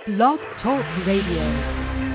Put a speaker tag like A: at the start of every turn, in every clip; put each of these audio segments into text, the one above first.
A: Blog Talk Radio.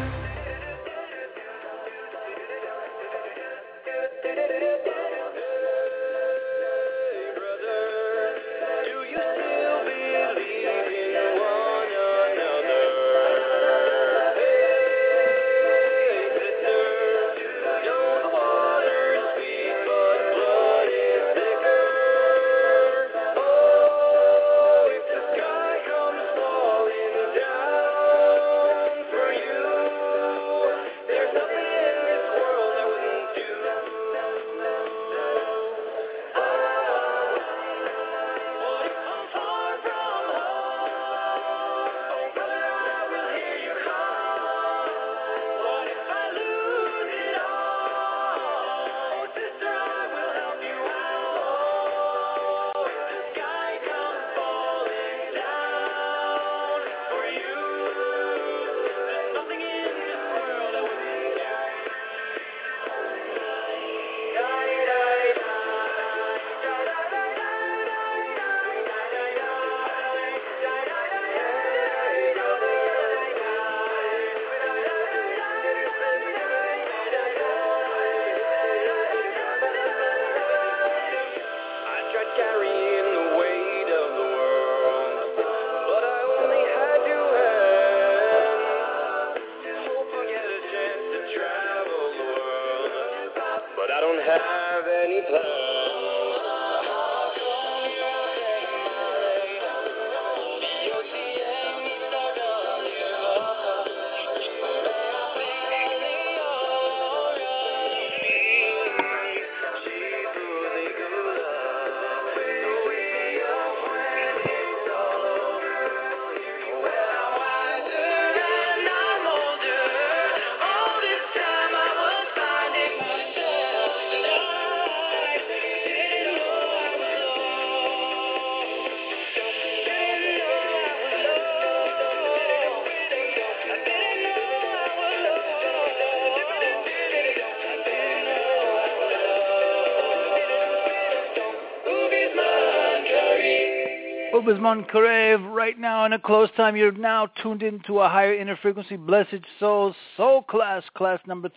B: Bisman Karev, right now in a close time, you're now tuned into a higher inner frequency, Blessed Souls, Soul Class number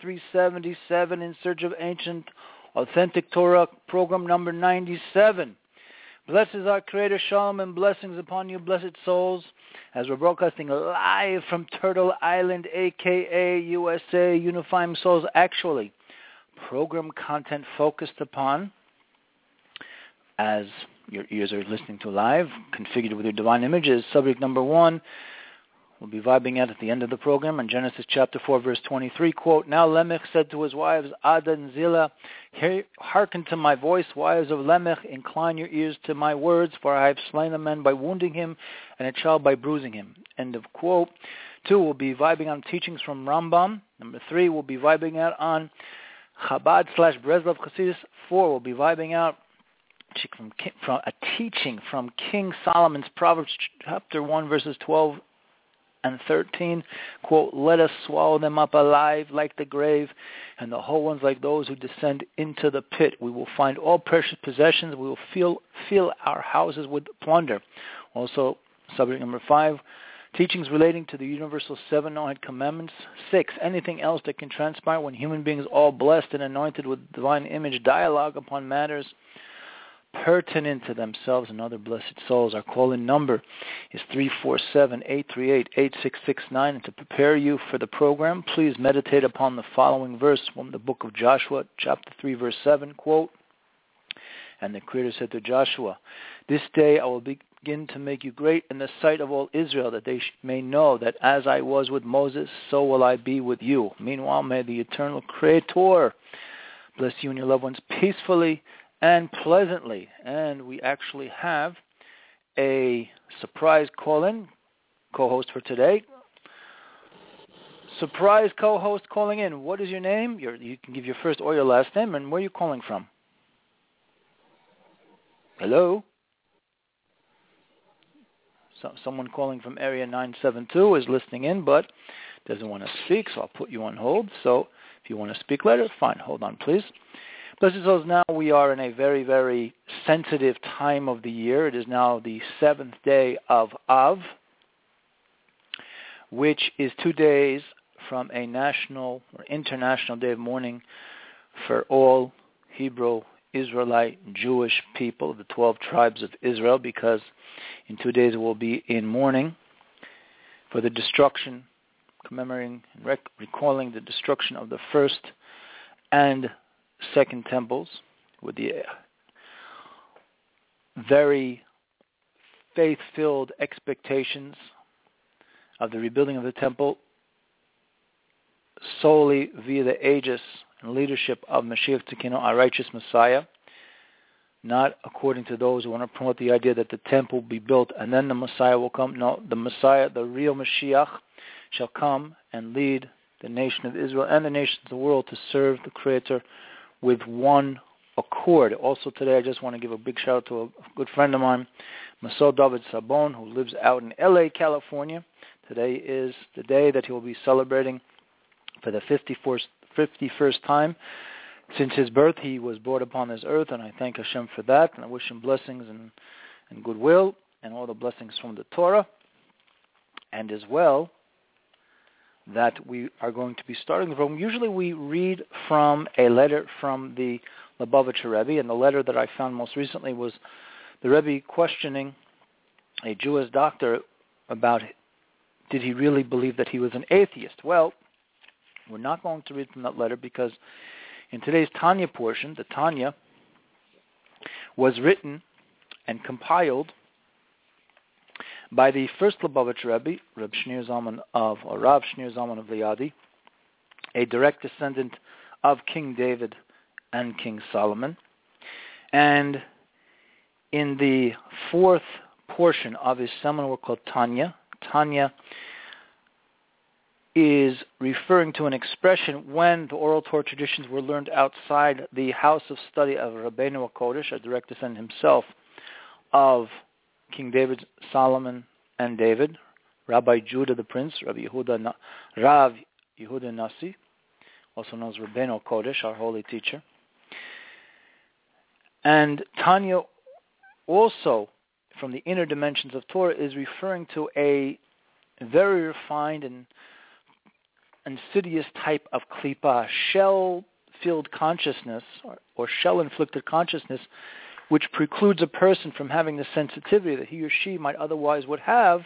B: 377, in search of ancient, authentic Torah, program number 97. Blessed our Creator, Shalom, and blessings upon you, Blessed Souls, as we're broadcasting live from Turtle Island, a.k.a. USA, Unifying Souls, actually. Program content focused upon, as your ears are listening to live, configured with your divine images. Subject number 1, we'll be vibing at the end of the program in Genesis chapter 4, verse 23, quote, Now Lamech said to his wives, Ada and Zillah, hearken to my voice, wives of Lamech, incline your ears to my words, for I have slain a man by wounding him, and a child by bruising him. End of quote. 2, we'll be vibing on teachings from Rambam. Number 3, we'll be vibing out on Chabad/Breslov Chassidus. 4, we'll be vibing out from a teaching from King Solomon's Proverbs chapter 1 verses 12 and 13, quote, Let us swallow them up alive like the grave, and the whole ones like those who descend into the pit. We will find all precious possessions. We will fill our houses with plunder. Also, subject number 5, teachings relating to the universal 7 Noahide commandments. 6, anything else that can transpire when human beings all blessed and anointed with divine image dialogue upon matters pertinent to themselves and other blessed souls. Our call-in number is 347-838-8669. And to prepare you for the program, please meditate upon the following verse from the book of Joshua, chapter 3, verse 7, quote, And the Creator said to Joshua, This day I will begin to make you great in the sight of all Israel, that they may know that as I was with Moses, so will I be with you. Meanwhile, may the eternal Creator bless you and your loved ones peacefully and pleasantly. And we actually have a surprise call-in co-host for today. Surprise co-host calling in. What is your name? You can give your first or your last name, and where are you calling from? Hello? Someone calling from area 972 is listening in, but doesn't want to speak, so I'll put you on hold. So if you want to speak later, fine. Hold on, please. Blessed souls, now we are in a very, very sensitive time of the year. It is now the 7th day of Av, which is 2 days from a national or international day of mourning for all Hebrew, Israelite, Jewish people of the 12 tribes of Israel, because in 2 days we'll be in mourning for the destruction, commemorating and recalling the destruction of the first and second temples, with the very faith-filled expectations of the rebuilding of the temple solely via the aegis and leadership of Mashiach Tzidkenu, our righteous Messiah, not according to those who want to promote the idea that the temple will be built and then the Messiah will come. No, the Messiah, the real Mashiach, shall come and lead the nation of Israel and the nations of the world to serve the Creator with one accord. Also today, I just want to give a big shout out to a good friend of mine, Masol David Sabon, who lives out in LA, California. Today is the day that he will be celebrating for the 51st time since his birth. He was brought upon this earth, and I thank Hashem for that, and I wish him blessings and goodwill and all the blessings from the Torah, and as well that we are going to be starting from. Usually we read from a letter from the Lubavitcher Rebbe, and the letter that I found most recently was the Rebbe questioning a Jewish doctor about did he really believe that he was an atheist. Well, we're not going to read from that letter because in today's Tanya portion, the Tanya was written and compiled by the first Lubavitcher Rebbe, Rav Shneur Zalman of Liadi, a direct descendant of King David and King Solomon. And in the fourth portion of his seminal work called Tanya, Tanya is referring to an expression when the oral Torah traditions were learned outside the house of study of Rabbeinu HaKodesh, a direct descendant himself of King David, Solomon, and David, Rabbi Judah the Prince, Rav Yehuda Nasi, also known as Rabbeinu HaKodesh, our holy teacher. And Tanya also, from the inner dimensions of Torah, is referring to a very refined and insidious type of klipa, shell-filled consciousness, or shell-inflicted consciousness, which precludes a person from having the sensitivity that he or she might otherwise would have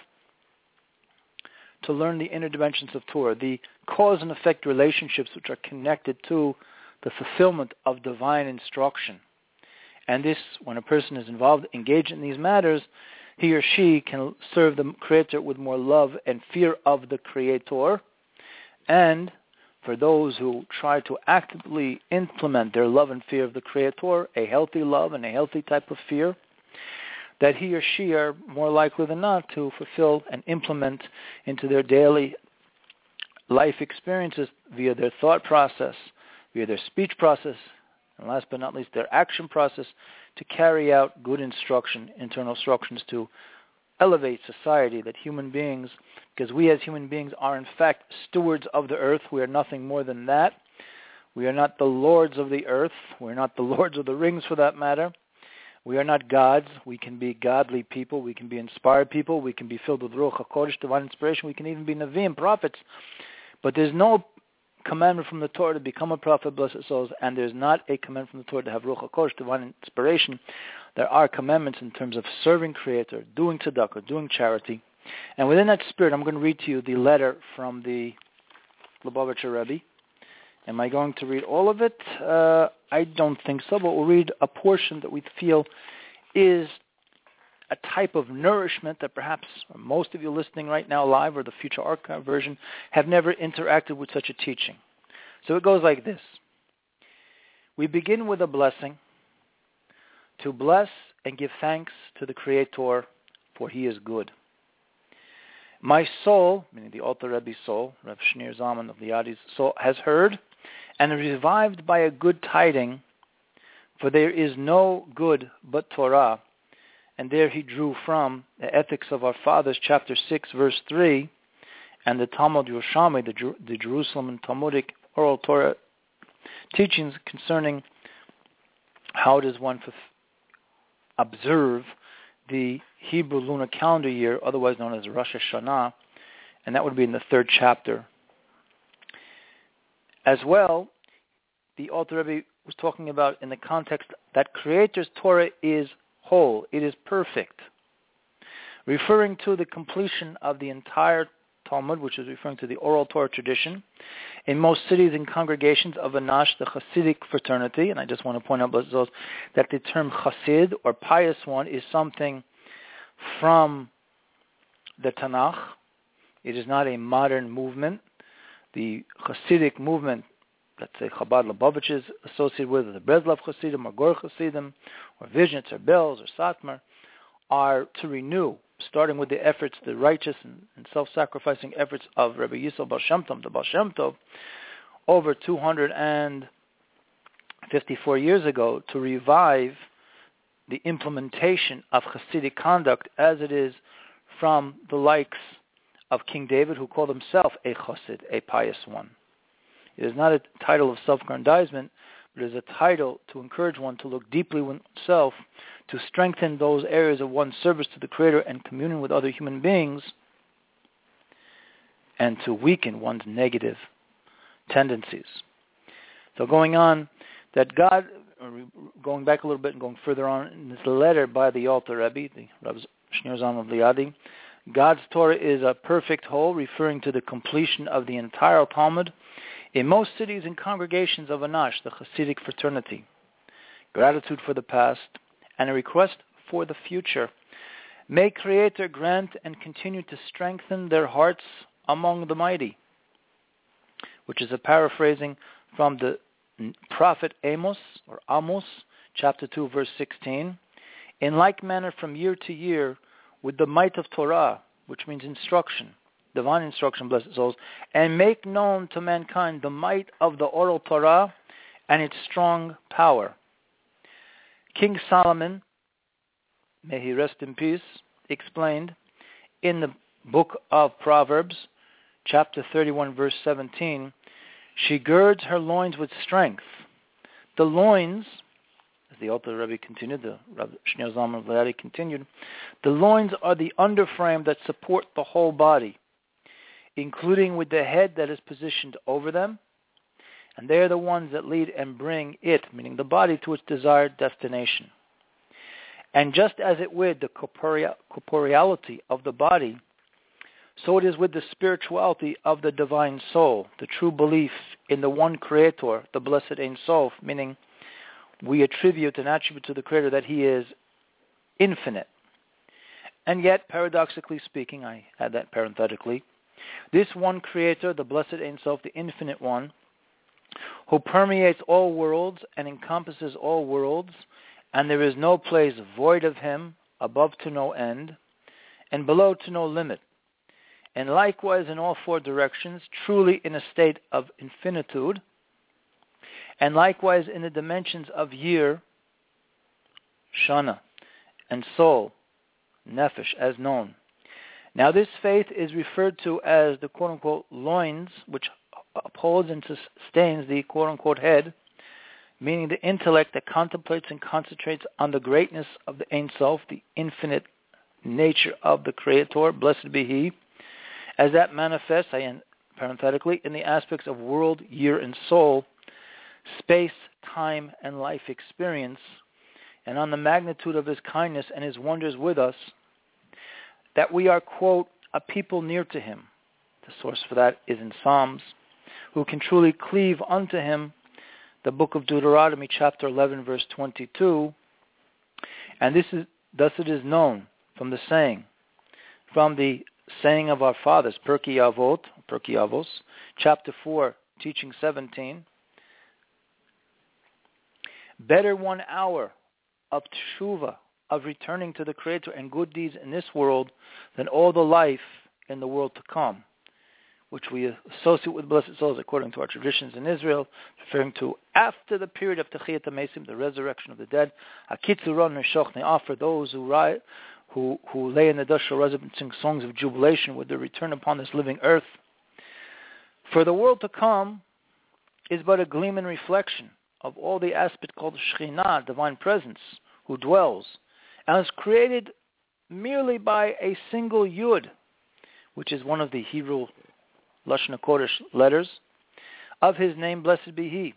B: to learn the inner dimensions of Torah, the cause and effect relationships which are connected to the fulfillment of divine instruction. And this, when a person is involved, engaged in these matters, he or she can serve the Creator with more love and fear of the Creator. And for those who try to actively implement their love and fear of the Creator, a healthy love and a healthy type of fear, that he or she are more likely than not to fulfill and implement into their daily life experiences via their thought process, via their speech process, and last but not least, their action process, to carry out good instruction, internal instructions to elevate society, that human beings, because we as human beings are in fact stewards of the earth. We are nothing more than that. We are not the lords of the earth. We're not the lords of the rings for that matter. We are not gods. We can be godly people. We can be inspired people. We can be filled with Ruach HaKodesh, divine inspiration. We can even be Nevi'im, prophets. But there's no commandment from the Torah to become a prophet, blessed souls, and there's not a commandment from the Torah to have Ruach HaKodesh, divine inspiration. There are commandments in terms of serving Creator, doing tzedakah, doing charity. And within that spirit, I'm going to read to you the letter from the Lubavitcher Rebbe. Am I going to read all of it? I don't think so, but we'll read a portion that we feel is a type of nourishment that perhaps most of you listening right now live or the future archive version have never interacted with such a teaching. So it goes like this. We begin with a blessing to bless and give thanks to the Creator, for He is good. My soul, meaning the Alter Rebbe's soul, Rav Shneur Zalman of Liadi's soul, has heard and is revived by a good tiding, for there is no good but Torah. And there he drew from the Ethics of Our Fathers, chapter 6, verse 3, and the Talmud Yerushalmi, the Jerusalem and Talmudic oral Torah teachings concerning how does one observe the Hebrew lunar calendar year, otherwise known as Rosh Hashanah, and that would be in the 3rd chapter. As well, the Alter Rebbe was talking about in the context that Creator's Torah is whole, it is perfect, referring to the completion of the entire Talmud, which is referring to the oral Torah tradition, in most cities and congregations of Anash, the Hasidic fraternity. And I just want to point out that the term Hasid, or pious one, is something from the Tanakh. It is not a modern movement. The Hasidic movement, let's say Chabad Lubavitch is associated with, the Breslov Hasidim, or Gur Hasidim, or Vizhnitz, or Belz, or Satmar, are to renew, starting with the efforts, the righteous and self-sacrificing efforts of Rabbi Yisrael Baal Shem Tov, the Baal Shem Tov, over 254 years ago, to revive the implementation of Hasidic conduct as it is from the likes of King David, who called himself a Chassid, a pious one. It is not a title of self-aggrandizement, but it is a title to encourage one to look deeply within oneself, to strengthen those areas of one's service to the Creator and communion with other human beings, and to weaken one's negative tendencies. So going on, that God, going back a little bit and going further on in this letter by the Alter Rebbe, the Rabbi Shneur Zalman Liadi, God's Torah is a perfect whole, referring to the completion of the entire Talmud in most cities and congregations of Anash, the Hasidic fraternity. Gratitude for the past and a request for the future. May Creator grant and continue to strengthen their hearts among the mighty, which is a paraphrasing from the prophet Amos, or Amos, chapter 2, verse 16. In like manner, from year to year, with the might of Torah, which means instruction, divine instruction, blessed souls, and make known to mankind the might of the oral Torah and its strong power. King Solomon, may he rest in peace, explained in the book of Proverbs, chapter 31, verse 17, she girds her loins with strength. The loins, as the Alter Rebbe continued, the Rabbi Shneur Zalman Liadi continued, the loins are the underframe that support the whole body, including with the head that is positioned over them, and they are the ones that lead and bring it, meaning the body, to its desired destination. And just as it with the corporeality of the body, so it is with the spirituality of the divine soul, the true belief in the one Creator, the blessed Ein Sof, meaning we attribute an attribute to the Creator that He is infinite. And yet, paradoxically speaking, I add that parenthetically, this one Creator, the blessed Ein Sof, the infinite one, who permeates all worlds and encompasses all worlds, and there is no place void of Him, above to no end, and below to no limit, and likewise in all four directions, truly in a state of infinitude, and likewise in the dimensions of year, shana, and soul, nefesh, as known. Now this faith is referred to as the quote-unquote loins, which upholds and sustains the quote-unquote head, meaning the intellect that contemplates and concentrates on the greatness of the Ein Sof, the infinite nature of the Creator, blessed be He, as that manifests, parenthetically, in the aspects of world, year, and soul, space, time, and life experience, and on the magnitude of His kindness and His wonders with us, that we are, quote, a people near to Him. The source for that is in Psalms, who can truly cleave unto Him, the book of Deuteronomy, chapter 11, verse 22, and thus it is known from the saying of our fathers, Pirkei Avos, chapter 4, teaching 17, better 1 hour of teshuvah, of returning to the Creator and good deeds in this world than all the life in the world to come, which we associate with blessed souls according to our traditions in Israel, referring to after the period of Techiyat HaMesim, the resurrection of the dead. Akitzuron Neshoch, they offer those who lay in the dust shall rise up and sing songs of jubilation with their return upon this living earth. For the world to come is but a gleam and reflection of all the aspect called Shekhinah, divine presence, who dwells, and is created merely by a single Yud, which is one of the Hebrew Lashon HaKodesh letters, of his name, blessed be he.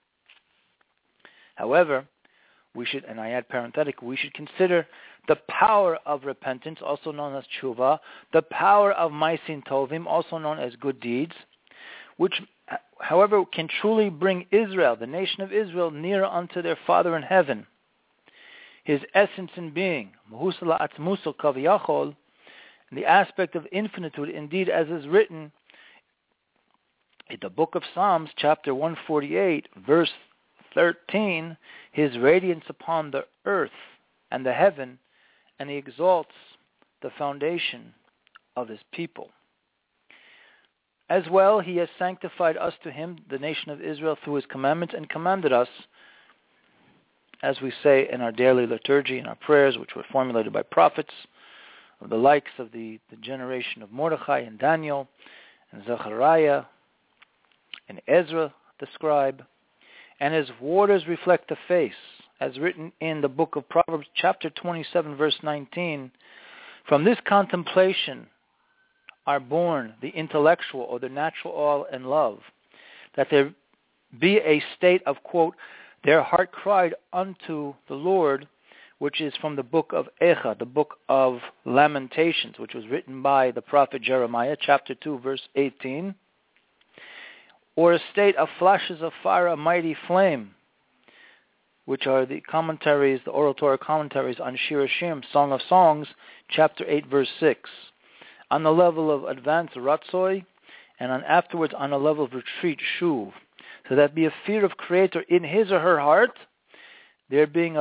B: However, we should, and I add parenthetic, we should consider the power of repentance, also known as tshuva, the power of maisin tovim, also known as good deeds, which, however, can truly bring Israel, the nation of Israel, nearer unto their Father in heaven. His essence in being, mahusala atzmuso kaviyachol, in the aspect of infinitude, indeed, as is written in the book of Psalms, chapter 148, verse 13, his radiance upon the earth and the heaven, and he exalts the foundation of his people. As well, he has sanctified us to him, the nation of Israel, through his commandments, and commanded us, as we say in our daily liturgy and our prayers, which were formulated by prophets, of the likes of the generation of Mordechai and Daniel and Zechariah and Ezra, the scribe, and his waters reflect the face, as written in the book of Proverbs, chapter 27, verse 19. From this contemplation are born the intellectual or the natural awe and love, that there be a state of, quote, their heart cried unto the Lord, which is from the book of Echa, the book of Lamentations, which was written by the prophet Jeremiah, chapter 2, verse 18, or a state of flashes of fire, a mighty flame, which are the commentaries, the oral Torah commentaries on Shir Hashim, Song of Songs, chapter 8, verse 6. On the level of advanced Ratzoi, and afterwards on a level of retreat, Shuv. So that be a fear of Creator in his or her heart, they're being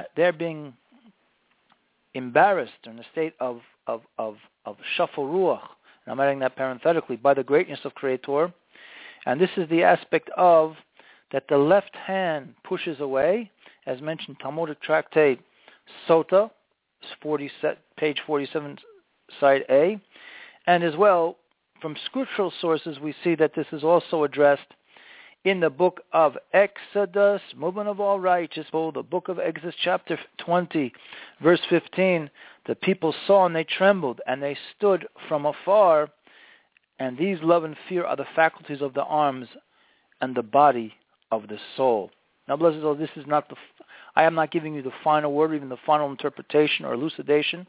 B: embarrassed in a state of shafal ruach, and I'm adding that parenthetically, by the greatness of Creator. And this is the aspect of that the left hand pushes away, as mentioned, Talmudic tractate Sota, page 47, side A. And as well, from scriptural sources, we see that this is also addressed in the book of Exodus, movement of all righteous, the book of Exodus, chapter 20, verse 15. The people saw and they trembled, and they stood from afar. And these love and fear are the faculties of the arms and the body of the soul. Now, blessed all, this is not I am not giving you the final word, even the final interpretation or elucidation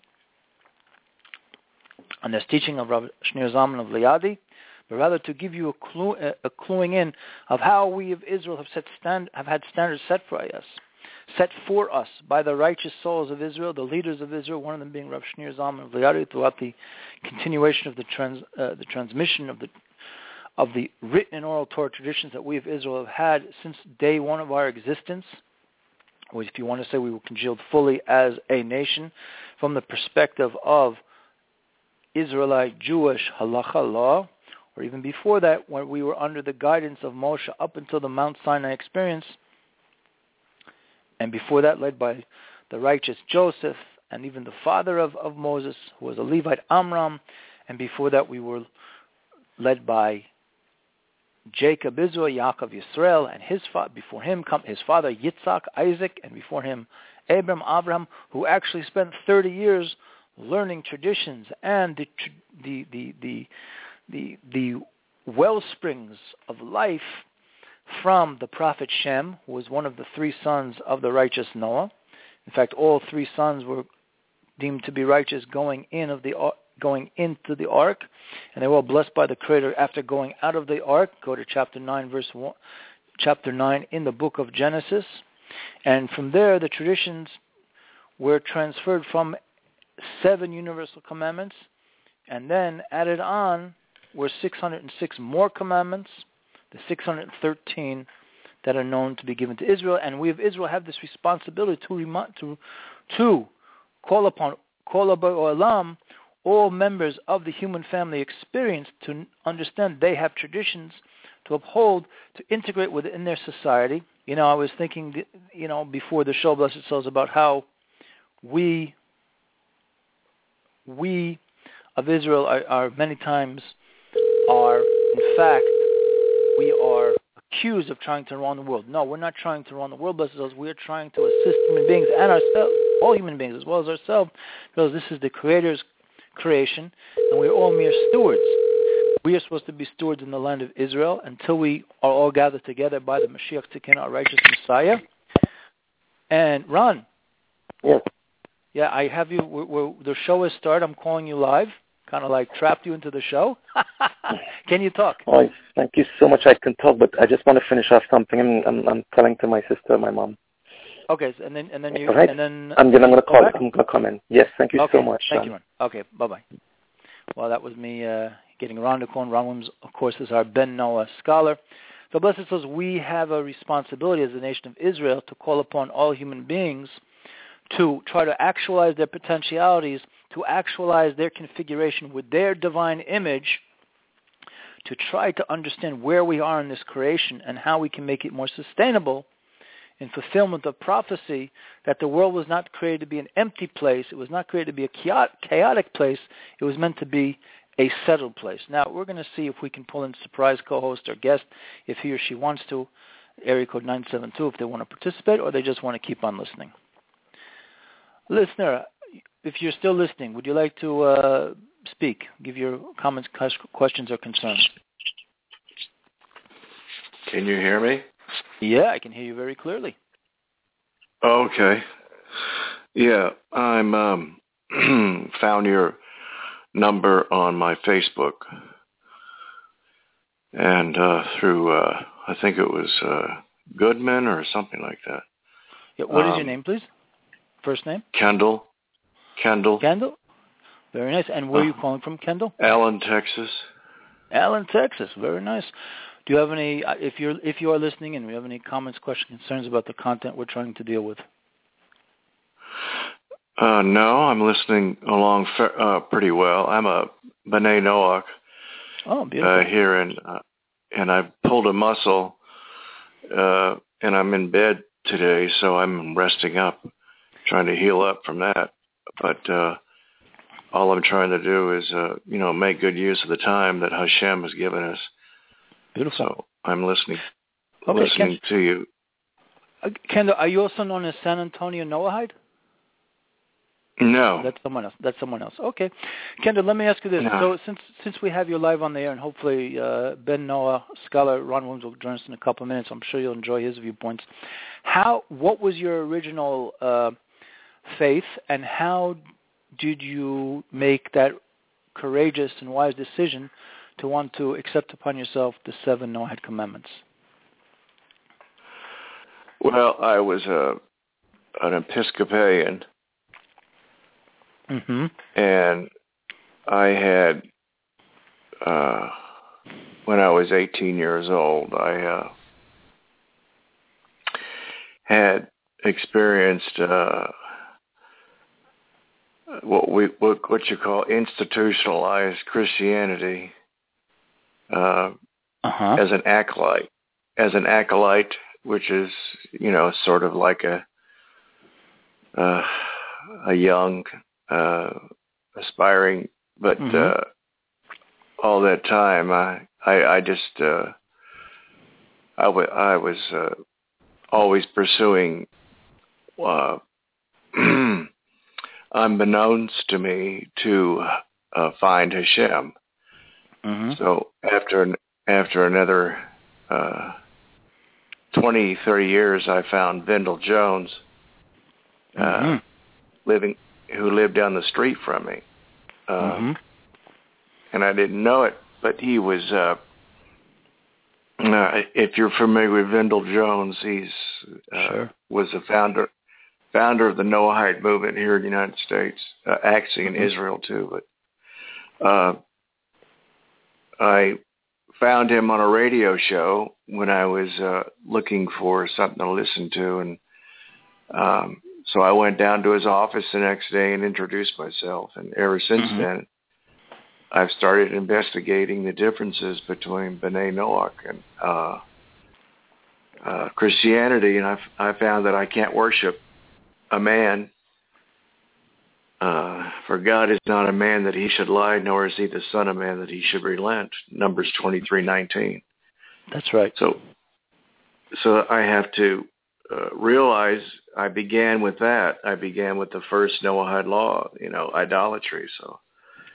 B: on this teaching of Rav Shneur Zalman of Liadi, but rather to give you a cluing in of how we of Israel have had standards set for us by the righteous souls of Israel, the leaders of Israel, one of them being Rav Shneur Zalman of Liadi, throughout the continuation of the transmission of the written and oral Torah traditions that we of Israel have had since day one of our existence, or if you want to say we were congealed fully as a nation, from the perspective of Israelite Jewish halacha law, or even before that, when we were under the guidance of Moshe up until the Mount Sinai experience, and before that led by the righteous Joseph, and even the father of Moses, who was a Levite, Amram, and before that we were led by Jacob, Israel, Yaakov, Yisrael, and before him his father Yitzhak, Isaac, and before him Abram, Abraham, who actually spent 30 years learning traditions and the well springs of life from the prophet Shem, who was one of the three sons of the righteous Noah. In fact, all three sons were deemed to be righteous going into the ark, and they were all blessed by the Creator after going out of the ark. Go to chapter 9, verse 1, chapter 9 in the book of Genesis, and from there the traditions were transferred from 7 universal commandments, and then added on were 606 more commandments, the 613 that are known to be given to Israel. And we of Israel have this responsibility to call upon Olam, all members of the human family experience, to understand they have traditions to uphold, to integrate within their society. I was thinking, before the show, blessed souls, about how we of Israel are many times in fact, we are accused of trying to run the world. No, we're not trying to run the world, blessed souls. We are trying to assist human beings and ourselves, all human beings as well as ourselves, because this is the Creator's creation, and we're all mere stewards. We are supposed to be stewards in the land of Israel until we are all gathered together by the Mashiach Tzidkenu, our righteous Messiah. And Ron.
C: Yes.
B: Yeah, I have you. The show has started. I'm calling you live. Kind of like trapped you into the show. Can you talk?
C: Oh, thank you so much. I can talk, but I just want to finish off something. I'm telling to my sister, my mom.
B: Okay, and then you,
C: right.
B: and then
C: I'm going to call. I'm going to come in. Yes, thank you so much.
B: Thank you, Ron. Okay, bye-bye. Well, that was me getting Ron to call. Ron Williams, of course, is our Ben Noah scholar. So, blessed says, we have a responsibility as the nation of Israel to call upon all human beings to try to actualize their potentialities, to actualize their configuration with their divine image, to try to understand where we are in this creation and how we can make it more sustainable in fulfillment of prophecy, that the world was not created to be an empty place. It was not created to be a chaotic place. It was meant to be a settled place. Now, we're going to see if we can pull in surprise co-host or guest if he or she wants to, area code 972, if they want to participate or they just want to keep on listening. Listener, if you're still listening, would you like to speak, give your comments, questions, or concerns?
D: Can you hear me?
B: Yeah, I can hear you very clearly.
D: Okay. Yeah, I'm found your number on my Facebook, and through I think it was Goodman or something like that.
B: Yeah, what is your name, please? First name?
D: Kendall.
B: Kendall? Very nice. And where are you calling from, Kendall?
D: Allen, Texas.
B: Allen, Texas. Very nice. Do you have any, if you are listening and we have any comments, questions, concerns about the content we're trying to deal with?
D: No, I'm listening along pretty well. I'm a B'nai Noach.
B: Oh, beautiful.
D: Here, and I pulled a muscle, and I'm in bed today, so I'm resting up, trying to heal up from that. But all I'm trying to do is, make good use of the time that Hashem has given us.
B: Beautiful.
D: So I'm listening to you.
B: Kendall, are you also known as San Antonio Noahide?
D: No.
B: That's someone else. Okay. Kendall, let me ask you this.
D: No.
B: So since we have you live on the air, and hopefully Ben Noah scholar Ron Williams will join us in a couple of minutes, I'm sure you'll enjoy his viewpoints. What was your original faith, and how did you make that courageous and wise decision to want to accept upon yourself the 7 Noahide commandments?
D: Well, I was an Episcopalian.
B: Mm-hmm.
D: And I had, when I was 18 years old, I had experienced what you call institutionalized Christianity as an acolyte, which is sort of like a young aspiring, but all that time I was always pursuing, unbeknownst to me, to find Hashem. Mm-hmm. So after another 20, 30 years, I found Vendel Jones, who lived down the street from me. And I didn't know it, but he was, if you're familiar with Vendel Jones, he's was the founder of the Noahide movement here in the United States, actually in Israel too. But I found him on a radio show when I was looking for something to listen to, and so I went down to his office the next day and introduced myself. And ever since then, I've started investigating the differences between B'nai Noach and Christianity, and I found that I can't worship a man, for God is not a man that he should lie, nor is he the son of man that he should relent. Numbers 23:19.
B: That's right.
D: So I have to realize I began with that. I began with the first Noahide law, idolatry. So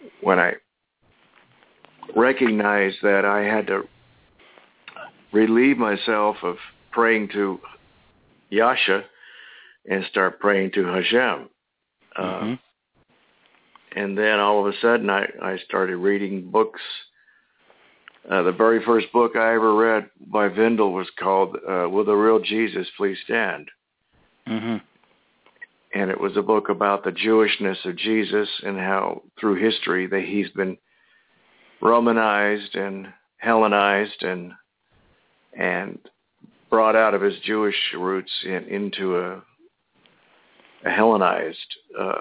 D: when I recognized that I had to relieve myself of praying to Yasha and start praying to Hashem. And then all of a sudden I started reading books. The very first book I ever read by Vendel was called Will the Real Jesus Please Stand? And it was a book about the Jewishness of Jesus and how through history that he's been Romanized and Hellenized and brought out of his Jewish roots into a Hellenized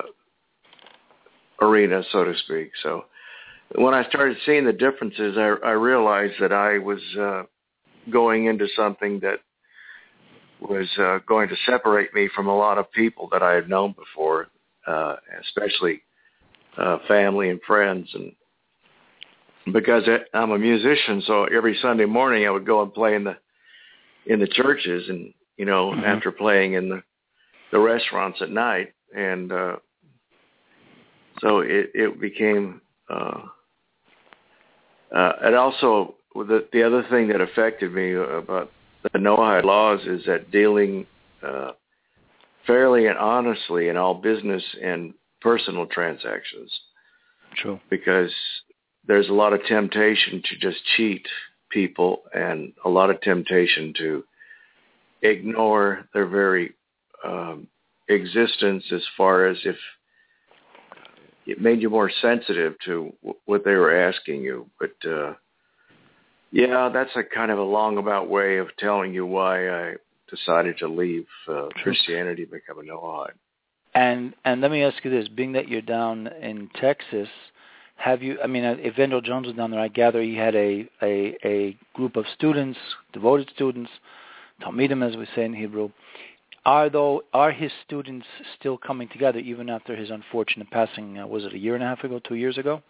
D: arena, so to speak. So when I started seeing the differences, I realized that I was going into something that was going to separate me from a lot of people that I had known before, especially family and friends. And because I'm a musician, so every Sunday morning I would go and play in the churches, and after playing in the restaurants at night, and so it became. And also, the other thing that affected me about the Noahide laws is that dealing fairly and honestly in all business and personal transactions.
B: True.
D: Because there's a lot of temptation to just cheat people and a lot of temptation to ignore their very existence, as far as if it made you more sensitive to what they were asking you. But yeah, that's a kind of a long about way of telling you why I decided to leave Christianity and become a Noahide.
B: And let me ask you this: being that you're down in Texas, have you? I mean, if Vendel Jones was down there, I gather he had a group of students, devoted students, Talmidim, as we say in Hebrew. Are his students still coming together even after his unfortunate passing? Was it a year and a half ago, 2 years ago?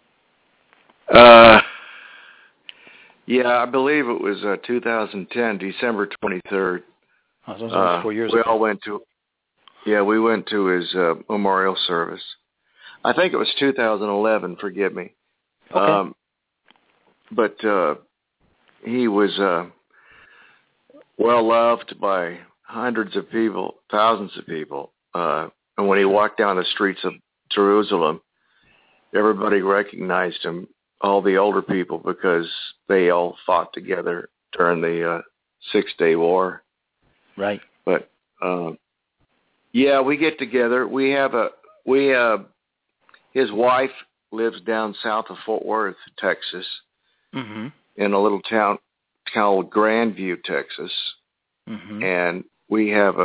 D: Yeah, I believe it was 2010, December 23rd.
B: Oh, so it was 4 years ago.
D: We all went to his memorial service. I think it was 2011, forgive me.
B: Okay.
D: But he was well loved by hundreds of people, thousands of people. And when he walked down the streets of Jerusalem, everybody recognized him, all the older people, because they all fought together during the 6-Day War.
B: Right.
D: But yeah, we get together. His wife lives down south of Fort Worth, Texas, in a little town called Grandview, Texas. And we have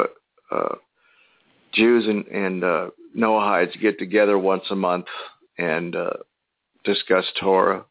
D: Jews and Noahides get together once a month and discuss Torah.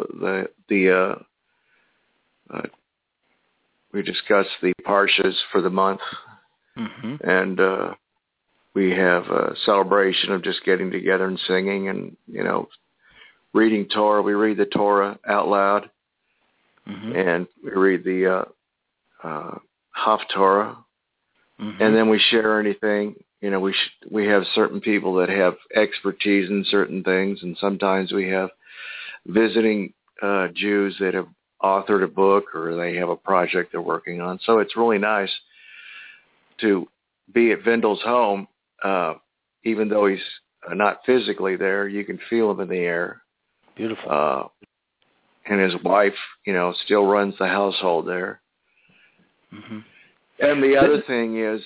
D: We discuss the parshas for the month, and we have a celebration of just getting together and singing and reading Torah. We read the Torah out loud, and we read the Haftorah. And then we share anything. We have certain people that have expertise in certain things, and sometimes we have visiting Jews that have authored a book or they have a project they're working on. So it's really nice to be at Vendel's home, even though he's not physically there. You can feel him in the air.
B: Beautiful.
D: And his wife, still runs the household there. And the other thing is,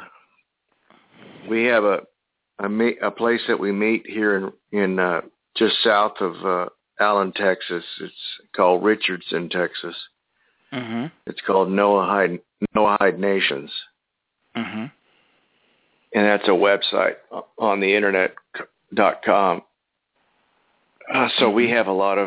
D: we have a place that we meet here in just south of Allen, Texas. It's called Richardson, Texas. It's called Noahide Nations, and that's a website on the internet.com. So we have a lot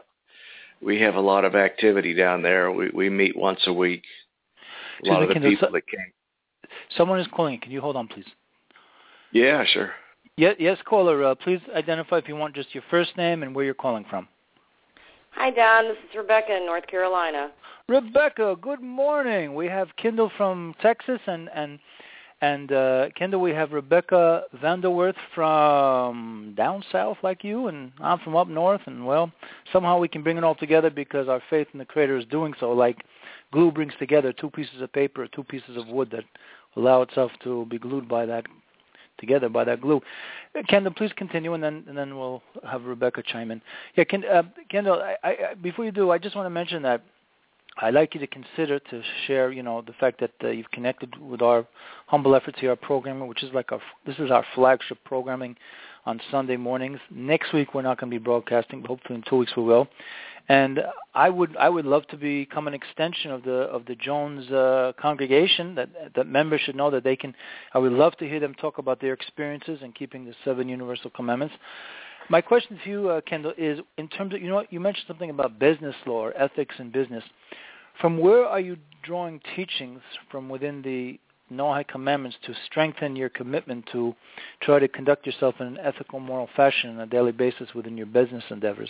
D: of activity down there. We meet once a week. A lot of the people that came.
B: Someone is calling. Can you hold on, please?
D: Yeah, sure.
B: Yes, caller. Please identify, if you want, just your first name and where you're calling from.
E: Hi, Don. This is Rebecca in North Carolina.
B: Rebecca, good morning. We have Kindle from Texas, and And Kendall, we have Rebecca Vanderwerth from down south like you, and I'm from up north. And, well, somehow we can bring it all together because our faith in the Creator is doing so, like glue brings together two pieces of paper, two pieces of wood that allow itself to be glued by that together by that glue. Kendall, please continue, and then we'll have Rebecca chime in. Yeah, Kendall, I before you do, I just want to mention that I'd like you to consider to share, the fact that you've connected with our Humble Efforts here, our programming, which is this is our flagship programming on Sunday mornings. Next week we're not going to be broadcasting, but hopefully in 2 weeks we will. And I would love to become an extension of the Jones congregation. That members should know that they can. I would love to hear them talk about their experiences in keeping the 7 universal commandments. My question to you, Kendall, is in terms of you mentioned something about business law or ethics in business. From where are you drawing teachings from within the Noahide commandments to strengthen your commitment to try to conduct yourself in an ethical, moral fashion on a daily basis within your business endeavors?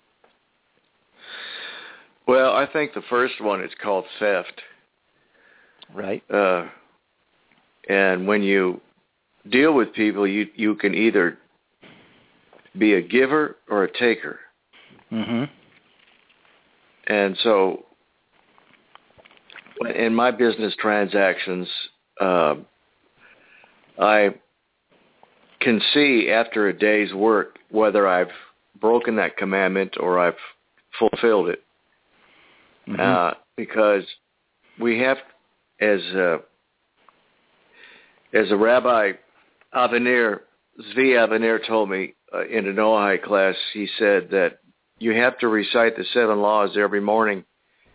D: Well, I think the first one is called theft.
B: Right.
D: And when you deal with people, you can either be a giver or a taker.
B: Mm-hmm.
D: And so in my business transactions, I can see after a day's work whether I've broken that commandment or I've fulfilled it. Mm-hmm. Because we have, as a Rabbi Zvi Avenir told me in a Noahide class, he said that you have to recite the 7 laws every morning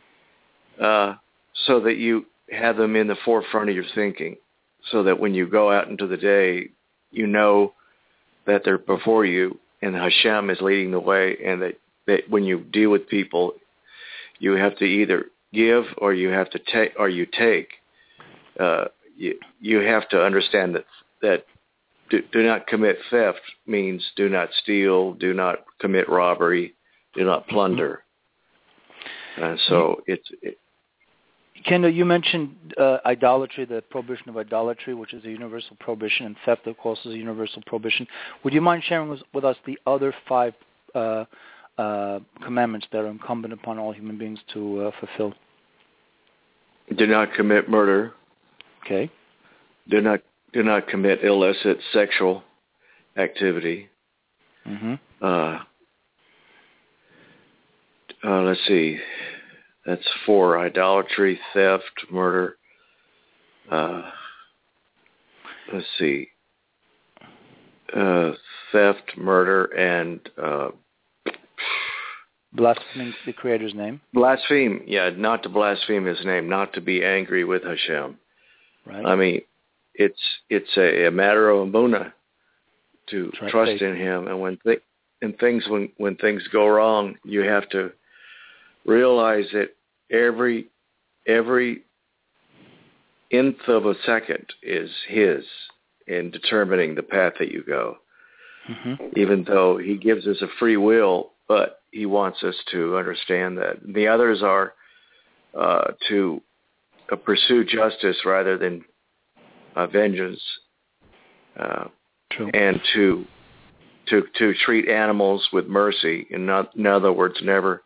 D: so that you have them in the forefront of your thinking, so that when you go out into the day, you know that they're before you and Hashem is leading the way, and that when you deal with people, you have to either give or you have to take, or you take. You have to understand that do not commit theft means do not steal, do not commit robbery, do not plunder. And so
B: Kendall, you mentioned idolatry, the prohibition of idolatry, which is a universal prohibition, and theft, of course, is a universal prohibition. Would you mind sharing with us the other 5 commandments that are incumbent upon all human beings to fulfill?
D: Do not commit murder.
B: Okay.
D: Do not commit illicit sexual activity.
B: Mm-hmm.
D: Let's see. That's 4: idolatry, theft, murder. Let's see. Theft, murder, and
B: blaspheming the Creator's name.
D: Blaspheme, yeah, not to blaspheme His name, not to be angry with Hashem.
B: Right.
D: I mean, it's a matter of emunah to trust in Him, and when things go wrong, you have to realize that every nth of a second is His in determining the path that you go. Mm-hmm. Even though He gives us a free will, but He wants us to understand that. The others are to pursue justice rather than vengeance, and to treat animals with mercy. In other words, never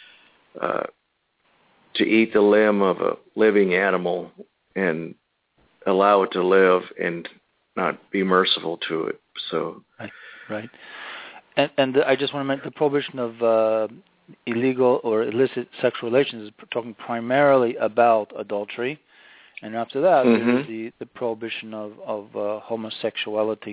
D: to eat the limb of a living animal and allow it to live and not be merciful to it. So,
B: right. And I just want to mention the prohibition of illegal or illicit sexual relations is talking primarily about adultery, and after that, mm-hmm. there's the prohibition of homosexuality.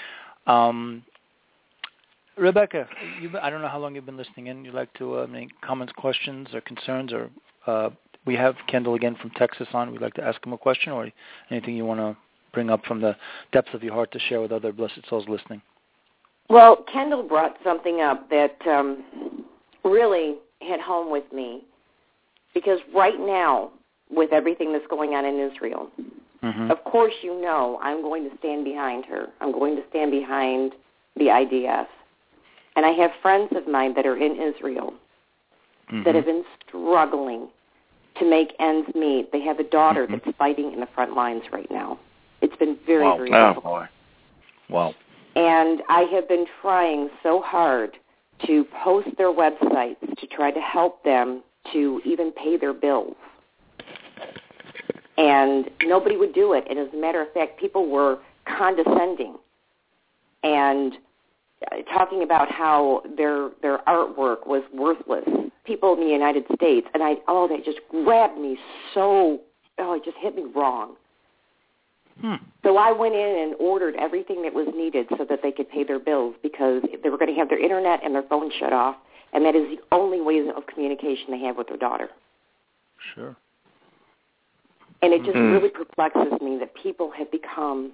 B: Rebecca, I don't know how long you've been listening in. You'd like to make comments, questions, or concerns, or we have Kendall again from Texas on. We'd like to ask him a question, or anything you want to bring up from the depths of your heart to share with other blessed souls listening.
E: Well, Kendall brought something up that really hit home with me, because right now, with everything that's going on in Israel, mm-hmm. of course I'm going to stand behind her. I'm going to stand behind the IDF. And I have friends of mine that are in Israel mm-hmm. that have been struggling to make ends meet. They have a daughter mm-hmm. that's fighting in the front lines right now. It's been very, very difficult.
B: Boy. Wow.
E: And I have been trying so hard to post their websites to try to help them to even pay their bills. And nobody would do it. And as a matter of fact, people were condescending and talking about how their artwork was worthless. People in the United States, and that just grabbed me so, it just hit me wrong. So I went in and ordered everything that was needed so that they could pay their bills, because they were going to have their internet and their phone shut off, and that is the only way of communication they have with their daughter.
B: Sure.
E: And it just really perplexes me that people have become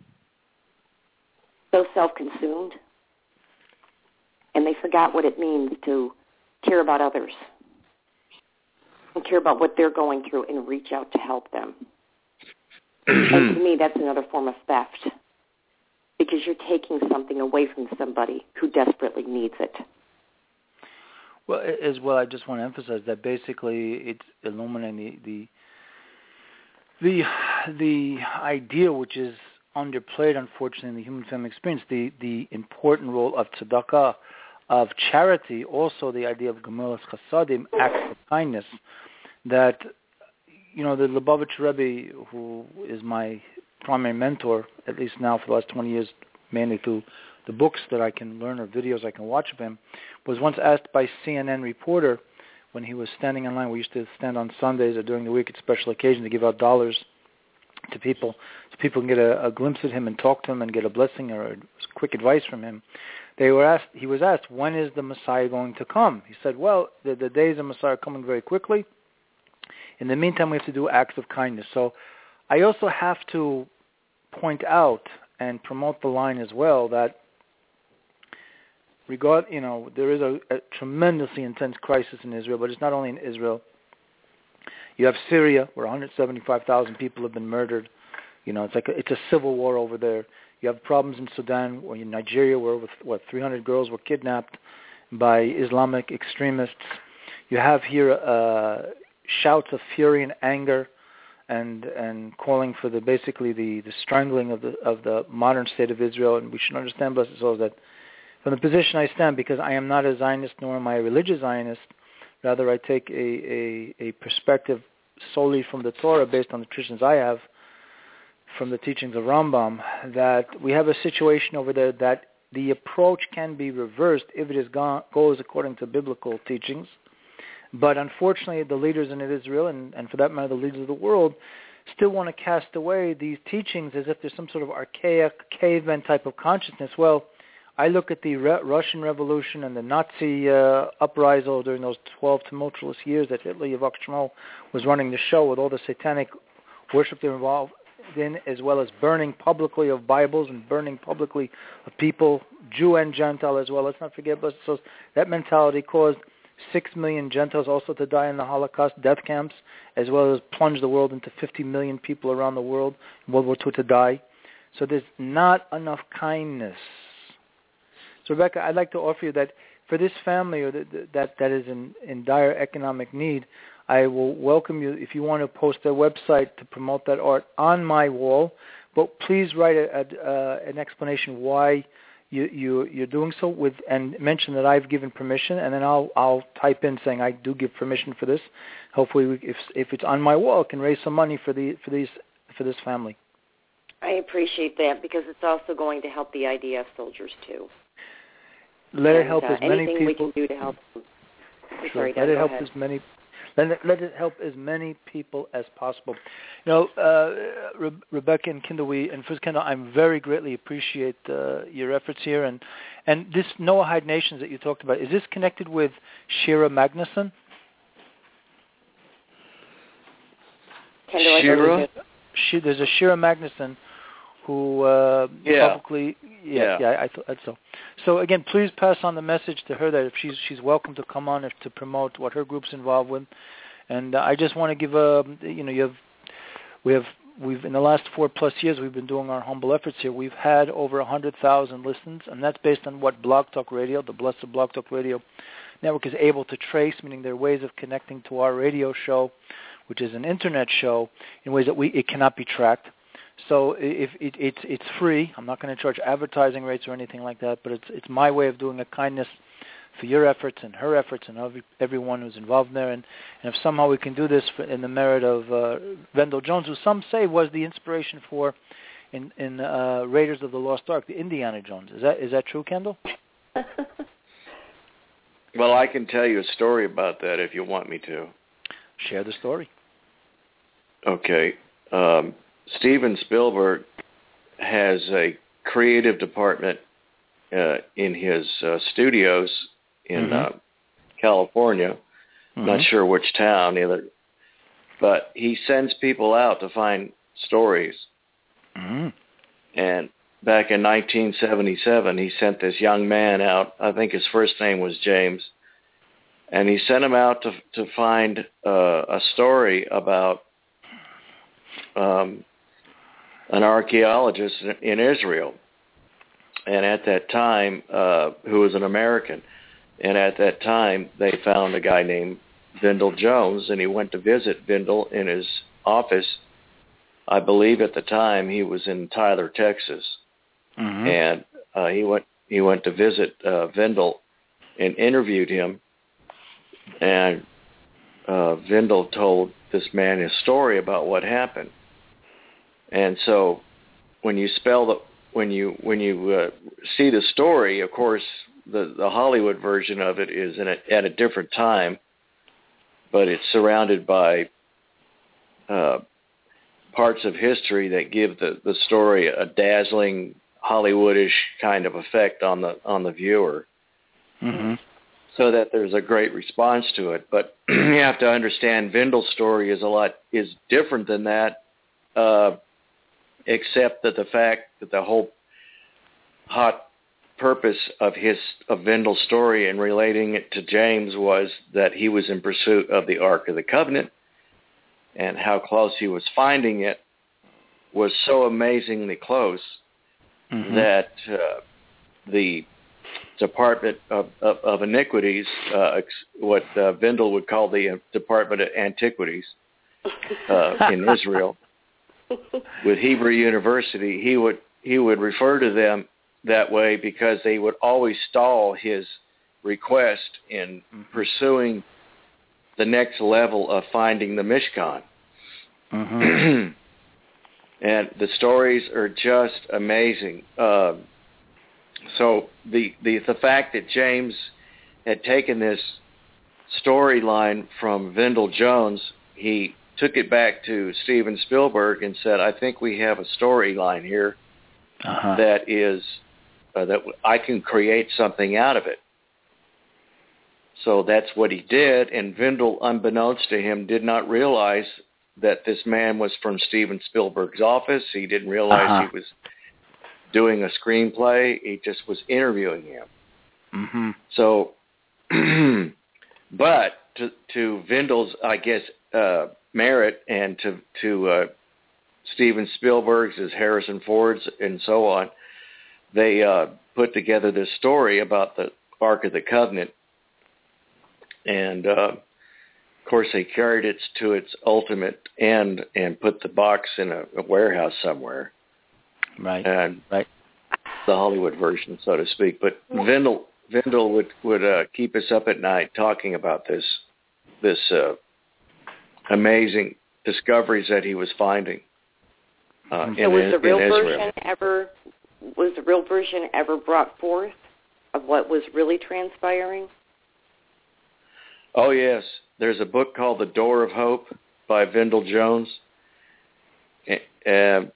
E: so self-consumed, and they forgot what it means to care about others and care about what they're going through and reach out to help them. And to me, that's another form of theft, because you're taking something away from somebody who desperately needs it.
B: Well, as well, I just want to emphasize that basically it's illuminating the idea, which is underplayed, unfortunately, in the human family experience, the important role of tzedakah, of charity, also the idea of gemilas chasadim, acts of kindness, that, the Lubavitch Rebbe, who is my primary mentor, at least now for the last 20 years, mainly through the books that I can learn or videos I can watch of him, was once asked by CNN reporter when he was standing in line. We used to stand on Sundays or during the week at special occasions to give out dollars to people so people can get a glimpse at him and talk to him and get a blessing or quick advice from him. He was asked, when is the Messiah going to come? He said, well, the days of Messiah are coming very quickly. In the meantime, we have to do acts of kindness. So I also have to point out and promote the line as well that there is a tremendously intense crisis in Israel, but it's not only in Israel. You have Syria, where 175,000 people have been murdered. It's a civil war over there. You have problems in Sudan, or in Nigeria, where 300 girls were kidnapped by Islamic extremists. You have here shouts of fury and anger, and calling for the strangling of the modern state of Israel. And we should understand, blessed souls, that from the position I stand, because I am not a Zionist nor am I a religious Zionist, rather I take a perspective solely from the Torah based on the traditions I have from the teachings of Rambam, that we have a situation over there that the approach can be reversed if it goes according to biblical teachings. But unfortunately, the leaders in Israel, and for that matter, the leaders of the world, still want to cast away these teachings as if there's some sort of archaic, caveman type of consciousness. Well, I look at the Russian Revolution and the Nazi uprising during those 12 tumultuous years that Hitler Yavok Shmuel was running the show with all the satanic worship they were involved in, as well as burning publicly of Bibles and burning publicly of people, Jew and Gentile as well. Let's not forget, so that mentality caused 6 million Gentiles also to die in the Holocaust death camps, as well as plunged the world into 50 million people around the world in World War II to die. So there's not enough kindness. So Rebecca, I'd like to offer you that for this family or that is in dire economic need, I will welcome you if you want to post their website to promote that art on my wall. But please write an explanation why you're doing so and mention that I've given permission, and then I'll type in saying I do give permission for this. Hopefully, if it's on my wall, it can raise some money for this family.
E: I appreciate that, because it's also going to help the IDF soldiers too.
B: Let it help as many people.
E: Anything we can do to help them.
B: Sure. Let it help as many. Let it help as many people as possible. Rebecca and Kendall, Kendall, I very greatly appreciate your efforts here. And this Noahide Nations that you talked about, is this connected with Shira Magnuson?
E: Kendall,
D: Shira?
B: There's a Shira Magnuson who publicly, I thought so. So again, please pass on the message to her that if she's welcome to come on to promote what her group's involved with. And I just want to give we've in the last 4+ years we've been doing our humble efforts here. We've had over 100,000 listens, and that's based on what Blog Talk Radio, the Blessed Blog Talk Radio Network, is able to trace, meaning there are ways of connecting to our radio show, which is an internet show, in ways that it cannot be tracked. So if it's free, I'm not going to charge advertising rates or anything like that, but it's my way of doing a kindness for your efforts and her efforts and everyone who's involved there. And if somehow we can do this in the merit of Vendell Jones, who some say was the inspiration for in Raiders of the Lost Ark, the Indiana Jones. Is that true, Kendall?
D: Well, I can tell you a story about that if you want me to.
B: Share the story.
D: Okay. Steven Spielberg has a creative department in his studios in California. Not sure which town either. But he sends people out to find stories. And back in 1977, he sent this young man out. I think his first name was James. And he sent him out to find a story about an archaeologist in Israel. And at that time, who was an American. And at that time, they found a guy named Vendell Jones, and he went to visit Vendell in his office. I believe at the time he was in Tyler, Texas. And he went to visit Vendell and interviewed him. And Vendell told this man his story about what happened. And so when you see the story, of course, the Hollywood version of it is at a different time, but it's surrounded by parts of history that give the story a dazzling Hollywoodish kind of effect on the viewer. So that there's a great response to it. But you have to understand Vendell's story is different than that, except that the fact that the whole hot purpose of Vendell's story and relating it to James was that he was in pursuit of the Ark of the Covenant, and how close he was finding it was so amazingly close that the Department of Iniquities, what Vendell would call the Department of Antiquities in Israel, with Hebrew University, he would refer to them that way because they would always stall his request in pursuing the next level of finding the Mishkan. And the stories are just amazing. So the fact that James had taken this storyline from Vendell Jones, he took it back to Steven Spielberg and said, I think we have a storyline here that is that I can create something out of it. So that's what he did, and Vendell, unbeknownst to him, did not realize that this man was from Steven Spielberg's office. He didn't realize he was doing a screenplay. He just was interviewing him. So, but to Vendell's, I guess, merit, and to Steven Spielberg's, as Harrison Ford's, and so on, they put together this story about the Ark of the Covenant. And, of course, they carried it to its ultimate end and put the box in a warehouse somewhere. And the Hollywood version, so to speak. But Vendell would keep us up at night talking about this amazing discoveries that he was finding in Israel.
E: Was the real version ever brought forth of what was really transpiring?
D: Oh, yes. There's a book called The Door of Hope by Vendell Jones. If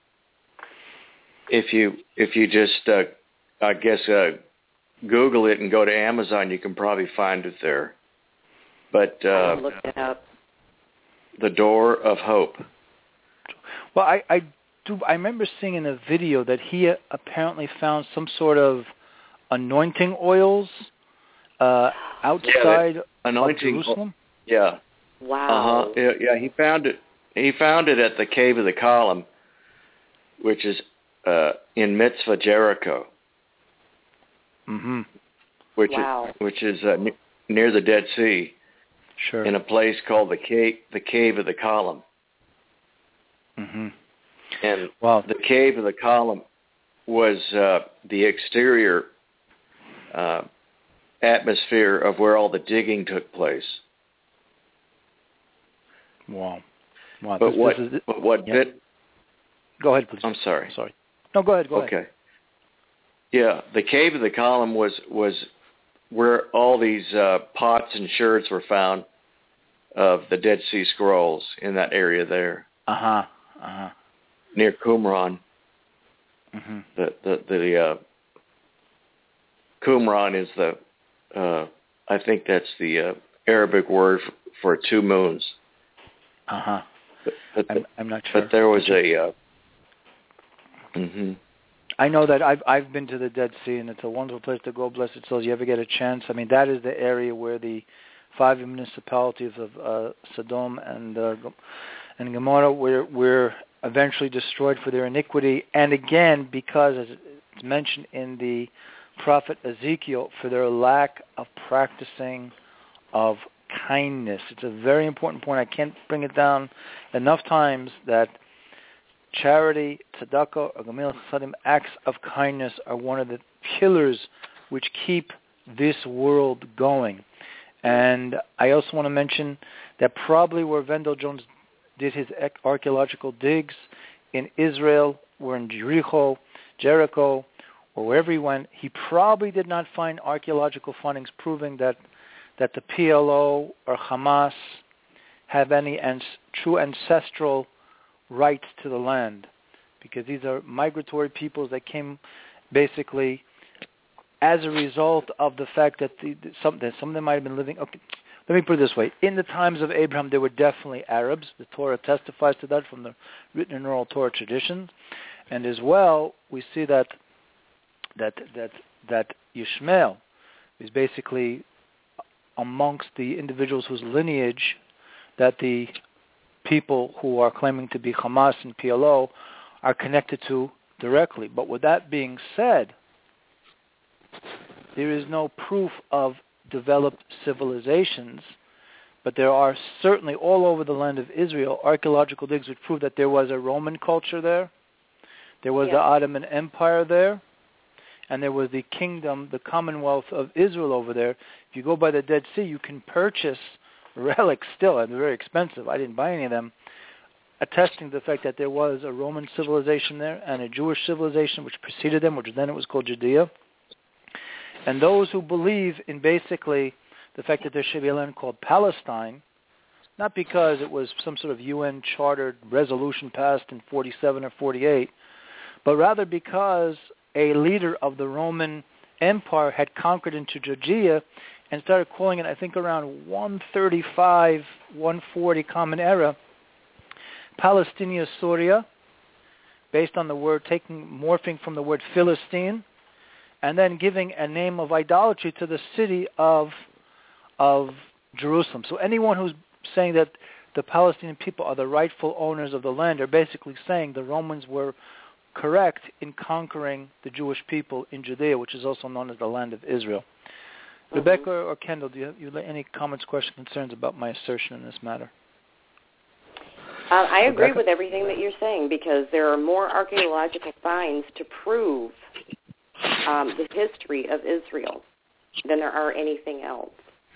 D: you just, I guess, Google it and go to Amazon, you can probably find it there. But
E: I'll look it up.
D: The Door of Hope.
B: Well, I remember seeing in a video that he apparently found some sort of anointing oils outside of Jerusalem.
D: Yeah.
E: Wow.
D: Yeah, he found it. He found it at the Cave of the Column, which is in Mitzvah, Jericho. Which is near the Dead Sea. In a place called the Cave of the Column. And the Cave of the Column was the exterior atmosphere of where all the digging took place.
B: Wow.
D: But what bit?
B: Go ahead, please.
D: I'm sorry.
B: No, go ahead.
D: Okay. Yeah, the Cave of the Column was where all these pots and sherds were found of the Dead Sea Scrolls in that area there. Near Qumran.
B: Mm-hmm.
D: The Qumran is I think that's the Arabic word for 2 moons. But
B: I'm not sure.
D: But there was a.
B: I know that I've been to the Dead Sea, and it's a wonderful place to go. Blessed souls, you ever get a chance? I mean, that is the area where the 5 municipalities of Sodom and Gomorrah were eventually destroyed for their iniquity, and again, because, as it's mentioned in the prophet Ezekiel, for their lack of practicing of kindness. It's a very important point. I can't bring it down enough times that charity, tzedakah, or gemilas chasadim, acts of kindness, are one of the pillars which keep this world going. And I also want to mention that probably where Wendell Jones did his archaeological digs in Israel, or in Jericho, or wherever he went, he probably did not find archaeological findings proving that the PLO or Hamas have any true ancestral rights to the land, because these are migratory peoples that came basically as a result of the fact that some of them might have been living. Okay, let me put it this way: in the times of Abraham, there were definitely Arabs. The Torah testifies to that from the written and oral Torah traditions, and as well we see that Yishmael is basically amongst the individuals whose lineage that the people who are claiming to be Hamas and PLO are connected to directly. But with that being said, there is no proof of developed civilizations, but there are certainly all over the land of Israel archaeological digs which prove that there was a Roman culture there, there was the Ottoman Empire there, and there was the kingdom, the Commonwealth of Israel over there. If you go by the Dead Sea, you can purchase relics still, and they're very expensive. I didn't buy any of them, attesting to the fact that there was a Roman civilization there and a Jewish civilization which preceded them, which then it was called Judea. And those who believe in basically the fact that there should be a land called Palestine, not because it was some sort of UN chartered resolution passed in 47 or 48, but rather because a leader of the Roman Empire had conquered into Judea and started calling it, I think around 135, 140 Common Era, Palestinia Syria, based on the word morphing from the word Philistine, and then giving a name of idolatry to the city of Jerusalem. So anyone who's saying that the Palestinian people are the rightful owners of the land are basically saying the Romans were correct in conquering the Jewish people in Judea, which is also known as the land of Israel. Rebecca or Kendall, do you have any comments, questions, concerns about my assertion in this matter?
E: I agree with everything that you're saying, because there are more archaeological finds to prove the history of Israel than there are anything else.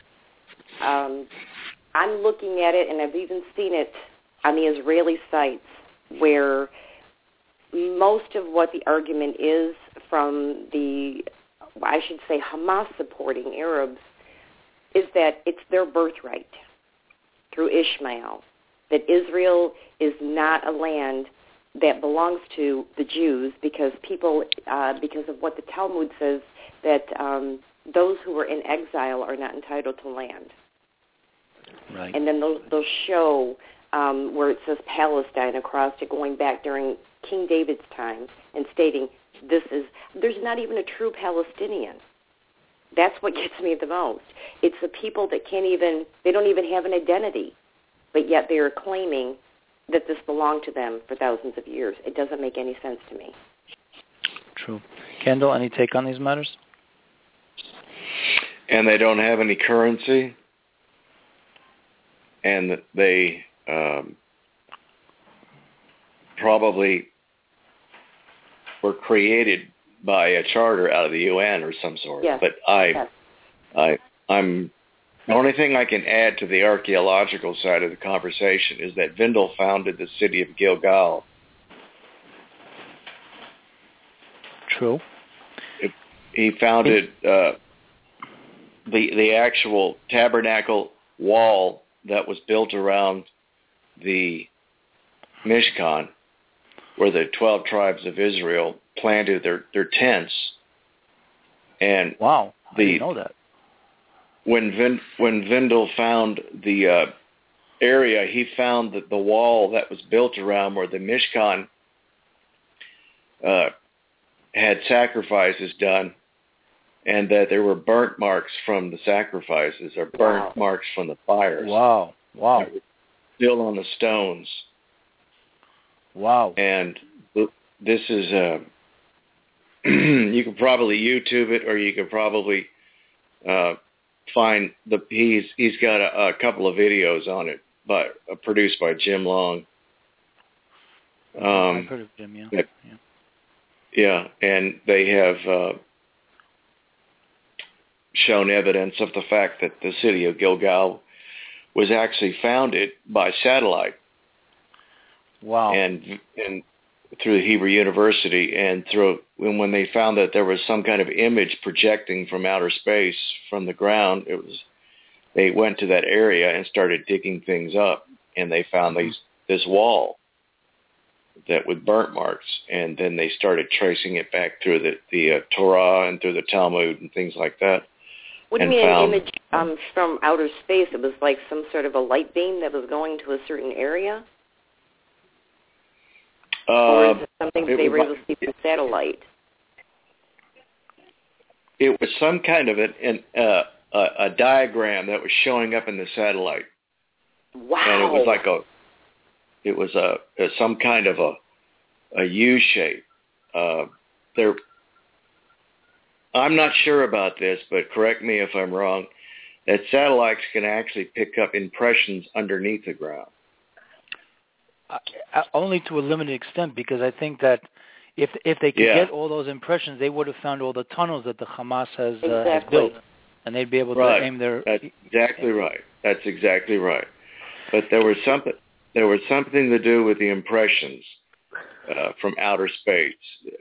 E: I'm looking at it, and I've even seen it on the Israeli sites, where most of what the argument is from the, I should say, Hamas-supporting Arabs, is that it's their birthright through Ishmael, that Israel is not a land that belongs to the Jews, because because of what the Talmud says, that those who are in exile are not entitled to land.
B: Right.
E: And then they'll show where it says Palestine across it, going back during King David's time, and stating there's not even a true Palestinian. That's what gets me the most. It's the people that they don't even have an identity, but yet they are claiming that this belonged to them for thousands of years. It doesn't make any sense to me.
B: True. Kendall, any take on these matters?
D: And they don't have any currency, and they probably were created by a charter out of the UN or some sort.
E: Yes.
D: But I'm the only thing I can add to the archaeological side of the conversation is that Vendel founded the city of Gilgal.
B: True.
D: He founded the actual tabernacle wall that was built around the Mishkan, where the 12 tribes of Israel planted their tents. And
B: wow, I didn't know that.
D: When Vendel found the area, he found that the wall that was built around where the Mishkan had sacrifices done, and that there were burnt marks from the sacrifices, or burnt marks from the fires.
B: Wow.
D: Still on the stones.
B: Wow.
D: And this is, you could probably YouTube it, or you could probably find he's got a couple of videos on it, but produced by Jim Long.
B: I've heard of Jim, yeah.
D: Yeah, and they have shown evidence of the fact that the city of Gilgal was actually founded by satellite.
B: Wow.
D: And through Hebrew University, and when they found that there was some kind of image projecting from outer space from the ground, they went to that area and started digging things up, and they found this wall that with burnt marks, and then they started tracing it back through the Torah and through the Talmud and things like that.
E: What do you mean an image from outer space? It was like some sort of a light beam that was going to a certain area? Or is it something they were able to see through satellite?
D: It was some kind of a diagram that was showing up in the satellite.
E: Wow!
D: And it was some kind of a U shape. I'm not sure about this, but correct me if I'm wrong. That satellites can actually pick up impressions underneath the ground.
B: Only to a limited extent, because I think that if they could get all those impressions, they would have found all the tunnels that the Hamas has built, and they'd be able to aim their.
D: That's exactly right. That's exactly right. But there was something to do with the impressions from outer space.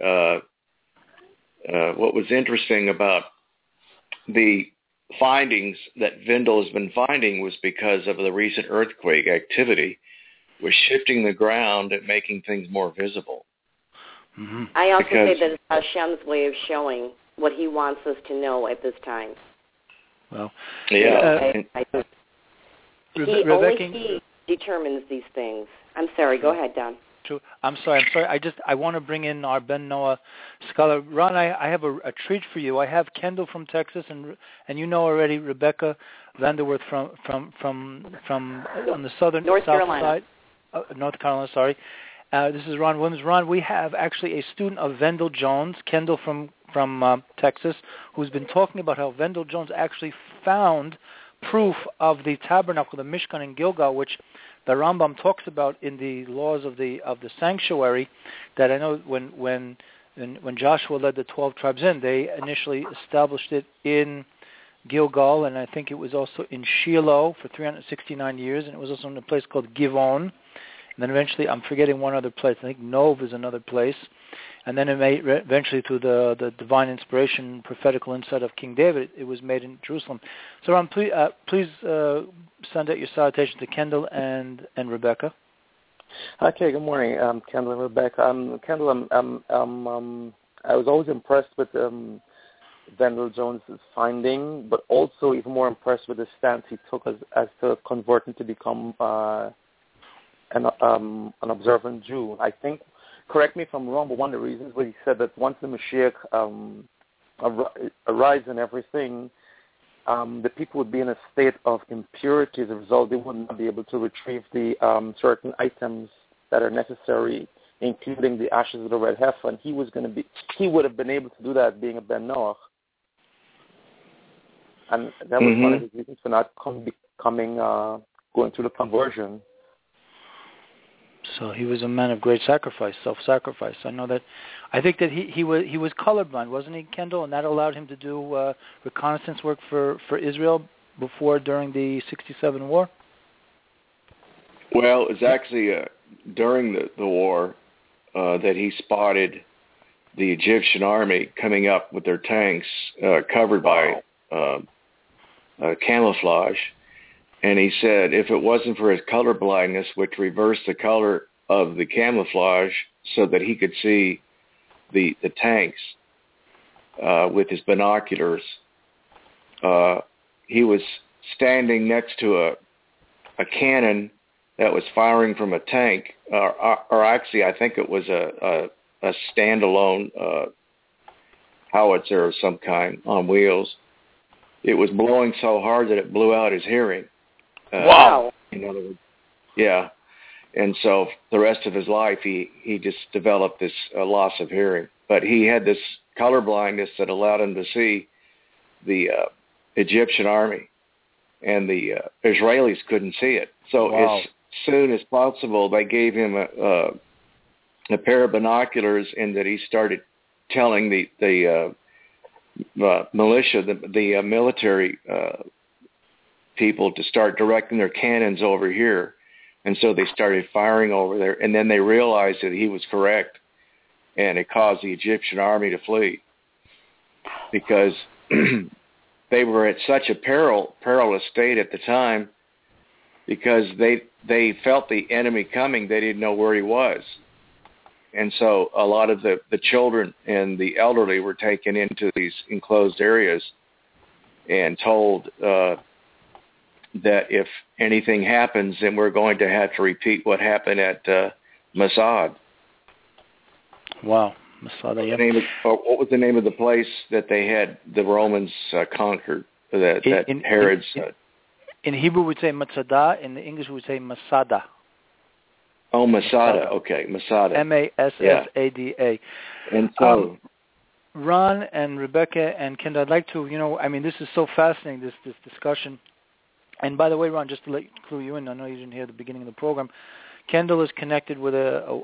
D: What was interesting about the findings that Vendel has been finding was because of the recent earthquake activity, was shifting the ground and making things more visible.
B: Mm-hmm.
E: I also say that it's Hashem's way of showing what he wants us to know at this time.
B: Well,
E: he determines these things. I'm sorry. Go ahead, Don.
B: True. I'm sorry. I want to bring in our Ben Noah scholar. Ron, I have a treat for you. I have Kendall from Texas, and you know already Rebecca Vanderwerth from on the south side. North Carolina, sorry. This is Ron Williams. Ron, we have actually a student of Vendel Jones, Kendall from Texas, who's been talking about how Vendel Jones actually found proof of the tabernacle, the Mishkan in Gilgal, which the Rambam talks about in the laws of the sanctuary. That I know when Joshua led the 12 tribes in, they initially established it in Gilgal, and I think it was also in Shiloh for 369 years, and it was also in a place called Givon. And then eventually, I'm forgetting one other place. I think Nov is another place. And then it made eventually through the divine inspiration, prophetical insight of King David, it was made in Jerusalem. So Ron, please send out your salutation to Kendall and Rebecca.
C: Okay, good morning, Kendall and Rebecca. Kendall, I was always impressed with Vendel Jones' finding, but also even more impressed with the stance he took as to converting to become an observant Jew. I think, correct me if I'm wrong, but one of the reasons was he said that once the Mashiach arrives and everything, the people would be in a state of impurity. As a result, they would not be able to retrieve the certain items that are necessary, including the ashes of the red heifer. And he would have been able to do that being a Ben Noach. And that was one of his reasons for not going through the conversion.
B: So he was a man of great sacrifice, self-sacrifice. I think that he was colorblind, wasn't he, Kendall? And that allowed him to do reconnaissance work for Israel during the 1967 war?
D: Well, it was actually during the war that he spotted the Egyptian army coming up with their tanks covered by camouflage. And he said if it wasn't for his color blindness, which reversed the color of the camouflage so that he could see the tanks with his binoculars, he was standing next to a cannon that was firing from a tank, or actually I think it was a standalone howitzer of some kind on wheels. It was blowing so hard that it blew out his hearing.
B: Wow.
D: In other words, yeah. And so the rest of his life, he just developed this loss of hearing. But he had this color blindness that allowed him to see the Egyptian army, and the Israelis couldn't see it. So as soon as possible, they gave him a pair of binoculars, and that he started telling the militia, the military people to start directing their cannons over here. And so they started firing over there, and then they realized that he was correct, and it caused the Egyptian army to flee because they were at such a perilous state at the time because they felt the enemy coming. They didn't know where he was. And so a lot of the children and the elderly were taken into these enclosed areas and told that if anything happens, then we're going to have to repeat what happened at Masad.
B: Wow, Masada. Yeah.
D: What was the name of the place that they had the Romans conquered? Herod's.
B: In Hebrew, we'd say Masada. In English, we would say Masada.
D: Oh, Masada. Okay, Masada.
B: Massada.
D: And so,
B: Ron and Rebecca and Kendall, I'd like to, this is so fascinating, this discussion. And by the way, Ron, just to clue you in, I know you didn't hear the beginning of the program, Kendall is connected with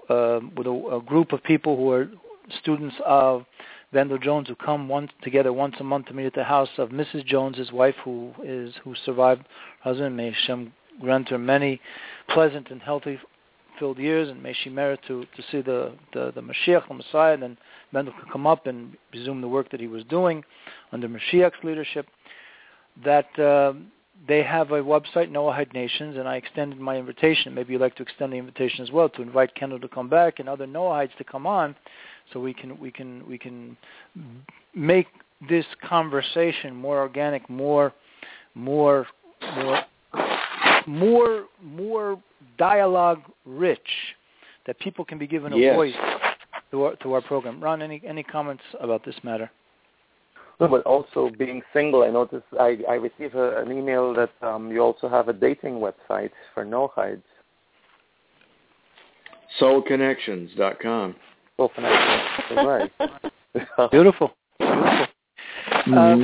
B: a group of people who are students of Wendell Jones, who come together once a month to meet at the house of Mrs. Jones, his wife, who survived her husband. May Hashem grant her many pleasant and healthy-filled years, and may she merit to see the Mashiach, the Messiah, and then Wendell could come up and resume the work that he was doing under Mashiach's leadership. That they have a website, Noahide Nations, and I extended my invitation. Maybe you'd like to extend the invitation as well to invite Kendall to come back and other Noahides to come on, so we can make this conversation more organic, more dialogue rich, that people can be given a voice to our program. Ron, any comments about this matter?
C: No, but also being single, I noticed I received an email that you also have a dating website for Noahides.
D: Soulconnections.com.
C: Soul Connections, right.
B: Beautiful.
C: Mm-hmm.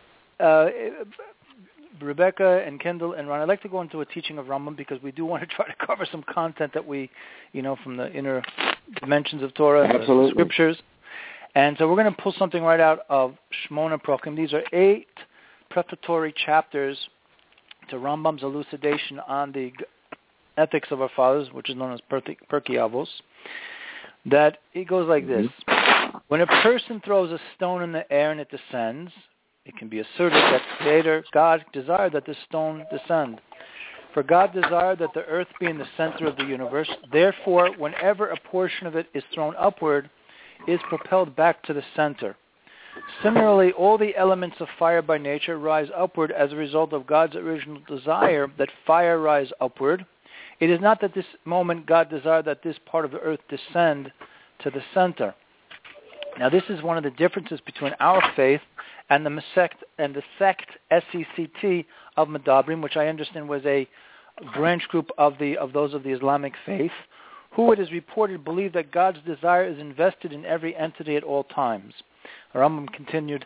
B: Rebecca and Kendall and Ron, I'd like to go into a teaching of Rambam because we do want to try to cover some content that we, from the inner dimensions of Torah and the scriptures. And so we're going to pull something right out of Shmona Prokim. These are 8 prefatory chapters to Rambam's elucidation on the ethics of our fathers, which is known as Pirkei Avos. That it goes like this. When a person throws a stone in the air and it descends, it can be asserted that Creator, God, desired that the stone descend. For God desired that the earth be in the center of the universe. Therefore, whenever a portion of it is thrown upward, is propelled back to the center. Similarly, all the elements of fire by nature rise upward as a result of God's original desire that fire rise upward. It is not that this moment God desired that this part of the earth descend to the center. Now, this is one of the differences between our faith and the sect SECT of Medabrim, which I understand was a branch group of those of the Islamic faith, who it is reported believe that God's desire is invested in every entity at all times. Rambam continued,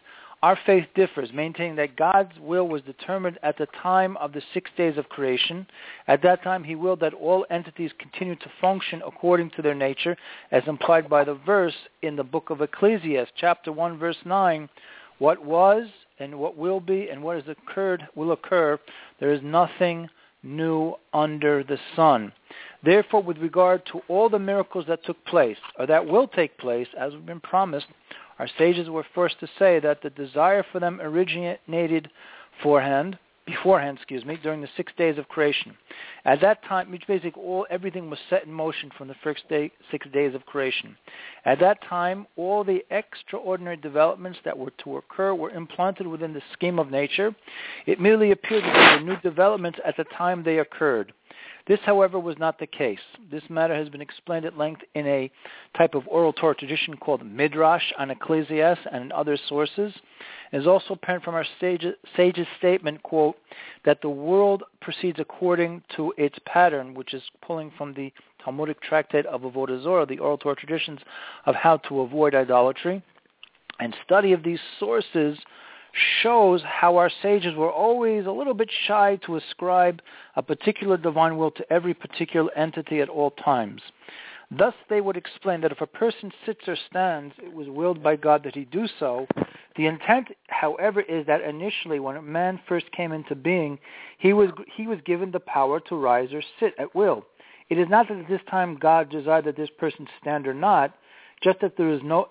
B: our faith differs, maintaining that God's will was determined at the time of the 6 days of creation. At that time, he willed that all entities continue to function according to their nature, as implied by the verse in the book of Ecclesiastes, chapter 1, verse 9, what was and what will be and what has occurred will occur. There is nothing new under the sun. Therefore, with regard to all the miracles that took place, or that will take place, as we've been promised, our sages were first to say that the desire for them originated beforehand, during the 6 days of creation. At that time, everything was set in motion from the first 6 days of creation. At that time, all the extraordinary developments that were to occur were implanted within the scheme of nature. It merely appeared that there were new developments at the time they occurred. This, however, was not the case. This matter has been explained at length in a type of oral Torah tradition called Midrash on Ecclesiastes and in other sources. It is also apparent from our sages' statement, quote, that the world proceeds according to its pattern, which is pulling from the Talmudic tractate of Avodah Zorah, the oral Torah traditions of how to avoid idolatry. And study of these sources shows how our sages were always a little bit shy to ascribe a particular divine will to every particular entity at all times. Thus, they would explain that if a person sits or stands, it was willed by God that he do so. The intent, however, is that initially, when a man first came into being, he was given the power to rise or sit at will. It is not that at this time God desired that this person stand or not, just as there is no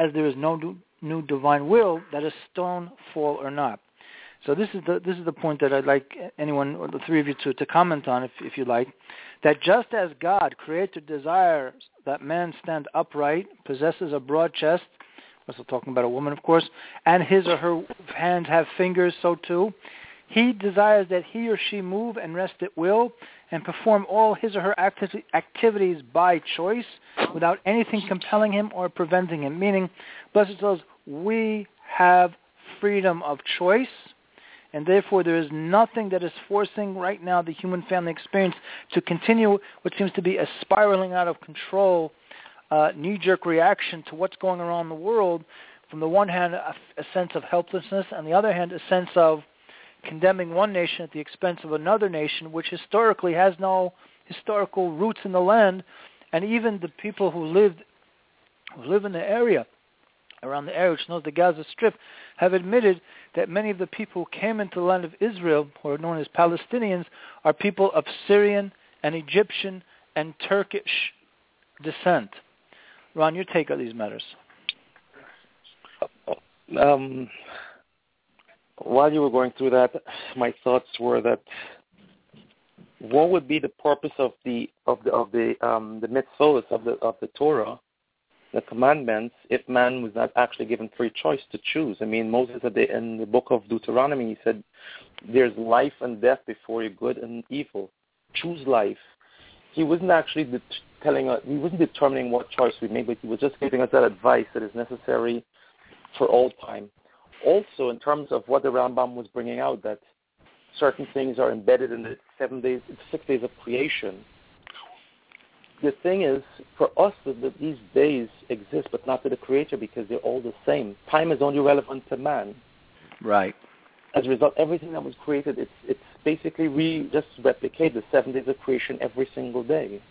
B: new divine will that a stone fall or not. So this is the point that I'd like anyone or the three of you to comment on, if you like, that just as God created desires that man stand upright, possesses a broad chest, we're still talking about a woman, of course, and his or her hands have fingers, so too, he desires that he or she move and rest at will and perform all his or her activities by choice without anything compelling him or preventing him. Meaning, blessed souls, we have freedom of choice, and therefore there is nothing that is forcing right now the human family experience to continue what seems to be a spiraling out of control, knee-jerk reaction to what's going on in the world. From the one hand, a sense of helplessness, and the other hand, a sense of condemning one nation at the expense of another nation, which historically has no historical roots in the land, and even the people who live in the area, around the area, which knows the Gaza Strip, have admitted that many of the people who came into the land of Israel, who are known as Palestinians, are people of Syrian and Egyptian and Turkish descent. Ron, your take on these matters.
C: While you were going through that, my thoughts were that what would be the purpose of the mitzvot of the Torah, the commandments, if man was not actually given free choice to choose? I mean, Moses in the book of Deuteronomy, he said, "There's life and death before you, good and evil. Choose life." He wasn't actually he wasn't determining what choice we make, but he was just giving us that advice that is necessary for all time. Also, in terms of what the Rambam was bringing out, that certain things are embedded in the 6 days of creation. The thing is, for us, that these days exist, but not to the Creator, because they're all the same. Time is only relevant to man.
B: Right.
C: As a result, everything that was created, it's basically we just replicate the 7 days of creation every single day.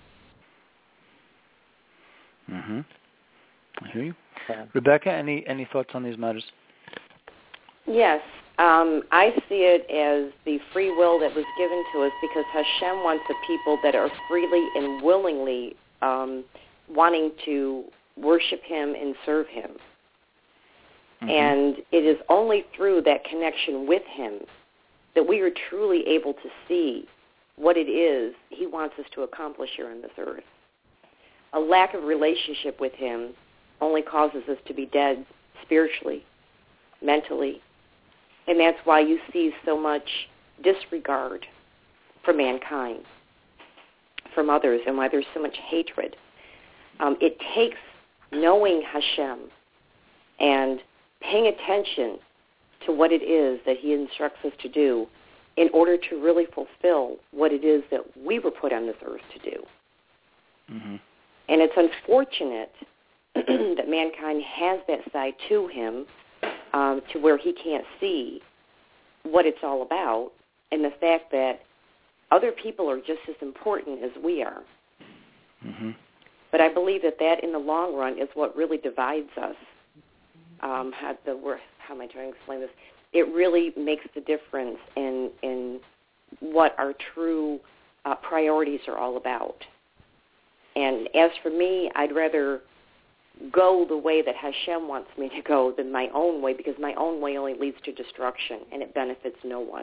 B: Mm-hmm. I hear you. Rebecca, any thoughts on these matters?
E: Yes. I see it as the free will that was given to us because Hashem wants a people that are freely and willingly wanting to worship Him and serve Him. Mm-hmm. And it is only through that connection with Him that we are truly able to see what it is He wants us to accomplish here on this earth. A lack of relationship with Him only causes us to be dead spiritually, mentally. And that's why you see so much disregard for mankind, from others, and why there's so much hatred. It takes knowing Hashem and paying attention to what it is that He instructs us to do in order to really fulfill what it is that we were put on this earth to do. Mm-hmm. And it's unfortunate that mankind has that side to him, to where he can't see what it's all about, and the fact that other people are just as important as we are.
B: Mm-hmm.
E: But I believe that in the long run is what really divides us. How am I trying to explain this? It really makes the difference in what our true priorities are all about. And as for me, I'd rather go the way that Hashem wants me to go than my own way, because my own way only leads to destruction, and it benefits no one.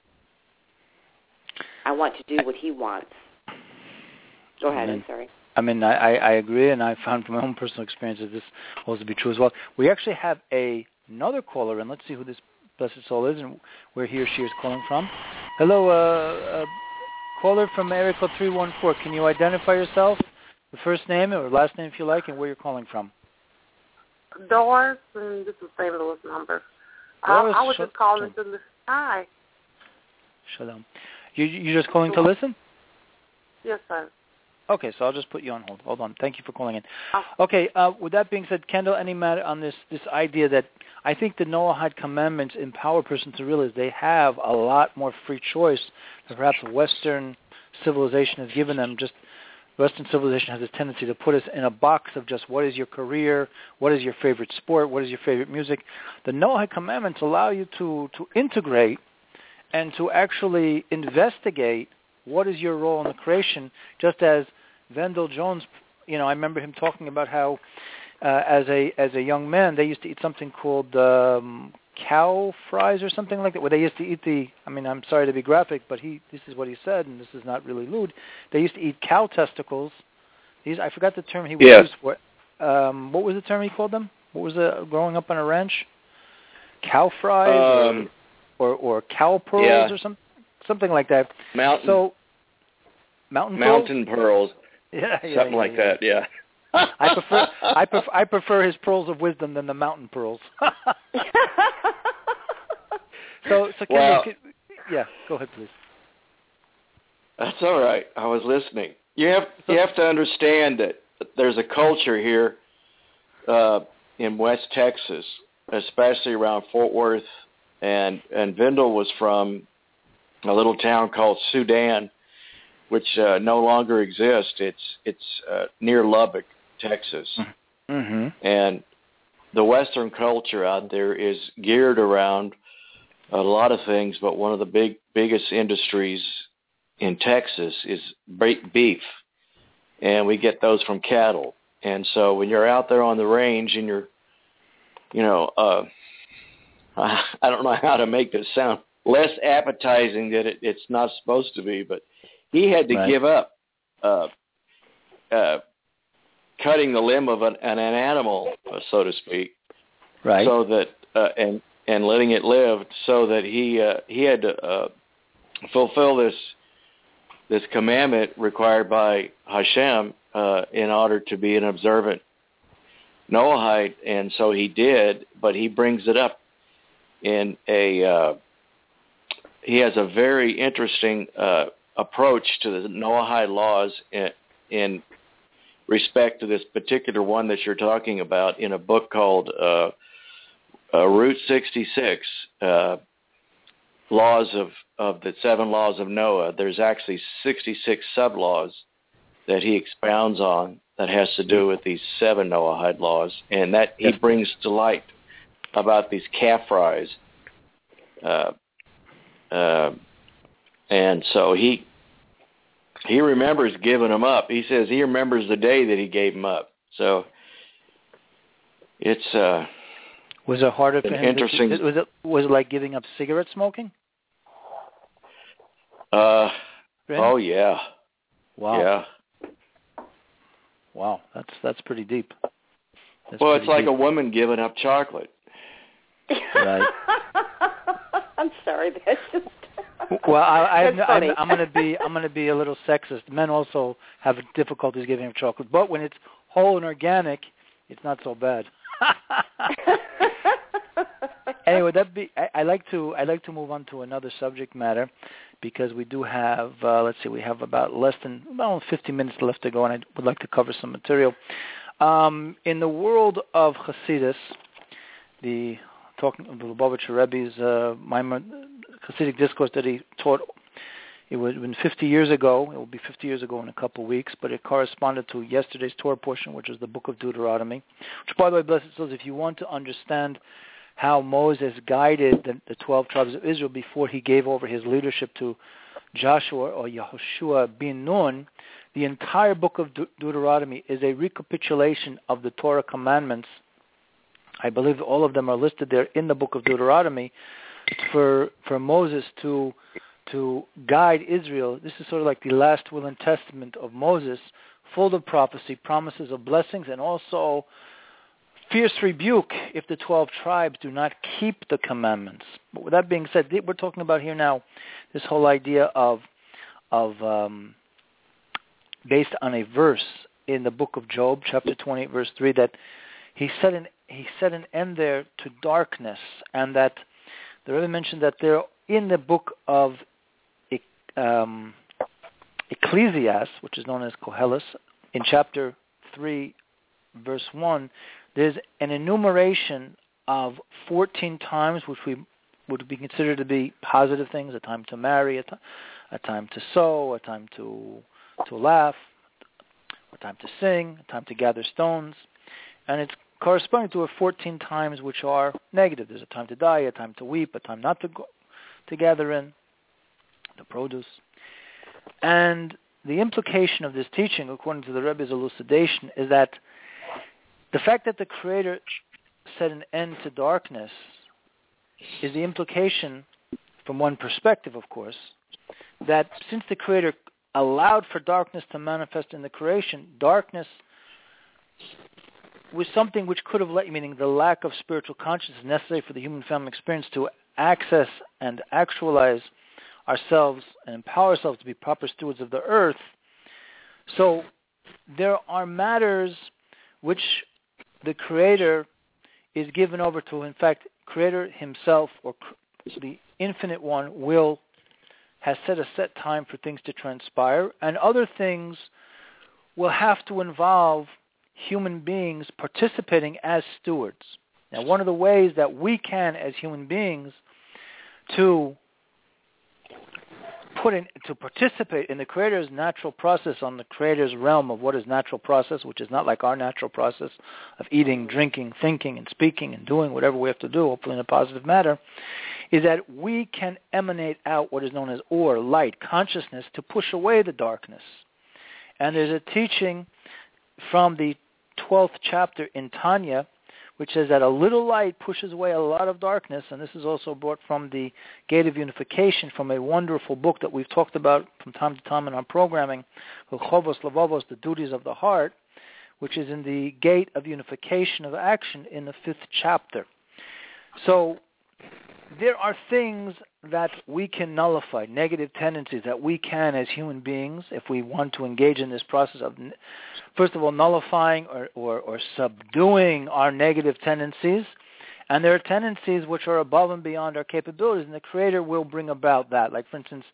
E: I want to do what he wants. Go ahead, I'm sorry.
B: I mean, I agree, and I found from my own personal experience that this holds to be true as well. We actually have another caller, and let's see who this blessed soul is and where he or she is calling from. Hello, caller from area code 314. Can you identify yourself, the first name or last name if you like, and where you're calling from?
F: Doris, and this is St. Louis number. I was just calling to listen. Hi.
B: Shalom. You're just calling to listen?
F: Yes, sir.
B: Okay, so I'll just put you on hold. Hold on. Thank you for calling in. Okay, with that being said, Kendall, any matter on this idea that I think the Noahide commandments empower a person to realize they have a lot more free choice than perhaps Western civilization has given them. Just Western civilization has a tendency to put us in a box of just what is your career, what is your favorite sport, what is your favorite music. The Noahide commandments allow you to integrate and to actually investigate what is your role in the creation, just as Wendell Jones, I remember him talking about how as a young man they used to eat something called cow fries or something like that, where they used to eat I'm sorry to be graphic, but this is what he said, and this is not really lewd. They used to eat cow testicles. I forgot the term he would use for it. What was the term he called them? What was growing up on a ranch? Cow fries or cow pearls or something like that. Mountain
D: pearls. Something like that. Yeah.
B: I prefer his pearls of wisdom than the mountain pearls. So Kendall, go ahead, please.
D: That's all right. I was listening. You have to understand that there's a culture here in West Texas, especially around Fort Worth, and Wendell was from a little town called Sudan, which no longer exists. It's near Lubbock, Texas.
B: Mm-hmm.
D: And the Western culture out there is geared around a lot of things, but one of the biggest industries in Texas is beef, and we get those from cattle. And so when you're out there on the range and you're, I don't know how to make this sound less appetizing than it's not supposed to be, but he had to give up cutting the limb of an animal, so to speak,
B: right?
D: So that and letting it live, so that he had to fulfill this commandment required by Hashem in order to be an observant Noahide, and so he did. But he brings it up in he has a very interesting approach to the Noahide laws in respect to this particular one that you're talking about in a book called Route 66, Laws of the 7 Laws of Noah. There's actually 66 sub-laws that he expounds on that has to do with these 7 Noahide laws, and that he brings to light about these calf fries. And so he remembers giving them up. He says he remembers the day that he gave them up. So it's
B: was it harder for him?
D: Interesting.
B: Was it like giving up cigarette smoking?
D: Oh yeah.
B: Wow.
D: Yeah.
B: Wow, that's pretty deep.
D: Well, it's like a woman giving up chocolate.
B: Right.
E: I'm sorry, that's just.
B: Well, I'm going to be a little sexist. Men also have difficulties giving up chocolate, but when it's whole and organic, it's not so bad. Anyway, I like to move on to another subject matter, because we do have we have about 50 minutes left to go, and I would like to cover some material. In the world of Hasidus, the talking of the Lubavitcher Rebbe's Hasidic discourse that he taught. It would have been 50 years ago. It will be 50 years ago in a couple of weeks, but it corresponded to yesterday's Torah portion, which is the book of Deuteronomy. Which, by the way, blessed souls, if you want to understand how Moses guided the 12 tribes of Israel before he gave over his leadership to Joshua or Yehoshua bin Nun, the entire book of Deuteronomy is a recapitulation of the Torah commandments. I believe all of them are listed there in the book of Deuteronomy for Moses to guide Israel. This is sort of like the last will and testament of Moses, full of prophecy, promises of blessings, and also fierce rebuke if the 12 tribes do not keep the commandments. But with that being said, we're talking about here now this whole idea of based on a verse in the book of Job, chapter 28, verse 3, that he set an end there to darkness, and that the Rebbe mentioned that there in the book of Ecclesiastes, which is known as Koheles, in chapter 3, verse 1, there's an enumeration of 14 times which we would be considered to be positive things: a time to marry, a time to sow, a time to laugh, a time to sing, a time to gather stones, and it's corresponding to 14 times which are negative. There's a time to die, a time to weep, a time not to go to gather in the produce. And the implication of this teaching, according to the Rebbe's elucidation, is that the fact that the Creator set an end to darkness is the implication, from one perspective, of course, that since the Creator allowed for darkness to manifest in the creation, darkness was something which could have led, meaning the lack of spiritual consciousness necessary for the human family experience to access and actualize ourselves and empower ourselves to be proper stewards of the earth. So there are matters which the Creator is given over to. In fact, Creator himself, or the Infinite One, has set a set time for things to transpire, and other things will have to involve human beings participating as stewards. Now, one of the ways that we can, as human beings, to participate in the Creator's natural process, on the Creator's realm of what is natural process, which is not like our natural process of eating, drinking, thinking, and speaking, and doing whatever we have to do, hopefully in a positive manner, is that we can emanate out what is known as or, light, consciousness, to push away the darkness. And there's a teaching from the 12th chapter in Tanya, which says that a little light pushes away a lot of darkness, and this is also brought from the Gate of Unification, from a wonderful book that we've talked about from time to time in our programming, Chovos Levavos, the Duties of the Heart, which is in the Gate of Unification of Action in the 5th chapter. So there are things that we can nullify, negative tendencies that we can, as human beings, if we want to engage in this process of, first of all, nullifying or subduing our negative tendencies. And there are tendencies which are above and beyond our capabilities, and the Creator will bring about that. Like, for instance,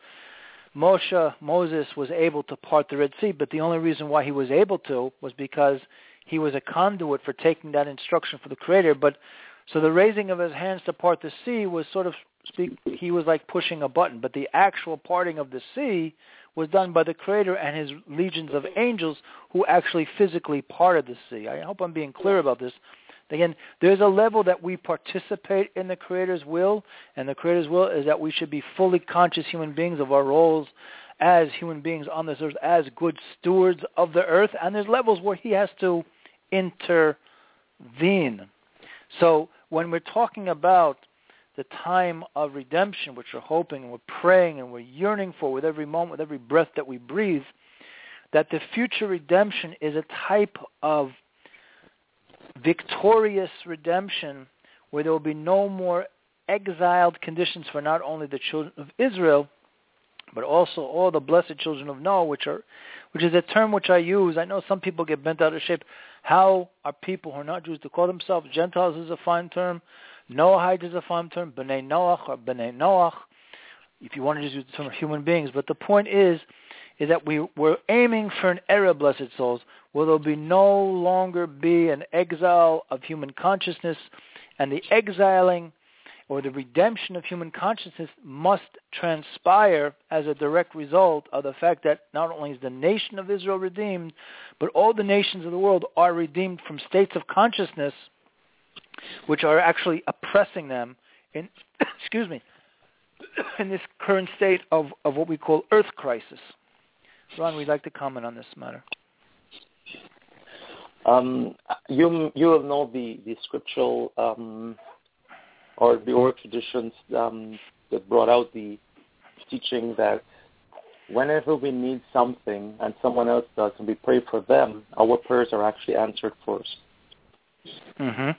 B: Moses was able to part the Red Sea, but the only reason why he was able to was because he was a conduit for taking that instruction for the Creator. So the raising of his hands to part the sea was he was like pushing a button, but the actual parting of the sea was done by the Creator and his legions of angels who actually physically parted the sea. I hope I'm being clear about this. Again, there's a level that we participate in the Creator's will, and the Creator's will is that we should be fully conscious human beings of our roles as human beings on this earth, as good stewards of the earth, and there's levels where he has to intervene. So when we're talking about the time of redemption, which we're hoping and we're praying and we're yearning for with every moment, with every breath that we breathe, that the future redemption is a type of victorious redemption where there will be no more exiled conditions for not only the children of Israel, but also all the blessed children of Noah, which is a term which I use. I know some people get bent out of shape. How are people who are not Jews to call themselves? Gentiles is a fine term. Noahide is a fine term. B'nai Noach or B'nai Noach, if you want to just use the term of human beings. But the point is that we're aiming for an era, blessed souls, where there will no longer be an exile of human consciousness, and the exiling or the redemption of human consciousness must transpire as a direct result of the fact that not only is the nation of Israel redeemed, but all the nations of the world are redeemed from states of consciousness which are actually oppressing them in, excuse me, in this current state of what we call earth crisis. Ron, we'd like to comment on this matter.
C: You will know the scriptural or the oral traditions that brought out the teaching that whenever we need something and someone else does and we pray for them, our prayers are actually answered first.
B: Mm-hmm.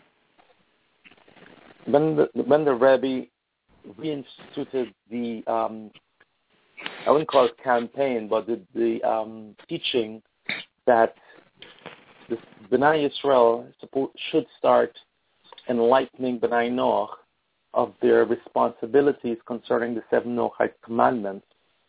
C: When the Rebbe reinstituted the I wouldn't call it campaign, but the teaching that the B'nai Yisrael should start enlightening B'nai Noach of their responsibilities concerning the 7 Noachite commandments,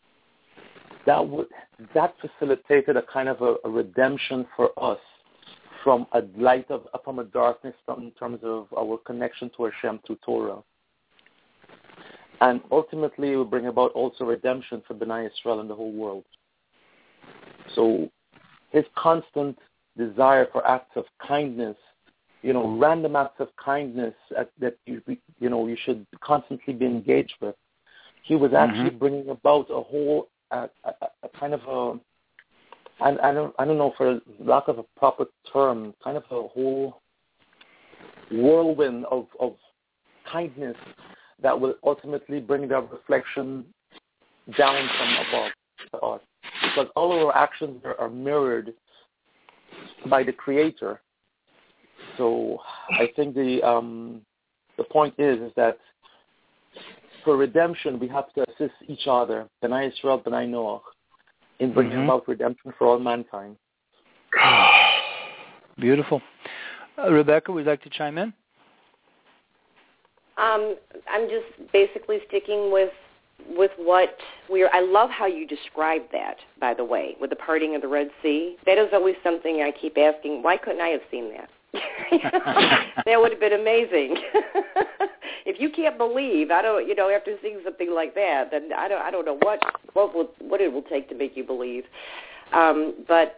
C: that facilitated a kind of a redemption for us from a from a darkness in terms of our connection to Hashem through Torah. And ultimately it will bring about also redemption for B'nai Yisrael and the whole world. So his constant desire for acts of kindness, random acts of kindness that you should constantly be engaged with, he was actually bringing about a whole a kind of a, I don't know, for lack of a proper term, kind of a whole whirlwind of kindness that will ultimately bring that reflection down from above to us. Because all of our actions are mirrored by the Creator. So I think the point is that for redemption, we have to assist each other, B'nai Yisrael, B'nai Noach, in bringing about redemption for all mankind.
B: Beautiful. Rebecca, would you like to chime in?
E: I'm just basically sticking with what I love how you described that, by the way, with the parting of the Red Sea. That is always something I keep asking, why couldn't I have seen that? That would have been amazing. If you can't believe, after seeing something like that, then I don't know what it will take to make you believe. But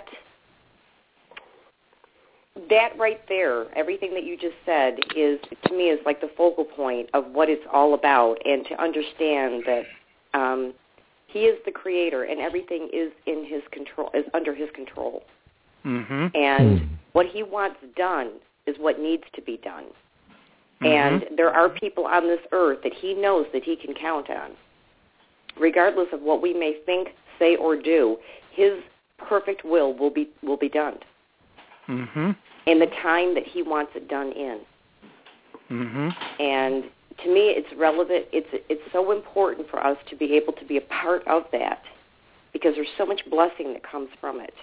E: that right there, everything that you just said is, to me, is like the focal point of what it's all about, and to understand that he is the Creator and everything is in his control, is under his control. Mm-hmm. And what he wants done is what needs to be done. Mm-hmm. And there are people on this earth that he knows that he can count on. Regardless of what we may think, say, or do, his perfect will be done. Mm-hmm. In the time that he wants it done in. Mm-hmm. And to me, it's relevant. It's so important for us to be able to be a part of that, because there's so much blessing that comes from it.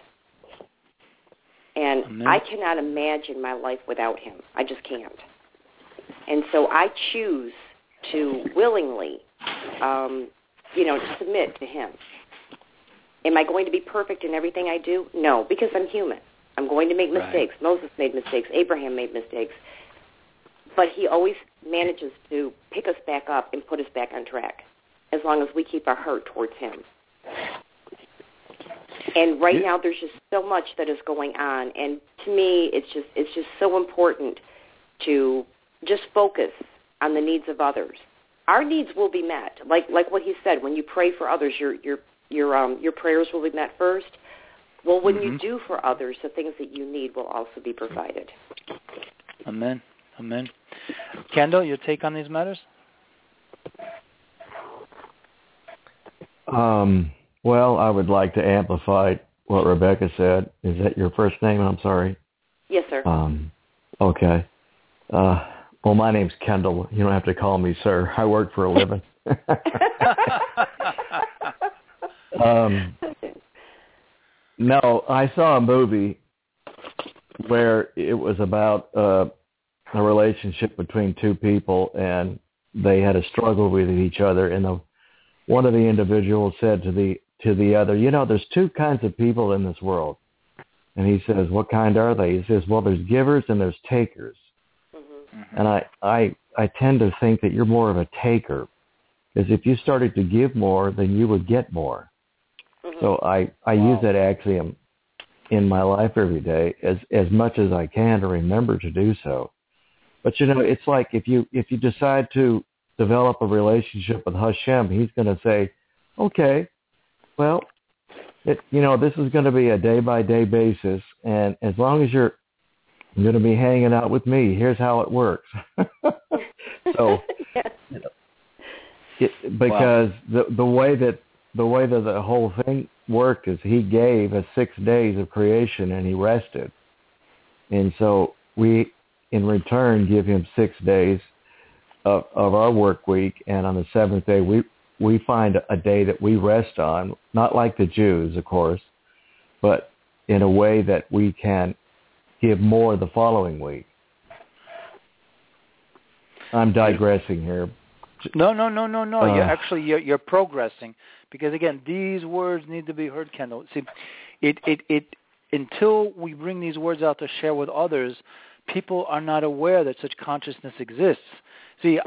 E: And Amen. I cannot imagine my life without him. I just can't. And so I choose to willingly, to submit to him. Am I going to be perfect in everything I do? No, because I'm human. I'm going to make mistakes. Right. Moses made mistakes. Abraham made mistakes. But he always manages to pick us back up and put us back on track, as long as we keep our heart towards him. And right now there's just so much that is going on. And to me, it's just so important to just focus on the needs of others. Our needs will be met. Like what he said, when you pray for others, your prayers will be met first. Well, when you do for others, the things that you need will also be provided.
B: Amen. Amen. Kendall, your take on these matters?
G: Well, I would like to amplify what Rebecca said. Is that your first name? I'm sorry.
E: Yes, sir.
G: Okay. Well, my name's Kendall. You don't have to call me sir. I work for a living. No, I saw a movie where it was about a relationship between two people, and they had a struggle with each other. And one of the individuals said to the other, there's two kinds of people in this world. And he says, what kind are they? He says, well, there's givers and there's takers. Mm-hmm. And I tend to think that you're more of a taker, because if you started to give more, then you would get more. Mm-hmm. So I use that axiom in my life every day as much as I can to remember to do so. But you know, it's like if you decide to develop a relationship with Hashem, He's going to say, okay, well, this is going to be a day-by-day basis, and as long as you're going to be hanging out with me, here's how it works. So, because the way that the whole thing worked is He gave us 6 days of creation and He rested, and so we, in return, give Him 6 days of our work week, and on the seventh day we find a day that we rest on, not like the Jews, of course, but in a way that we can give more the following week. I'm digressing here.
B: No. You're progressing, because again, these words need to be heard, Kendall. See, it until we bring these words out to share with others, people are not aware that such consciousness exists. See,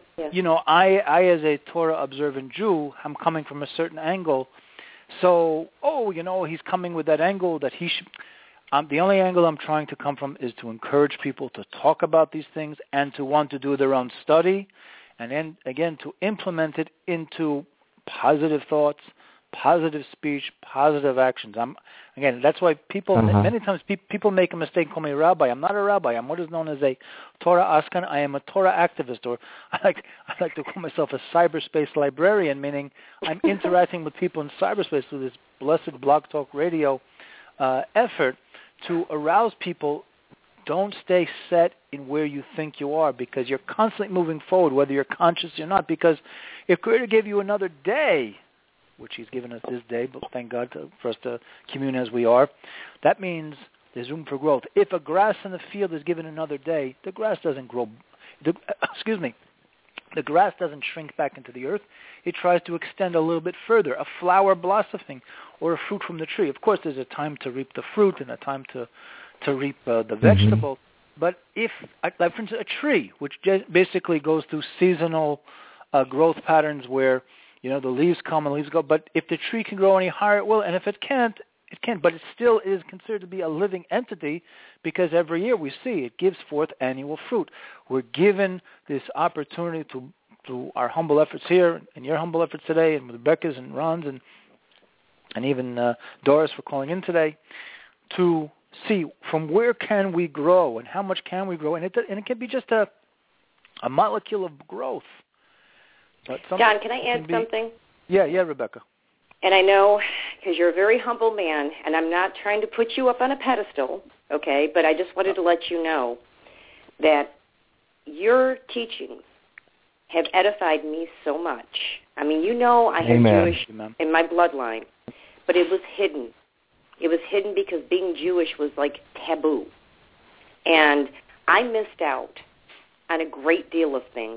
B: I as a Torah observant Jew, I'm coming from a certain angle. So, he's coming with that angle that he should. The only angle I'm trying to come from is to encourage people to talk about these things and to want to do their own study, and then again to implement it into positive thoughts, positive speech, positive actions. That's why people many times people make a mistake, call me a rabbi. I'm not a rabbi. I'm what is known as a Torah askan. I am a Torah activist, or I like to call myself a cyberspace librarian, meaning I'm interacting with people in cyberspace through this blessed Blog Talk Radio effort to arouse people. Don't stay set in where you think you are, because you're constantly moving forward, whether you're conscious or not. Because if Creator gave you another day, which He's given us this day, but thank God for us to commune as we are, that means there's room for growth. If a grass in the field is given another day, the grass doesn't grow. The grass doesn't shrink back into the earth. It tries to extend a little bit further. A flower blossoming or a fruit from the tree. Of course, there's a time to reap the fruit and a time to reap the vegetable. But if, like for instance, a tree, which basically goes through seasonal growth patterns where, the leaves come and leaves go. But if the tree can grow any higher, it will. And if it can't, it can't. But it still is considered to be a living entity, because every year we see it gives forth annual fruit. We're given this opportunity through our humble efforts here and your humble efforts today, and with Rebecca's and Ron's and even Doris for calling in today, to see from where can we grow and how much can we grow. And it can be just a molecule of growth.
E: John, can I add something?
B: Yeah, Rebecca.
E: And I know, because you're a very humble man, and I'm not trying to put you up on a pedestal, okay, but I just wanted to let you know that your teachings have edified me so much. I mean, I have Jewish in my bloodline, but it was hidden. It was hidden because being Jewish was like taboo. And I missed out on a great deal of things.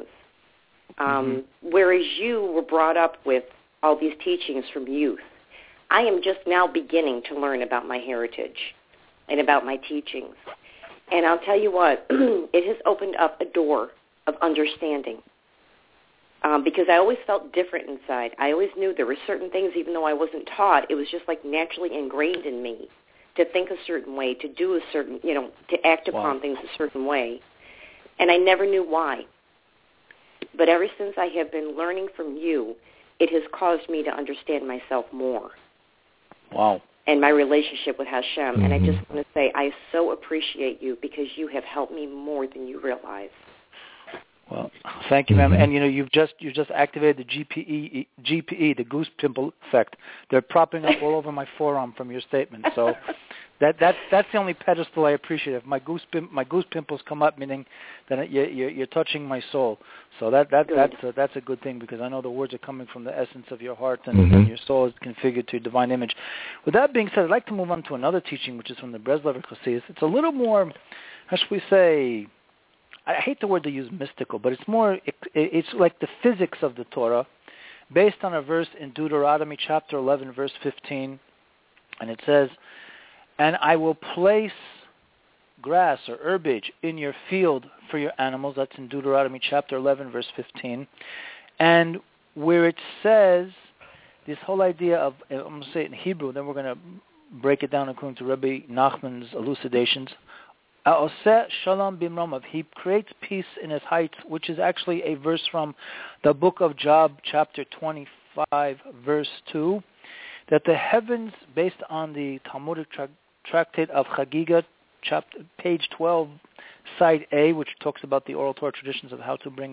E: Whereas you were brought up with all these teachings from youth, I am just now beginning to learn about my heritage and about my teachings. And I'll tell you what, it has opened up a door of understanding, because I always felt different inside. I always knew there were certain things, even though I wasn't taught, it was just like naturally ingrained in me to think a certain way, to do a certain, to act upon things a certain way. And I never knew why. But ever since I have been learning from you, it has caused me to understand myself more.
B: Wow.
E: And my relationship with Hashem. And I just want to say I so appreciate you, because you have helped me more than you realize.
B: Well, thank you, ma'am. And you've just activated the GPE, the goose pimple effect. They're propping up all over my forearm from your statement. So that's the only pedestal I appreciate. If my goose pimples come up, meaning that you're touching my soul. So that's a good thing, because I know the words are coming from the essence of your heart, and your soul is configured to a divine image. With that being said, I'd like to move on to another teaching, which is from the Breslover Chassidus. It's a little more, how should we say, I hate the word they use, mystical, but it's like the physics of the Torah, based on a verse in Deuteronomy chapter 11, verse 15, and it says, "And I will place grass or herbage in your field for your animals. That's in Deuteronomy chapter 11, verse 15. And where it says this whole idea of, I'm going to say it in Hebrew, then we're going to break it down according to Rabbi Nachman's elucidations. Ha'oseh shalom bimromav. He creates peace in his heights, which is actually a verse from the book of Job, chapter 25, verse 2, that the heavens, based on the Talmudic tractate of Chagiga, chapter, page 12, side A, which talks about the oral Torah traditions of how to bring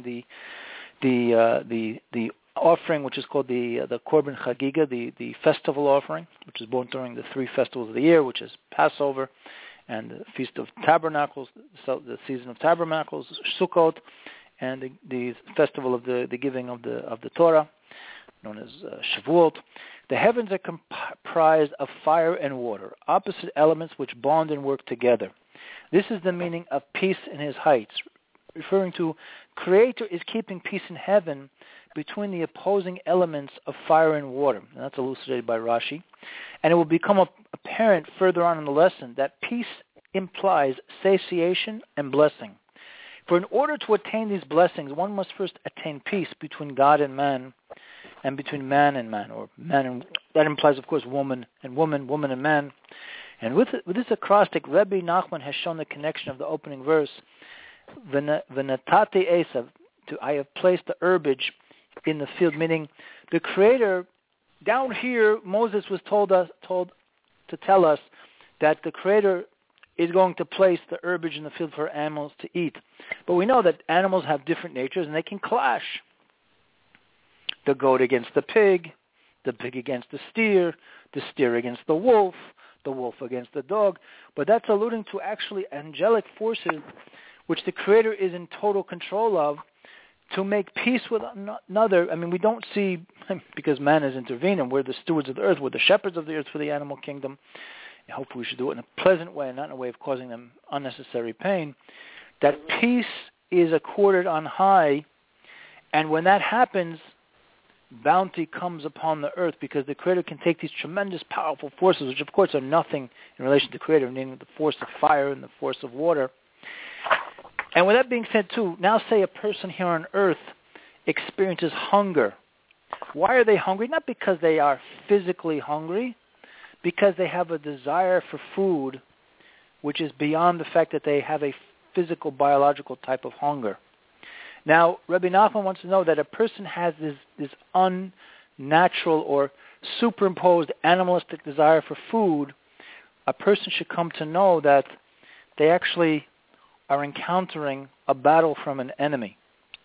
B: the offering, which is called the Korban Chagiga, the festival offering, which is born during the 3 festivals of the year, which is Passover and the Feast of Tabernacles, the season of Tabernacles, Sukkot, and the festival of the giving of the Torah, known as Shavuot. The heavens are comprised of fire and water, opposite elements which bond and work together. This is the meaning of peace in his heights, referring to Creator is keeping peace in heaven between the opposing elements of fire and water. And that's elucidated by Rashi. And it will become apparent further on in the lesson that peace implies satiation and blessing. For in order to attain these blessings, one must first attain peace between God and man, and between man and man, or man and, that implies, of course, woman and woman, woman and man. And with this acrostic, Rebbe Nachman has shown the connection of the opening verse, V'natati Esav, I have placed the herbage in the field, meaning the Creator, down here, Moses was told to tell us that the Creator is going to place the herbage in the field for animals to eat. But we know that animals have different natures and they can clash. The goat against the pig against the steer against the wolf against the dog. But that's alluding to actually angelic forces which the Creator is in total control of to make peace with another. I mean, we don't see, because man is intervening, we're the stewards of the earth, we're the shepherds of the earth for the animal kingdom. Hopefully we should do it in a pleasant way and not in a way of causing them unnecessary pain. That peace is accorded on high, and when that happens, bounty comes upon the earth, because the Creator can take these tremendous, powerful forces, which of course are nothing in relation to the Creator, namely the force of fire and the force of water. And with that being said, too, now say a person here on earth experiences hunger. Why are they hungry? Not because they are physically hungry, because they have a desire for food which is beyond the fact that they have a physical, biological type of hunger. Now, Rabbi Nachman wants to know that a person has this unnatural or superimposed animalistic desire for food. A person should come to know that they actually are encountering a battle from an enemy.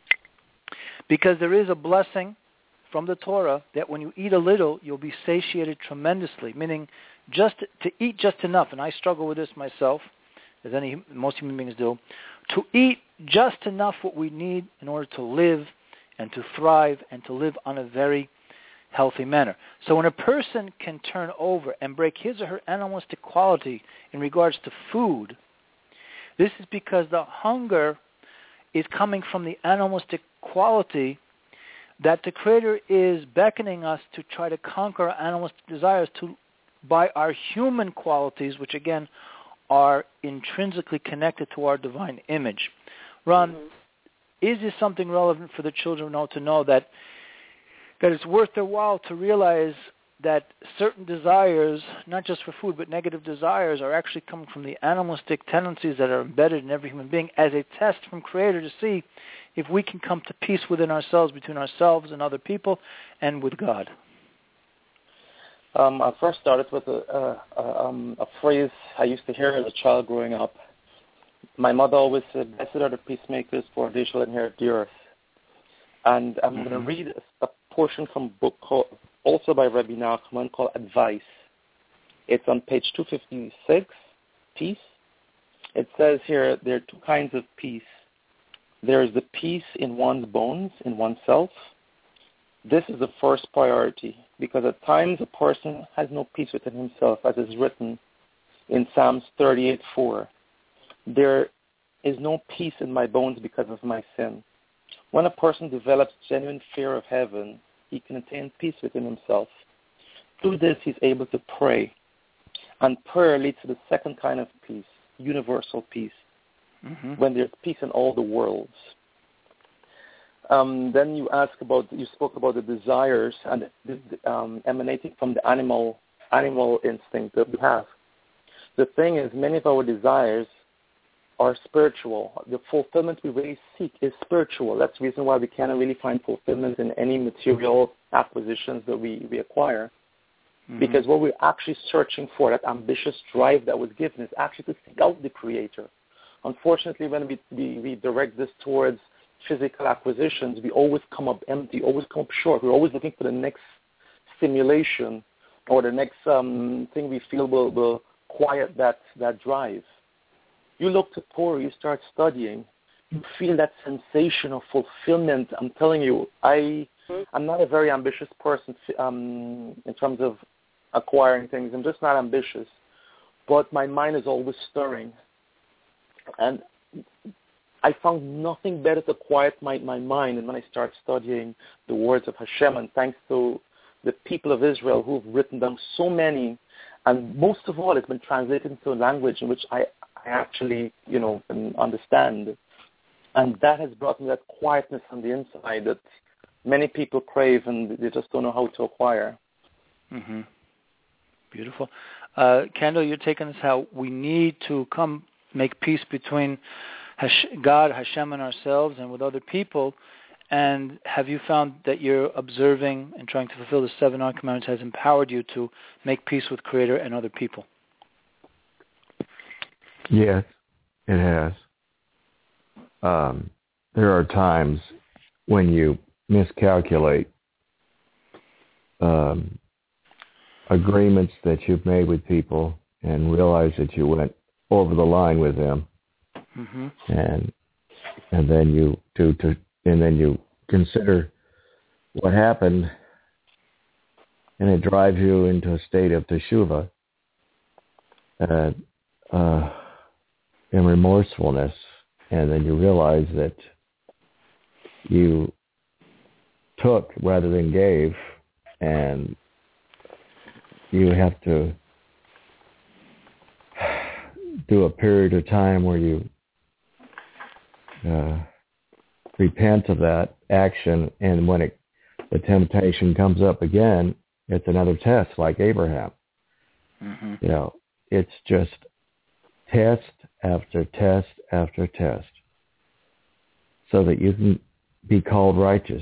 B: Because there is a blessing from the Torah that when you eat a little, you'll be satiated tremendously, meaning just to eat just enough, and I struggle with this myself, as most human beings do, to eat just enough what we need in order to live and to thrive and to live on a very healthy manner. So when a person can turn over and break his or her animalistic quality in regards to food, this is because the hunger is coming from the animalistic quality that the Creator is beckoning us to try to conquer our animalistic desires by our human qualities, which again are intrinsically connected to our divine image. Ron, is this something relevant for the children to know that it's worth their while to realize that certain desires, not just for food, but negative desires, are actually coming from the animalistic tendencies that are embedded in every human being as a test from Creator to see if we can come to peace within ourselves, between ourselves and other people, and with God?
C: I first started with a phrase I used to hear as a child growing up. My mother always said, "Blessed are the peacemakers, for they shall inherit the earth." And I'm going to read a portion from a book also by Rabbi Nachman called Advice. It's on page 256, Peace. It says here there are 2 kinds of peace. There is the peace in one's bones, in oneself. This is the first priority, because at times a person has no peace within himself, as is written in Psalms 38:4. There is no peace in my bones because of my sin. When a person develops genuine fear of heaven, he can attain peace within himself. Through this, he's able to pray. And prayer leads to the second kind of peace, universal peace, when there's peace in all the worlds. Then you spoke about the desires and emanating from the animal instinct that we have. The thing is, many of our desires are spiritual. The fulfillment we really seek is spiritual. That's the reason why we cannot really find fulfillment in any material acquisitions that we acquire. Because what we're actually searching for, that ambitious drive that was given, is actually to seek out the Creator. Unfortunately, when we direct this towards physical acquisitions, we always come up empty, always come up short. We're always looking for the next stimulation or the next thing we feel will quiet that drive. You look to Torah, you start studying, you feel that sensation of fulfillment. I'm telling you, I'm not a very ambitious person in terms of acquiring things. I'm just not ambitious. But my mind is always stirring. And I found nothing better to quiet my mind than when I start studying the words of Hashem, and thanks to the people of Israel who have written down so many, and most of all, it's been translated into a language in which I actually, can understand. And that has brought me that quietness on the inside that many people crave and they just don't know how to acquire.
B: Beautiful. Kendall, you're taking us how we need to make peace between God, Hashem, and ourselves and with other people. And have you found that you're observing and trying to fulfill the 7 commandments has empowered you to make peace with Creator and other people?
G: Yes, it has. There are times when you miscalculate agreements that you've made with people and realize that you went over the line with them, and then you consider what happened, and it drives you into a state of teshuvah and remorsefulness, and then you realize that you took rather than gave, and you have to do a period of time where you repent of that action, and when the temptation comes up again, it's another test, like Abraham. It's just test after test after test, so that you can be called righteous.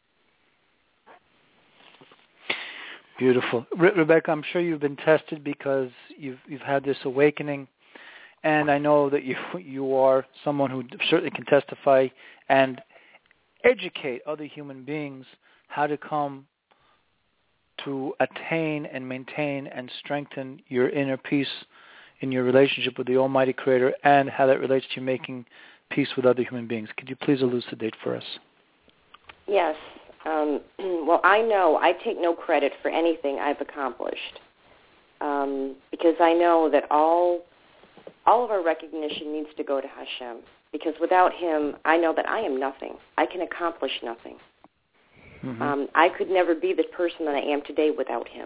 B: Beautiful. Rebecca, I'm sure you've been tested because you've had this awakening, and I know that you are someone who certainly can testify and educate other human beings how to come to attain and maintain and strengthen your inner peace in your relationship with the Almighty Creator, and how that relates to you making peace with other human beings. Could you please elucidate for us?
E: Yes. Well, I know I take no credit for anything I've accomplished, because I know that all of our recognition needs to go to Hashem, because without Him, I know that I am nothing. I can accomplish nothing. I could never be the person that I am today without Him.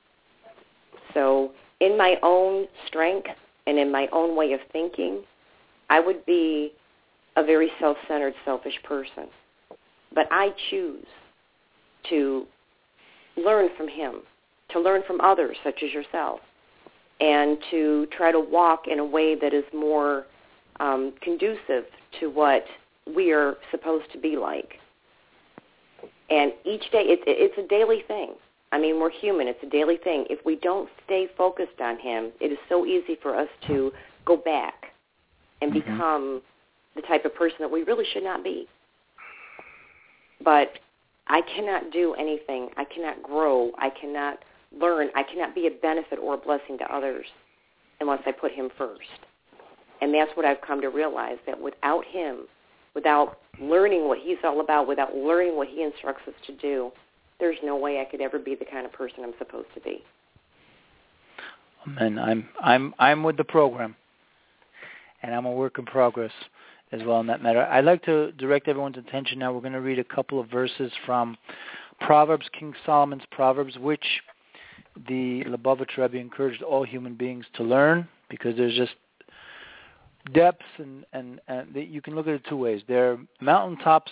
E: So in my own strength and in my own way of thinking, I would be a very self-centered, selfish person. But I choose to learn from Him, to learn from others such as yourself, and to try to walk in a way that is more conducive to what we are supposed to be like. And each day, it's a daily thing. I mean, we're human. It's a daily thing. If we don't stay focused on Him, it is so easy for us to go back and become the type of person that we really should not be. But I cannot do anything. I cannot grow. I cannot learn. I cannot be a benefit or a blessing to others unless I put Him first. And that's what I've come to realize, that without Him, without learning what He's all about, without learning what He instructs us to do, there's no way I could ever be the kind of person I'm supposed to be.
B: Amen. I'm with the program, and I'm a work in progress as well in that matter. I'd like to direct everyone's attention now. We're going to read a couple of verses from Proverbs, King Solomon's Proverbs, which the Lubavitch Rebbe encouraged all human beings to learn, because there's just depths, and you can look at it two ways. There are mountaintops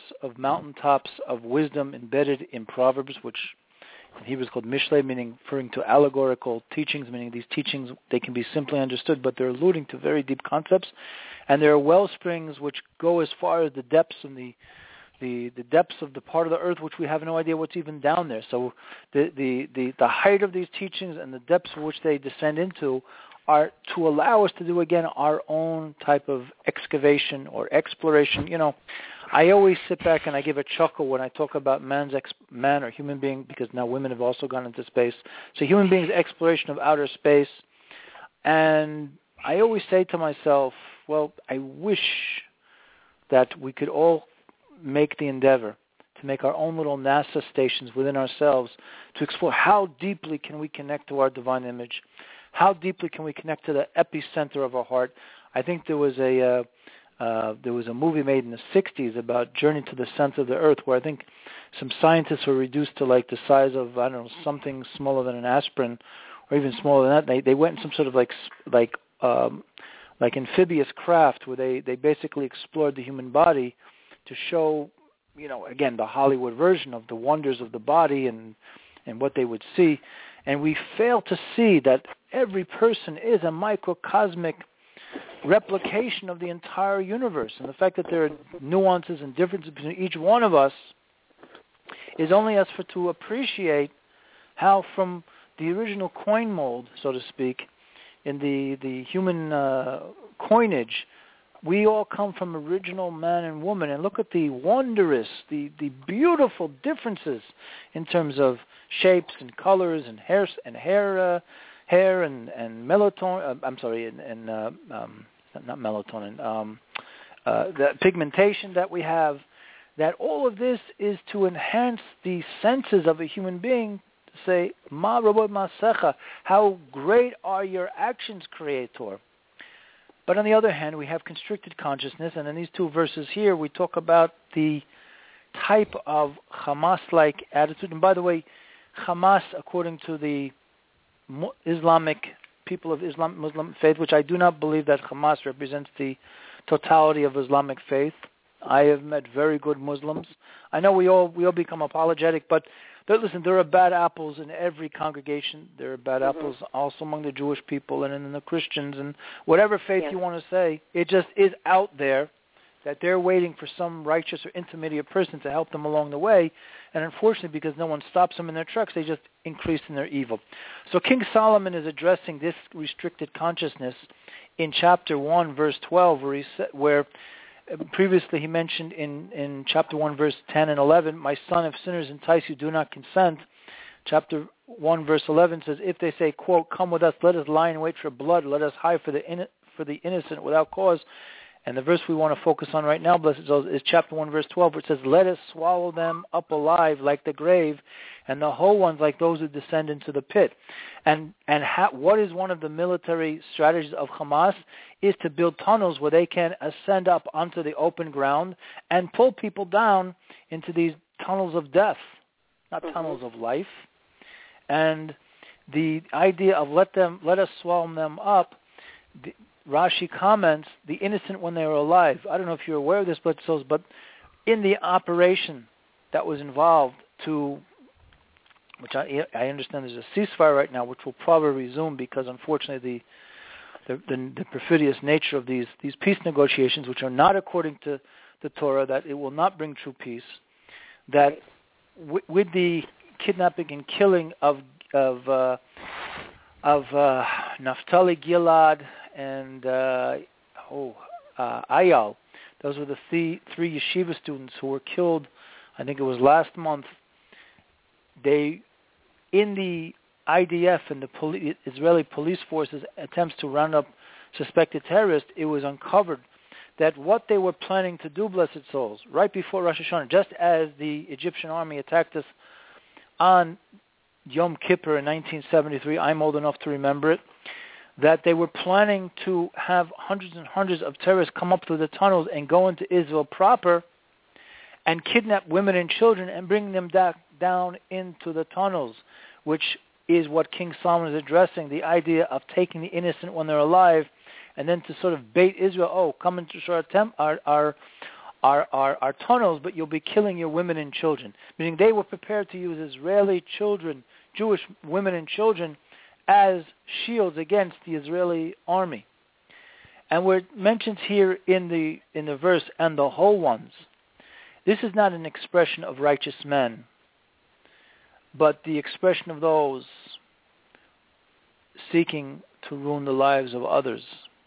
B: of wisdom embedded in Proverbs, which in Hebrew is called Mishlei, meaning referring to allegorical teachings, meaning these teachings, they can be simply understood, but they're alluding to very deep concepts. And there are well springs which go as far as the depths and the depths of the part of the earth which we have no idea what's even down there. So the height of these teachings and the depths of which they descend into are to allow us to do, again, our own type of excavation or exploration. You know, I always sit back and I give a chuckle when I talk about man or human being, because now women have also gone into space. So human beings' exploration of outer space. And I always say to myself, well, I wish that we could all make the endeavor to make our own little NASA stations within ourselves to explore how deeply can we connect to our divine image. How deeply can we connect to the epicenter of our heart? I think there was a movie made in the 60s about Journey to the Center of the Earth, where I think some scientists were reduced to like the size of, I don't know, something smaller than an aspirin, or even smaller than that. They went in some sort of like amphibious craft where they basically explored the human body to show, you know, again, the Hollywood version of the wonders of the body and what they would see. And we fail to see that every person is a microcosmic replication of the entire universe. And the fact that there are nuances and differences between each one of us is only us to appreciate how from the original coin mold, so to speak, in the human coinage, we all come from original man and woman. And look at the wondrous, the beautiful differences in terms of shapes and colors and hair and melatonin. I'm sorry, and not melatonin. The pigmentation that we have. That all of this is to enhance the senses of a human being. To say, Ma Rabot Masecha, how great are your actions, Creator. But on the other hand, we have constricted consciousness, and in these two verses here, we talk about the type of Hamas-like attitude. And by the way, Hamas, according to the Islamic people of Muslim faith, which I do not believe that Hamas represents the totality of Islamic faith. I have met very good Muslims. I know we all become apologetic, but listen, there are bad apples in every congregation. There are bad apples also among the Jewish people and in the Christians and whatever faith you want to say. It just is out there that they're waiting for some righteous or intermediate person to help them along the way. And unfortunately, because no one stops them in their tracks, they just increase in their evil. So King Solomon is addressing this restricted consciousness in chapter 1, verse 12, where previously he mentioned in chapter 1, verse 10 and 11, my son, if sinners entice you, do not consent. Chapter 1, verse 11 says, if they say, quote, come with us, let us lie in wait for blood, let us hide for the innocent without cause. And the verse we want to focus on right now, blessed souls, is chapter 1, verse 12, where it says, let us swallow them up alive like the grave, and the whole ones like those who descend into the pit. And what is one of the military strategies of Hamas is to build tunnels where they can ascend up onto the open ground and pull people down into these tunnels of death, not tunnels of life. And the idea of let us swallow them up, Rashi comments, the innocent when they were alive. I don't know if you're aware of this, but in the operation that was involved which I understand there's a ceasefire right now, which will probably resume because unfortunately the perfidious nature of these peace negotiations, which are not according to the Torah, that it will not bring true peace, that with the kidnapping and killing of Naftali Gilad and Ayal, those were the three yeshiva students who were killed, I think it was last month. In the IDF and the Israeli police forces attempts to round up suspected terrorists, it was uncovered that what they were planning to do, blessed souls, right before Rosh Hashanah, just as the Egyptian army attacked us on Yom Kippur in 1973, I'm old enough to remember it, that they were planning to have hundreds and hundreds of terrorists come up through the tunnels and go into Israel proper and kidnap women and children and bring them down into the tunnels, which is what King Solomon is addressing, the idea of taking the innocent when they're alive and then to sort of bait Israel, come into our tunnels, but you'll be killing your women and children. Meaning they were prepared to use Israeli children, Jewish women and children, as shields against the Israeli army. And where it mentions here in the verse, and the whole ones, this is not an expression of righteous men, but the expression of those seeking to ruin the lives of others.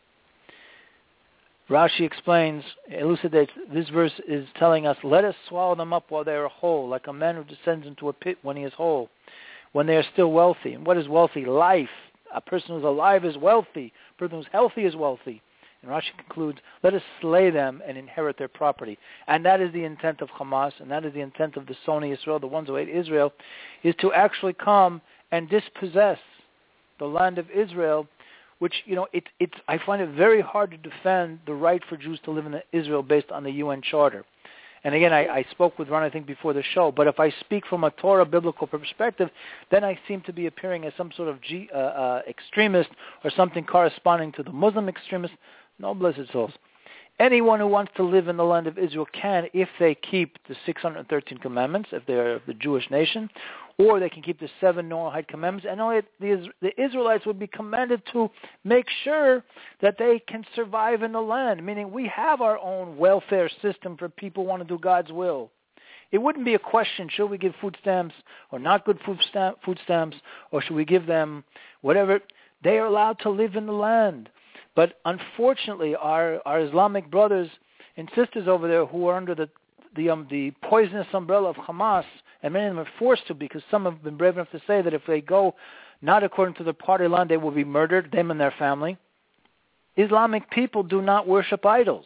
B: Rashi explains, elucidates, this verse is telling us, let us swallow them up while they are whole, like a man who descends into a pit when he is whole, when they are still wealthy. And what is wealthy? Life. A person who's alive is wealthy. A person who's healthy is wealthy. And Rashi concludes, let us slay them and inherit their property. And that is the intent of Hamas, and that is the intent of the Soni Israel, the ones who hate Israel, is to actually come and dispossess the land of Israel, which, it's I find it very hard to defend the right for Jews to live in Israel based on the UN Charter. And again, I spoke with Ron, I think, before the show, but if I speak from a Torah biblical perspective, then I seem to be appearing as some sort of extremist or something corresponding to the Muslim extremist. No, blessed souls. Anyone who wants to live in the land of Israel can, if they keep the 613 commandments, if they're the Jewish nation, or they can keep the 7 Noahide commandments, and only the Israelites would be commanded to make sure that they can survive in the land, meaning we have our own welfare system for people who want to do God's will. It wouldn't be a question, should we give food stamps or not good food stamps, or should we give them whatever. They are allowed to live in the land. But unfortunately, our Islamic brothers and sisters over there who are under the poisonous umbrella of Hamas, and many of them are forced to, because some have been brave enough to say that if they go not according to the party line, they will be murdered, them and their family. Islamic people do not worship idols.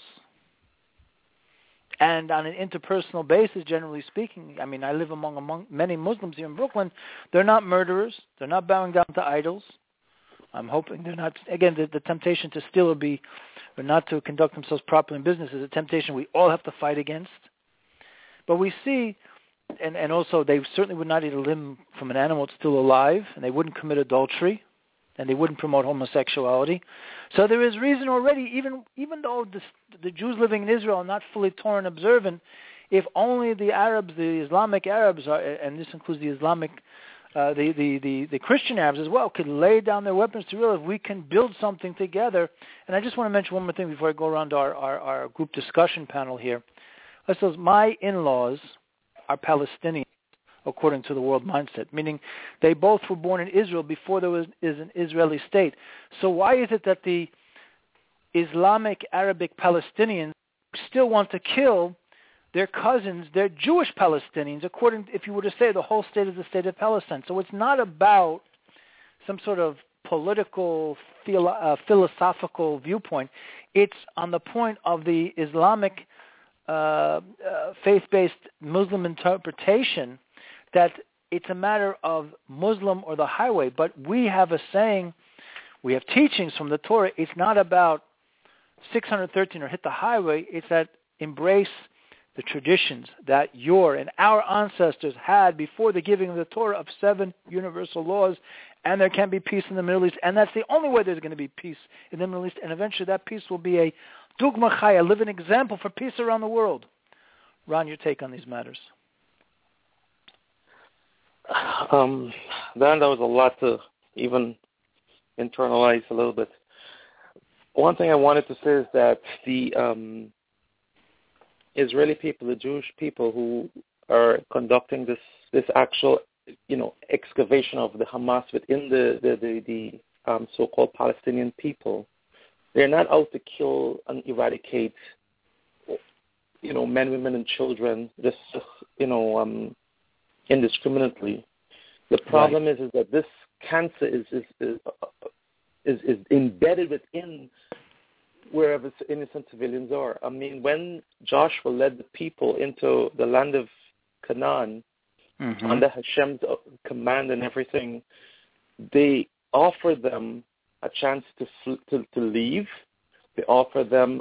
B: And on an interpersonal basis, generally speaking, I mean, I live among many Muslims here in Brooklyn, they're not murderers, they're not bowing down to idols. I'm hoping they're not. Again, the temptation to steal or not to conduct themselves properly in business is a temptation we all have to fight against. But we see, and also they certainly would not eat a limb from an animal that's still alive, and they wouldn't commit adultery, and they wouldn't promote homosexuality. So there is reason already, even though the Jews living in Israel are not fully Torah observant, if only the Arabs, the Islamic Arabs, and this includes the Islamic the Christian Arabs as well, could lay down their weapons to realize we can build something together. And I just want to mention one more thing before I go around to our group discussion panel here. So my in-laws are Palestinians, according to the world mindset, meaning they both were born in Israel before there is an Israeli state. So why is it that the Islamic Arabic Palestinians still want to kill their cousins, they're Jewish Palestinians, if you were to say the whole state is the state of Palestine. So it's not about some sort of political, philosophical viewpoint. It's on the point of the Islamic faith-based Muslim interpretation that it's a matter of Muslim or the highway. But we have a saying, we have teachings from the Torah. It's not about 613 or hit the highway. It's that embrace the traditions that your and our ancestors had before the giving of the Torah of 7 universal laws, and there can be peace in the Middle East, and that's the only way there's going to be peace in the Middle East, and eventually that peace will be a dugma chaya, a living example for peace around the world. Ron, your take on these matters?
C: Dan, that was a lot to even internalize a little bit. One thing I wanted to say is that the Israeli people, the Jewish people who are conducting this actual, excavation of the Hamas within the so-called Palestinian people, they're not out to kill and eradicate, men, women, and children just indiscriminately. The problem is that this cancer is embedded within wherever innocent civilians are. I mean, when Joshua led the people into the land of Canaan, under Hashem's command and everything, they offered them a chance to leave. They offered them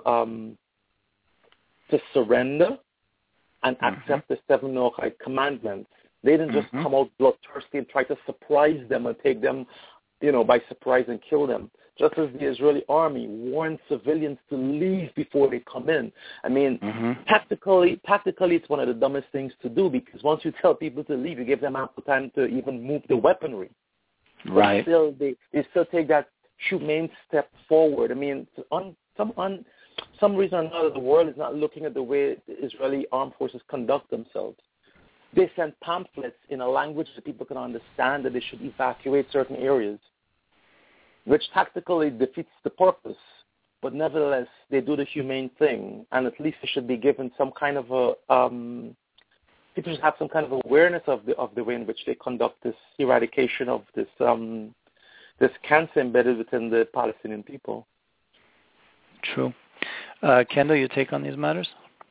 C: to surrender and accept the 7 Noahide commandments. They didn't just come out bloodthirsty and try to surprise them and take them, by surprise and kill them. just as the Israeli army warned civilians to leave before they come in. I mean, tactically, it's one of the dumbest things to do, because once you tell people to leave, you give them ample time to even move the weaponry.
B: Right.
C: But still, they still take that humane step forward. I mean, some reason or another, the world is not looking at the way the Israeli armed forces conduct themselves. They send pamphlets in a language that people can understand that they should evacuate certain areas, which tactically defeats the purpose. But nevertheless, they do the humane thing, and at least they should be given some kind of a people should have some kind of awareness of the way in which they conduct this eradication of this cancer embedded within the Palestinian people.
B: True. Kendall, your take on these matters?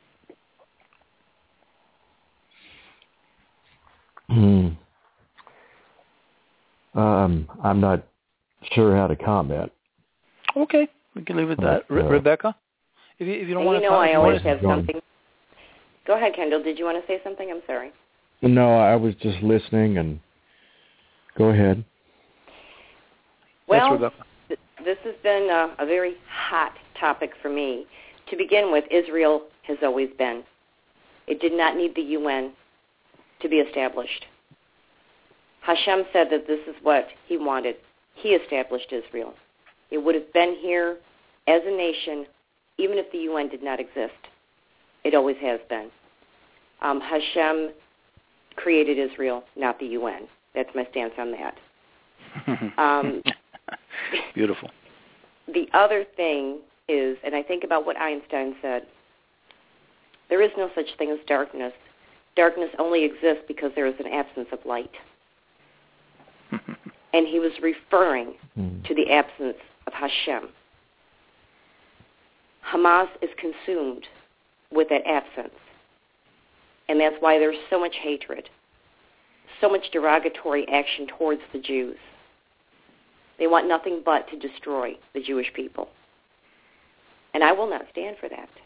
G: I'm not sure how to comment.
B: Okay, we can leave it at that. Rebecca, if you don't want to.
E: I always have something. Go ahead, Kendall. Did you want to say something? I'm sorry.
G: No, I was just listening, and go ahead.
E: Well, this has been a very hot topic for me. To begin with, Israel has always been. It did not need the UN to be established. Hashem said that this is what he wanted. He established Israel. It would have been here as a nation even if the UN did not exist. It always has been. Hashem created Israel, not the UN. That's my stance on that.
B: Beautiful.
E: The other thing is, and I think about what Einstein said, there is no such thing as darkness. Darkness only exists because there is an absence of light. And he was referring to the absence of Hashem. Hamas is consumed with that absence. And that's why there's so much hatred, so much derogatory action towards the Jews. They want nothing but to destroy the Jewish people. And I will not stand for that.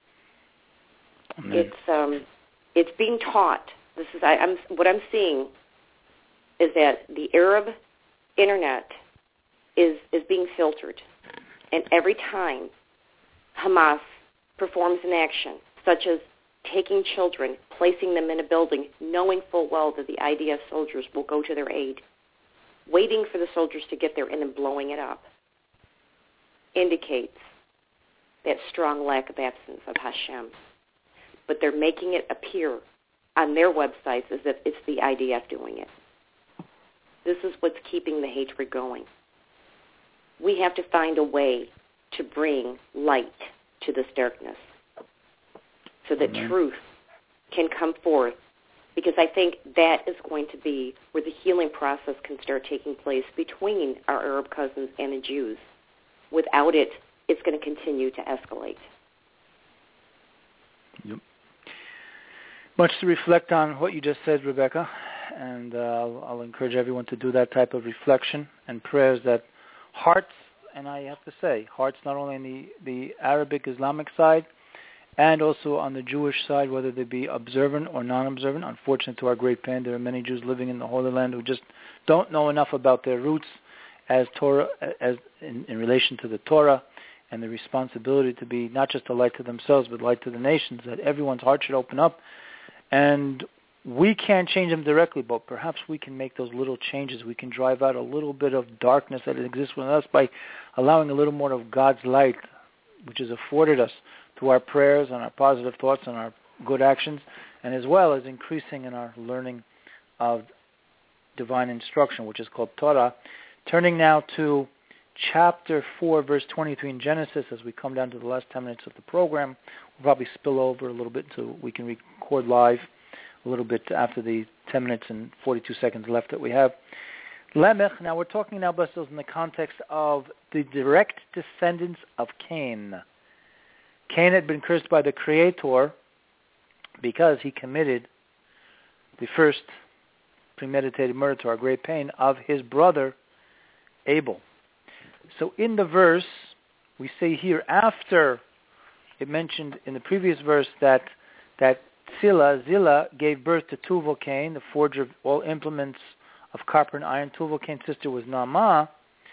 E: Amen. It's being taught. This is what I'm seeing is that the Arab internet is being filtered. And every time Hamas performs an action, such as taking children, placing them in a building, knowing full well that the IDF soldiers will go to their aid, waiting for the soldiers to get there and then blowing it up, indicates that strong lack of absence of Hashem. But they're making it appear on their websites as if it's the IDF doing it. This is what's keeping the hatred going. We have to find a way to bring light to this darkness so that truth can come forth, because I think that is going to be where the healing process can start taking place between our Arab cousins and the Jews. Without it, it's going to continue to escalate.
B: Yep. Much to reflect on what you just said, Rebecca, and I'll encourage everyone to do that type of reflection and prayers that hearts, and I have to say, hearts not only on the Arabic Islamic side and also on the Jewish side, whether they be observant or non-observant. Unfortunately, to our great pain, there are many Jews living in the Holy Land who just don't know enough about their roots as Torah, as in relation to the Torah, and the responsibility to be not just a light to themselves, but light to the nations, that everyone's heart should open up. And we can't change them directly, but perhaps we can make those little changes. We can drive out a little bit of darkness that exists within us by allowing a little more of God's light, which is afforded us through our prayers and our positive thoughts and our good actions, and as well as increasing in our learning of divine instruction, which is called Torah. Turning now to chapter 4, verse 23 in Genesis, as we come down to the last 10 minutes of the program. We'll probably spill over a little bit so we can record live a little bit after the 10 minutes and 42 seconds left that we have. Lamech, now we're talking now, Basils, in the context of the direct descendants of Cain. Cain had been cursed by the Creator because he committed the first premeditated murder, to our great pain, of his brother Abel. So in the verse, we say here, after it mentioned in the previous verse that Zillah gave birth to Tubal Cain, the forger of all implements of copper and iron. Tubal Cain's sister was Naamah.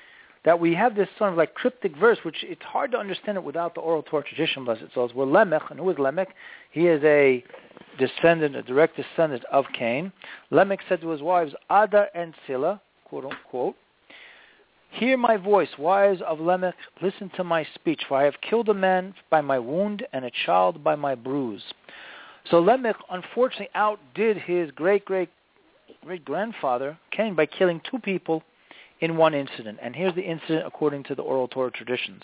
B: that we have this sort of like cryptic verse, which it's hard to understand it without the oral Torah tradition, blessed souls, where Lamech, and who is Lamech? He is a direct descendant of Cain. Lamech said to his wives, Ada and Sila, quote unquote, hear my voice, wives of Lamech, listen to my speech, for I have killed a man by my wound and a child by my bruise. So Lamech, unfortunately, outdid his great-grandfather, Cain, by killing 2 people in one incident. And here's the incident according to the oral Torah traditions.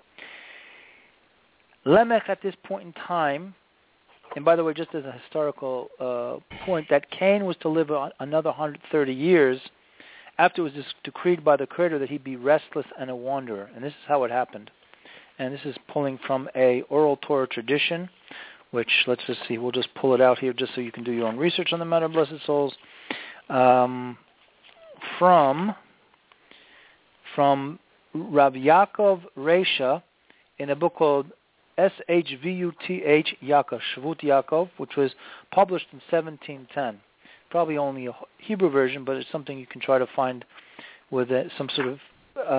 B: Lamech, at this point in time, and by the way, just as a historical point, that Cain was to live another 130 years after it was decreed by the Creator that he'd be restless and a wanderer. And this is how it happened. And this is pulling from a oral Torah tradition, which, let's just see, we'll just pull it out here just so you can do your own research on the matter, blessed souls. From Rav Yaakov Reisha in a book called Shvuth Yaakov, Shvuth Yaakov, which was published in 1710. Probably only a Hebrew version, but it's something you can try to find with some sort of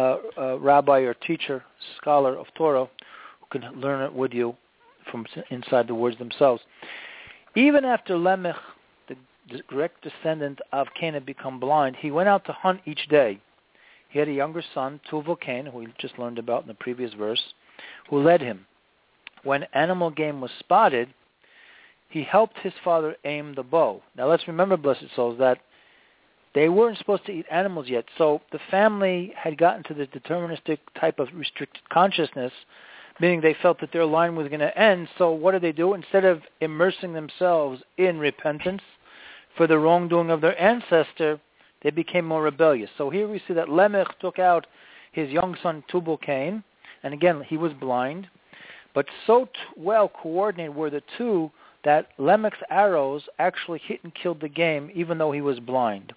B: rabbi or teacher, scholar of Torah, who can learn it with you from inside the words themselves. Even after Lamech, the direct descendant of Cain, had become blind, he went out to hunt each day. He had a younger son, Tuval Cain, who we just learned about in the previous verse, who led him. When animal game was spotted, he helped his father aim the bow. Now let's remember, blessed souls, that they weren't supposed to eat animals yet, so the family had gotten to this deterministic type of restricted consciousness, meaning they felt that their line was going to end. So what did they do? Instead of immersing themselves in repentance for the wrongdoing of their ancestor, they became more rebellious. So here we see that Lamech took out his young son Tubal Cain, and again, he was blind, but so well coordinated were the two that Lamech's arrows actually hit and killed the game, even though he was blind.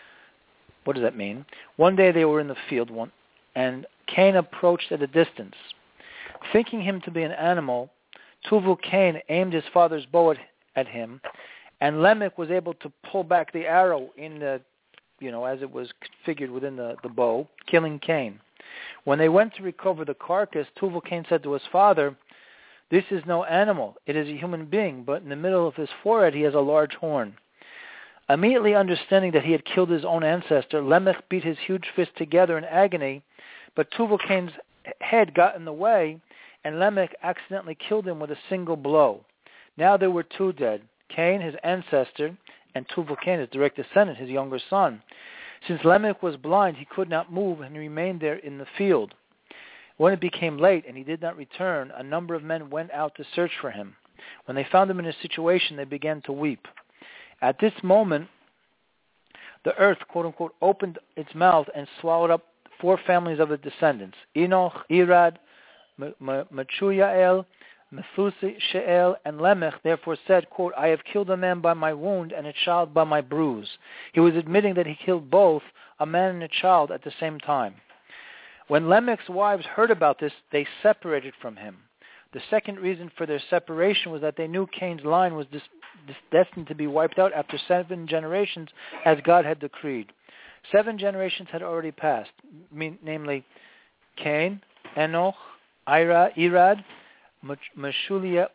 B: What does that mean? One day they were in the field, and Cain approached at a distance. Thinking him to be an animal, Tuval Cain aimed his father's bow at him, and Lamech was able to pull back the arrow in the, as it was configured within the bow, killing Cain. When they went to recover the carcass, Tuval Cain said to his father, "This is no animal. It is a human being, but in the middle of his forehead he has a large horn." Immediately understanding that he had killed his own ancestor, Lamech beat his huge fist together in agony, but Tuval Cain's head got in the way, and Lamech accidentally killed him with a single blow. Now there were 2 dead, Cain, his ancestor, and Tuval Cain, his direct descendant, his younger son. Since Lamech was blind, he could not move and remained there in the field. When it became late and he did not return, a number of men went out to search for him. When they found him in a situation, they began to weep. At this moment, the earth, quote-unquote, opened its mouth and swallowed up 4 families of the descendants, Enoch, Irad, Mechuyael, Methushael, and Lamech therefore said, quote, "I have killed a man by my wound and a child by my bruise." He was admitting that he killed both, a man and a child, at the same time. When Lamech's wives heard about this, they separated from him. The second reason for their separation was that they knew Cain's line was destined to be wiped out after 7 generations, as God had decreed. 7 generations had already passed, namely Cain, Enoch, Irad, Mechuyael,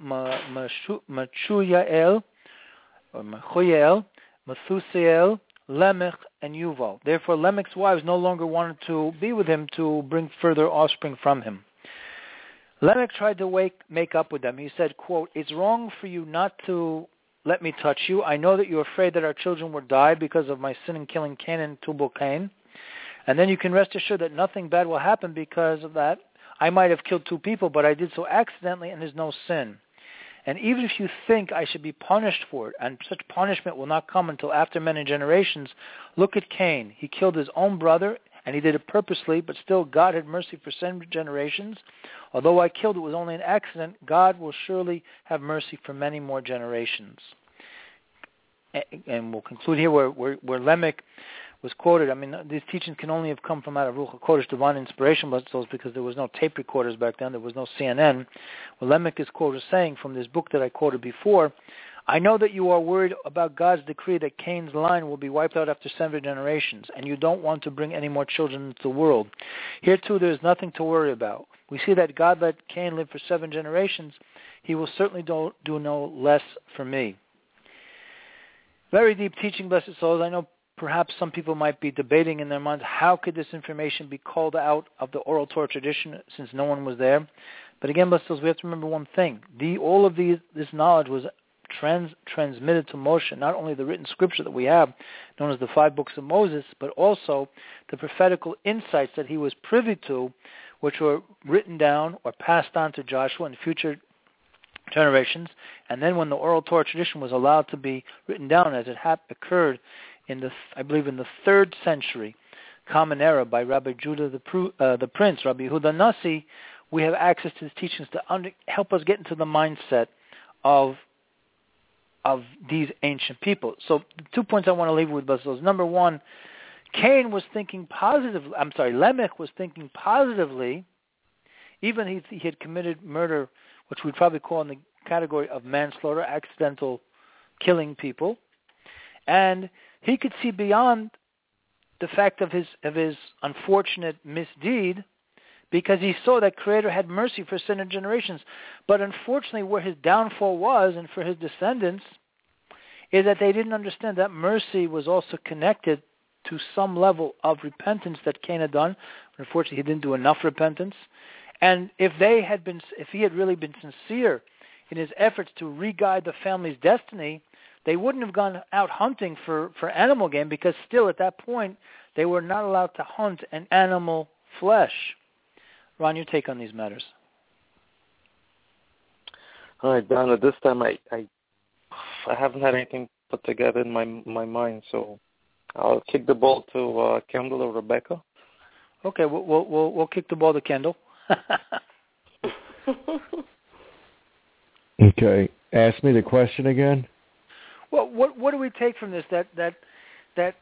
B: Methusael, Lamech, and Yuval. Therefore, Lamech's wives no longer wanted to be with him to bring further offspring from him. Lamech tried to make up with them. He said, quote, "It's wrong for you not to let me touch you. I know that you're afraid that our children will die because of my sin in killing Cain and Tubal Cain. And then you can rest assured that nothing bad will happen because of that. I might have killed 2 people, but I did so accidentally and there's no sin. And even if you think I should be punished for it, and such punishment will not come until after many generations, look at Cain. He killed his own brother, and he did it purposely, but still God had mercy for 7 generations. Although I killed, it was only an accident. God will surely have mercy for many more generations." And we'll conclude here where Lamech was quoted. I mean, these teachings can only have come from out of Ruach HaKodesh, divine inspiration, because there was no tape recorders back then. There was no CNN. Well, Lamech is quoted saying from this book that I quoted before, I know that you are worried about God's decree that Cain's line will be wiped out after 7 generations, and you don't want to bring any more children into the world. Here, too, there is nothing to worry about. We see that God let Cain live for 7 generations. He will certainly do no less for me. Very deep teaching, blessed souls. I know perhaps some people might be debating in their minds, how could this information be called out of the oral Torah tradition since no one was there? But again, blessed souls, we have to remember one thing. All of this knowledge was transmitted to Moshe, not only the written scripture that we have, known as the 5 books of Moses, but also the prophetical insights that he was privy to, which were written down or passed on to Joshua and future generations. And then when the oral Torah tradition was allowed to be written down, as it occurred in the 3rd century Common Era by Rabbi Judah the Prince, Rabbi Yehuda Nasi, we have access to his teachings to help us get into the mindset of these ancient people. So the 2 points I want to leave with us. Number one, Lamech was thinking positively, even he had committed murder, which we'd probably call in the category of manslaughter, accidental killing people. And he could see beyond the fact of his unfortunate misdeed, because he saw that Creator had mercy for 7 generations. But unfortunately, where his downfall was, and for his descendants, is that they didn't understand that mercy was also connected to some level of repentance that Cain had done. Unfortunately, he didn't do enough repentance. And if he had really been sincere in his efforts to re-guide the family's destiny, they wouldn't have gone out hunting for animal game, because still at that point, they were not allowed to hunt an animal flesh. Ron, your take on these matters.
C: All right, Don, at this time I haven't had anything put together in my mind, so I'll kick the ball to Kendall or Rebecca.
B: Okay, we'll kick the ball to Kendall.
G: Okay, ask me the question again.
B: Well, what do we take from this? That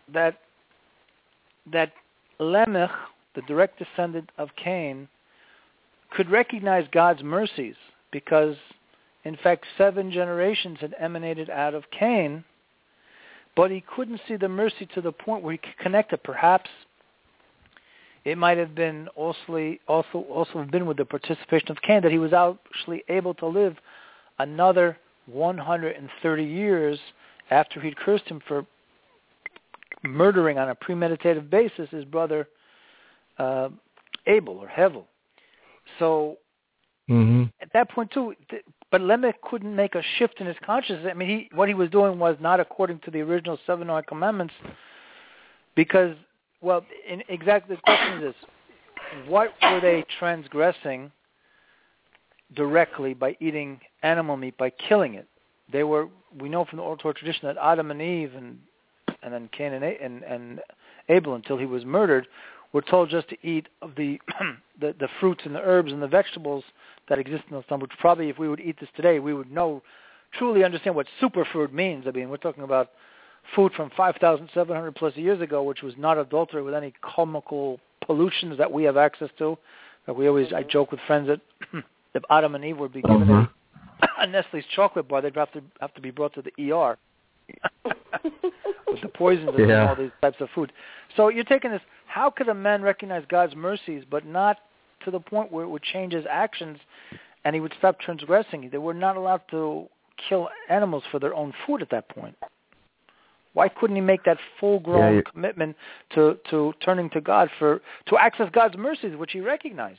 B: Lamech, the direct descendant of Cain, could recognize God's mercies, because, in fact, 7 generations had emanated out of Cain, but he couldn't see the mercy to the point where he could connect it. Perhaps it might have been also been with the participation of Cain that he was actually able to live another 130 years after he'd cursed him for murdering on a premeditative basis his brother Abel or Hevel. So at that point too, but Lamech couldn't make a shift in his consciousness. I mean, what he was doing was not according to the original 7 Noahic commandments, because, well, exactly the question is this: what were they transgressing directly by eating animal meat, by killing it? We know from the oral Torah tradition that Adam and Eve and then Cain and Abel, until he was murdered, were told just to eat of the fruits and the herbs and the vegetables that exist in the sun, which probably, if we would eat this today, we would truly understand what superfood means. I mean, we're talking about food from 5,700 plus years ago, which was not adulterated with any chemical pollutions that we have access to. I joke with friends that if Adam and Eve would be given a Nestle's chocolate bar, they'd have to be brought to the ER with the poisons and all these types of food. So you're taking this, how could a man recognize God's mercies but not to the point where it would change his actions and he would stop transgressing? They were not allowed to kill animals for their own food at that point. Why couldn't he make that full-grown commitment to turning to God to access God's mercies, which he recognized?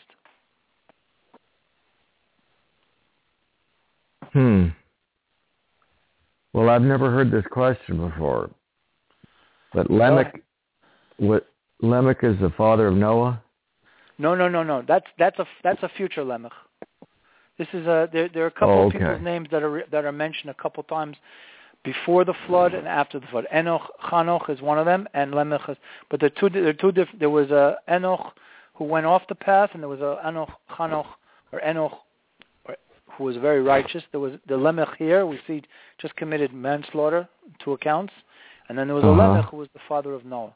G: Well, I've never heard this question before. But Lamech is the father of Noah?
B: No. That's a future Lamech. This is there are a couple of people's names that are mentioned a couple times before the flood and after the flood. Chanoch is one of them, and Lamech is. But they're two different. There was a Enoch who went off the path, and there was a Chanoch or Enoch who was very righteous. There was the Lamech here. We see just committed manslaughter, 2 accounts, and then there was a Lamech who was the father of Noah.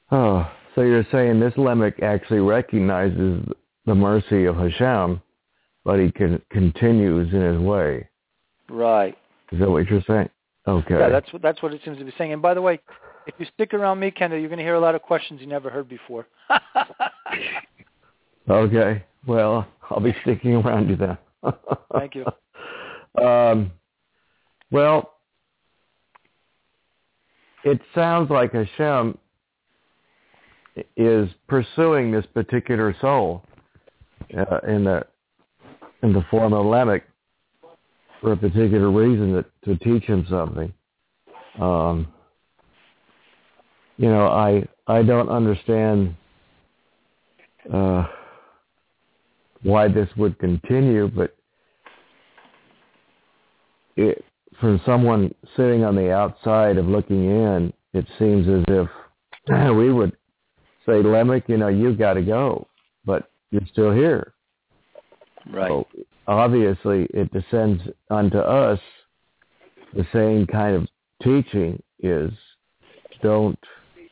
G: Oh, so you're saying this Lamech actually recognizes the mercy of Hashem but he continues in his way.
B: Right.
G: Is that what you're saying? Okay.
B: Yeah, that's what it seems to be saying. And by the way, if you stick around me, Kendall, you're going to hear a lot of questions you never heard before.
G: Okay. Well, I'll be sticking around you then.
B: Thank you.
G: Well, it sounds like Hashem is pursuing this particular soul in the form of Lamech for a particular reason, to teach him something. I don't understand why this would continue, but from someone sitting on the outside of looking in, it seems as if we would say, Lamech, you got to go, but you're still here.
B: Right.
G: So obviously, it descends onto us. The same kind of teaching is, don't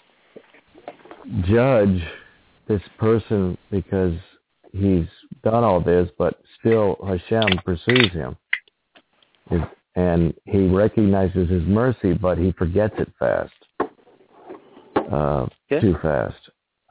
G: judge this person because he's done all this, but still Hashem pursues him. And he recognizes his mercy, but he forgets it fast. Too fast.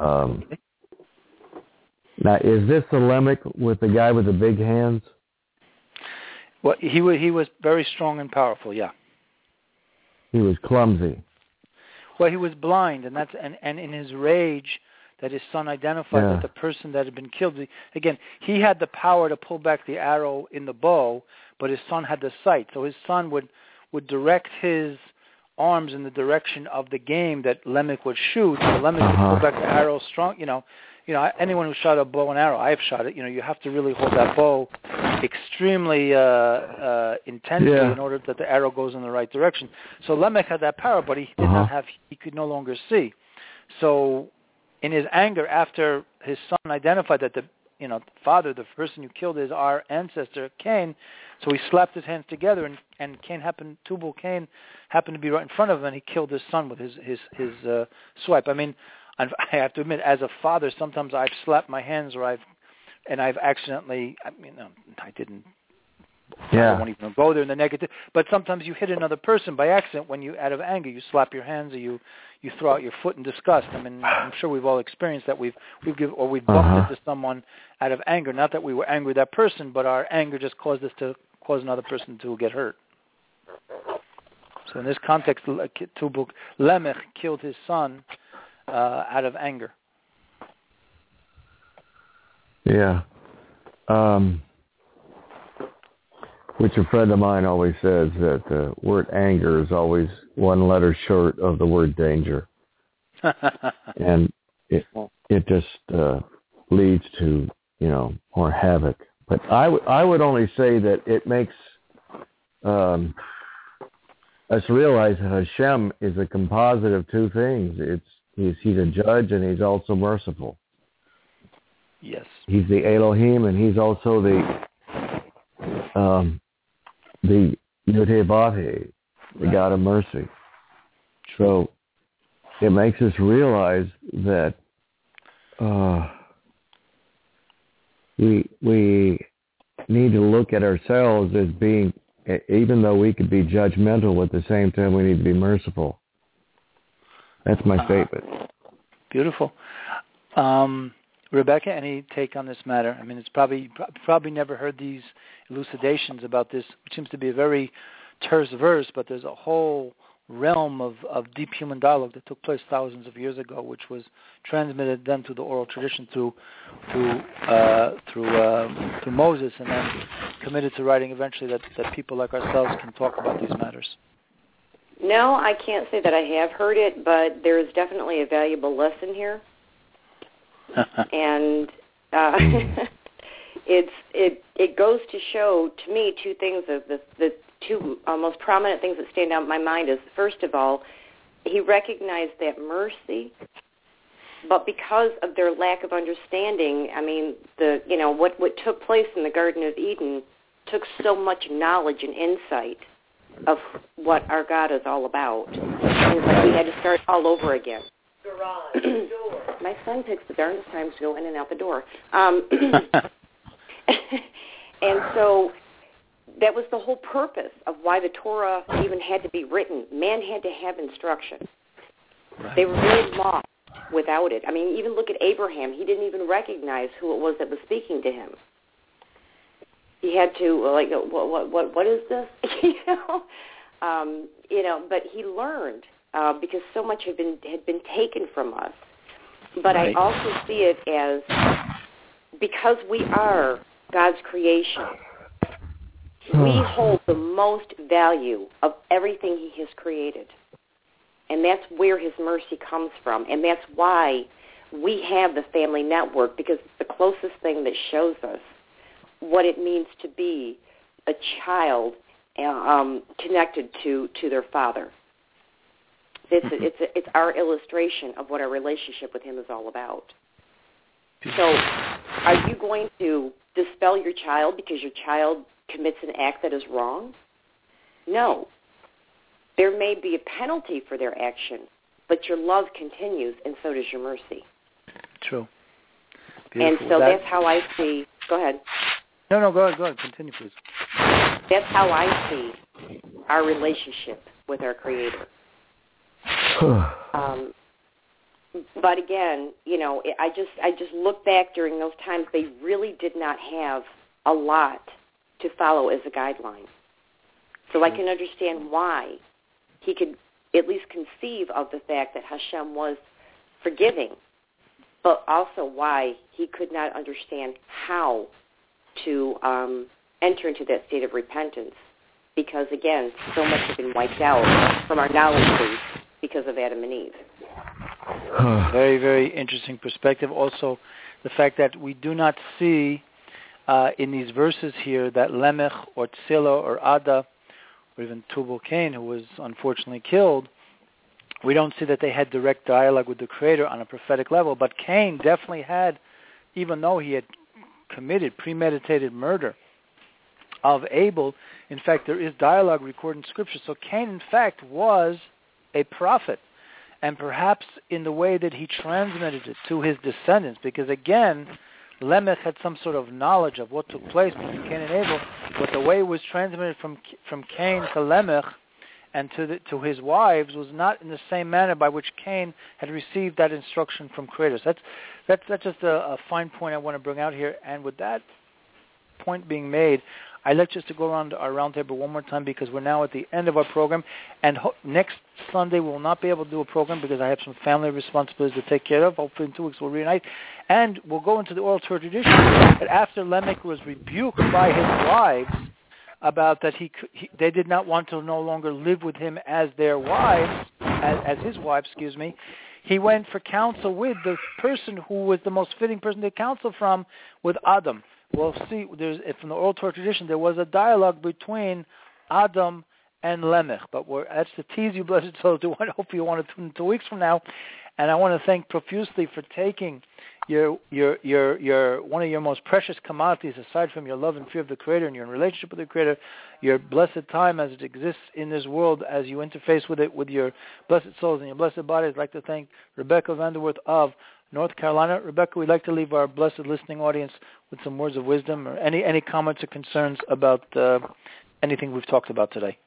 G: Now, is this the Lamech with the guy with the big hands?
B: Well, he was very strong and powerful, yeah.
G: He was clumsy.
B: Well, he was blind, and in his rage that his son identified that the person that had been killed, again, he had the power to pull back the arrow in the bow, but his son had the sight. So his son would direct his arms in the direction of the game that Lamech would shoot. So Lamech would pull back the arrow strong. Anyone who shot a bow and arrow, I have shot it. You have to really hold that bow extremely intensely in order that the arrow goes in the right direction. So Lamech had that power, but he did not have. He could no longer see. So, in his anger, after his son identified that the father, the person who killed is our ancestor Cain, so he slapped his hands together, and Tubal Cain happened to be right in front of him, and he killed his son with his swipe. I mean, I have to admit, as a father, sometimes I've slapped my hands, or I've accidentally. I didn't. I won't even go there in the negative. But sometimes you hit another person by accident when you, out of anger, you slap your hands or you throw out your foot in disgust. I mean, I'm sure we've all experienced that. We've bumped into someone out of anger. Not that we were angry with that person, but our anger just caused us to cause another person to get hurt. So in this context, Lamech killed his son out of anger.
G: Yeah. Which a friend of mine always says that the word anger is always one letter short of the word danger. And it just leads to, more havoc. But I would only say that it makes us realize that Hashem is a composite of two things. He's a judge and he's also merciful.
B: Yes. He's
G: the Elohim and he's also the Yud-Heh-Vav-Heh, the God of mercy. So it makes us realize that we need to look at ourselves as being, even though we could be judgmental, at the same time we need to be merciful. That's my statement.
B: Beautiful. Rebecca, any take on this matter? I mean, it's probably never heard these elucidations about this, which seems to be a very terse verse, but there's a whole realm of deep human dialogue that took place thousands of years ago, which was transmitted then to the oral tradition through Moses, and then committed to writing eventually that people like ourselves can talk about these matters.
E: No, I can't say that I have heard it, but there is definitely a valuable lesson here. And it goes to show, to me, two things. The two most prominent things that stand out in my mind is, first of all, he recognized that mercy, but because of their lack of understanding, I mean, what took place in the Garden of Eden took so much knowledge and insight of what our God is all about. And it's like we had to start all over again. Garage door. My son takes the darndest times to go in and out the door. And so that was the whole purpose of why the Torah even had to be written. Man had to have instruction. Right. They were very lost without it. I mean, even look at Abraham. He didn't even recognize who it was that was speaking to him. He had to, like, what is this? But he learned because so much had been taken from us. But right. I also see it as because we are God's creation, we hold the most value of everything he has created. And that's where his mercy comes from. And that's why we have the family network, because it's the closest thing that shows us what it means to be a child connected to their father. It's our illustration of what our relationship with him is all about. So are you going to dispel your child because your child commits an act that is wrong? No. There may be a penalty for their action, but your love continues, and so does your mercy.
B: True.
E: Beautiful. And so that's how I see. Go ahead.
B: No, go ahead. Continue, please.
E: That's how I see our relationship with our Creator. But again, I just look back during those times. They really did not have a lot to follow as a guideline. So I can understand why he could at least conceive of the fact that Hashem was forgiving, but also why he could not understand how to enter into that state of repentance, because, again, so much has been wiped out from our knowledge base because of Adam and Eve.
B: Very, very interesting perspective. Also, the fact that we do not see in these verses here that Lemech or Tzila or Ada or even Tubal Cain, who was unfortunately killed, we don't see that they had direct dialogue with the Creator on a prophetic level. But Cain definitely had, even though he had committed premeditated murder of Abel, in fact, there is dialogue recorded in Scripture. So Cain, in fact, was a prophet, and perhaps in the way that he transmitted it to his descendants, because, again, Lemech had some sort of knowledge of what took place between Cain and Abel, but the way it was transmitted from Cain to Lemech and to his wives was not in the same manner by which Cain had received that instruction from Creator. So that's just a fine point I want to bring out here. And with that point being made, I'd like just to go around our roundtable one more time, because we're now at the end of our program, and next Sunday we will not be able to do a program because I have some family responsibilities to take care of. Hopefully in 2 weeks we'll reunite, and we'll go into the oral Torah tradition that after Lamech was rebuked by his wives about that they did not want to no longer live with him as their wives, as his wives, he went for counsel with the person who was the most fitting person to counsel from, with Adam. We'll see, from the oral Torah tradition, there was a dialogue between Adam and Lemech. But that's the tease, you blessed souls. Hopefully you want to tune in 2 weeks from now. And I want to thank profusely for taking your one of your most precious commodities, aside from your love and fear of the Creator and your relationship with the Creator, your blessed time as it exists in this world, as you interface with it, with your blessed souls and your blessed bodies. I'd like to thank Rebecca Vanderwerth of North Carolina. Rebecca, we'd like to leave our blessed listening audience with some words of wisdom or any comments or concerns about anything we've talked about today.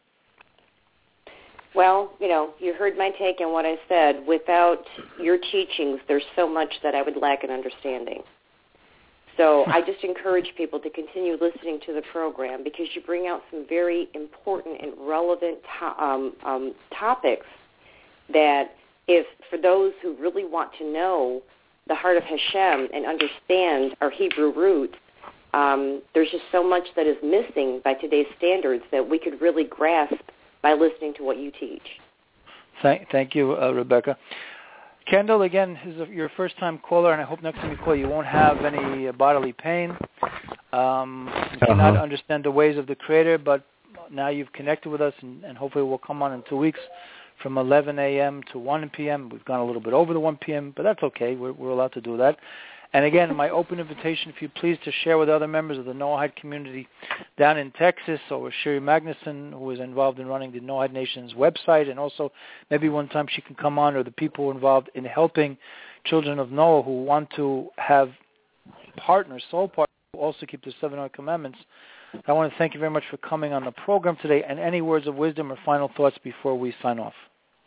E: Well, you heard my take on what I said. Without your teachings, there's so much that I would lack in understanding. So I just encourage people to continue listening to the program, because you bring out some very important and relevant topics that, if for those who really want to know the heart of Hashem and understand our Hebrew roots, there's just so much that is missing by today's standards that we could really grasp by listening to what you teach.
B: Thank you, Rebecca. Kendall, again, this is your first-time caller, and I hope next time you call you won't have any bodily pain. You cannot understand the ways of the Creator, but now you've connected with us, and hopefully we'll come on in 2 weeks from 11 a.m. to 1 p.m. We've gone a little bit over the 1 p.m., but that's okay. We're allowed to do that. And again, my open invitation, if you please, to share with other members of the Noahide community down in Texas, or Sherry Magnuson, who is involved in running the Noahide Nation's website, and also maybe one time she can come on, or the people involved in helping children of Noah who want to have partners, soul partners, who also keep the 7 commandments. I want to thank you very much for coming on the program today, and any words of wisdom or final thoughts before we sign off.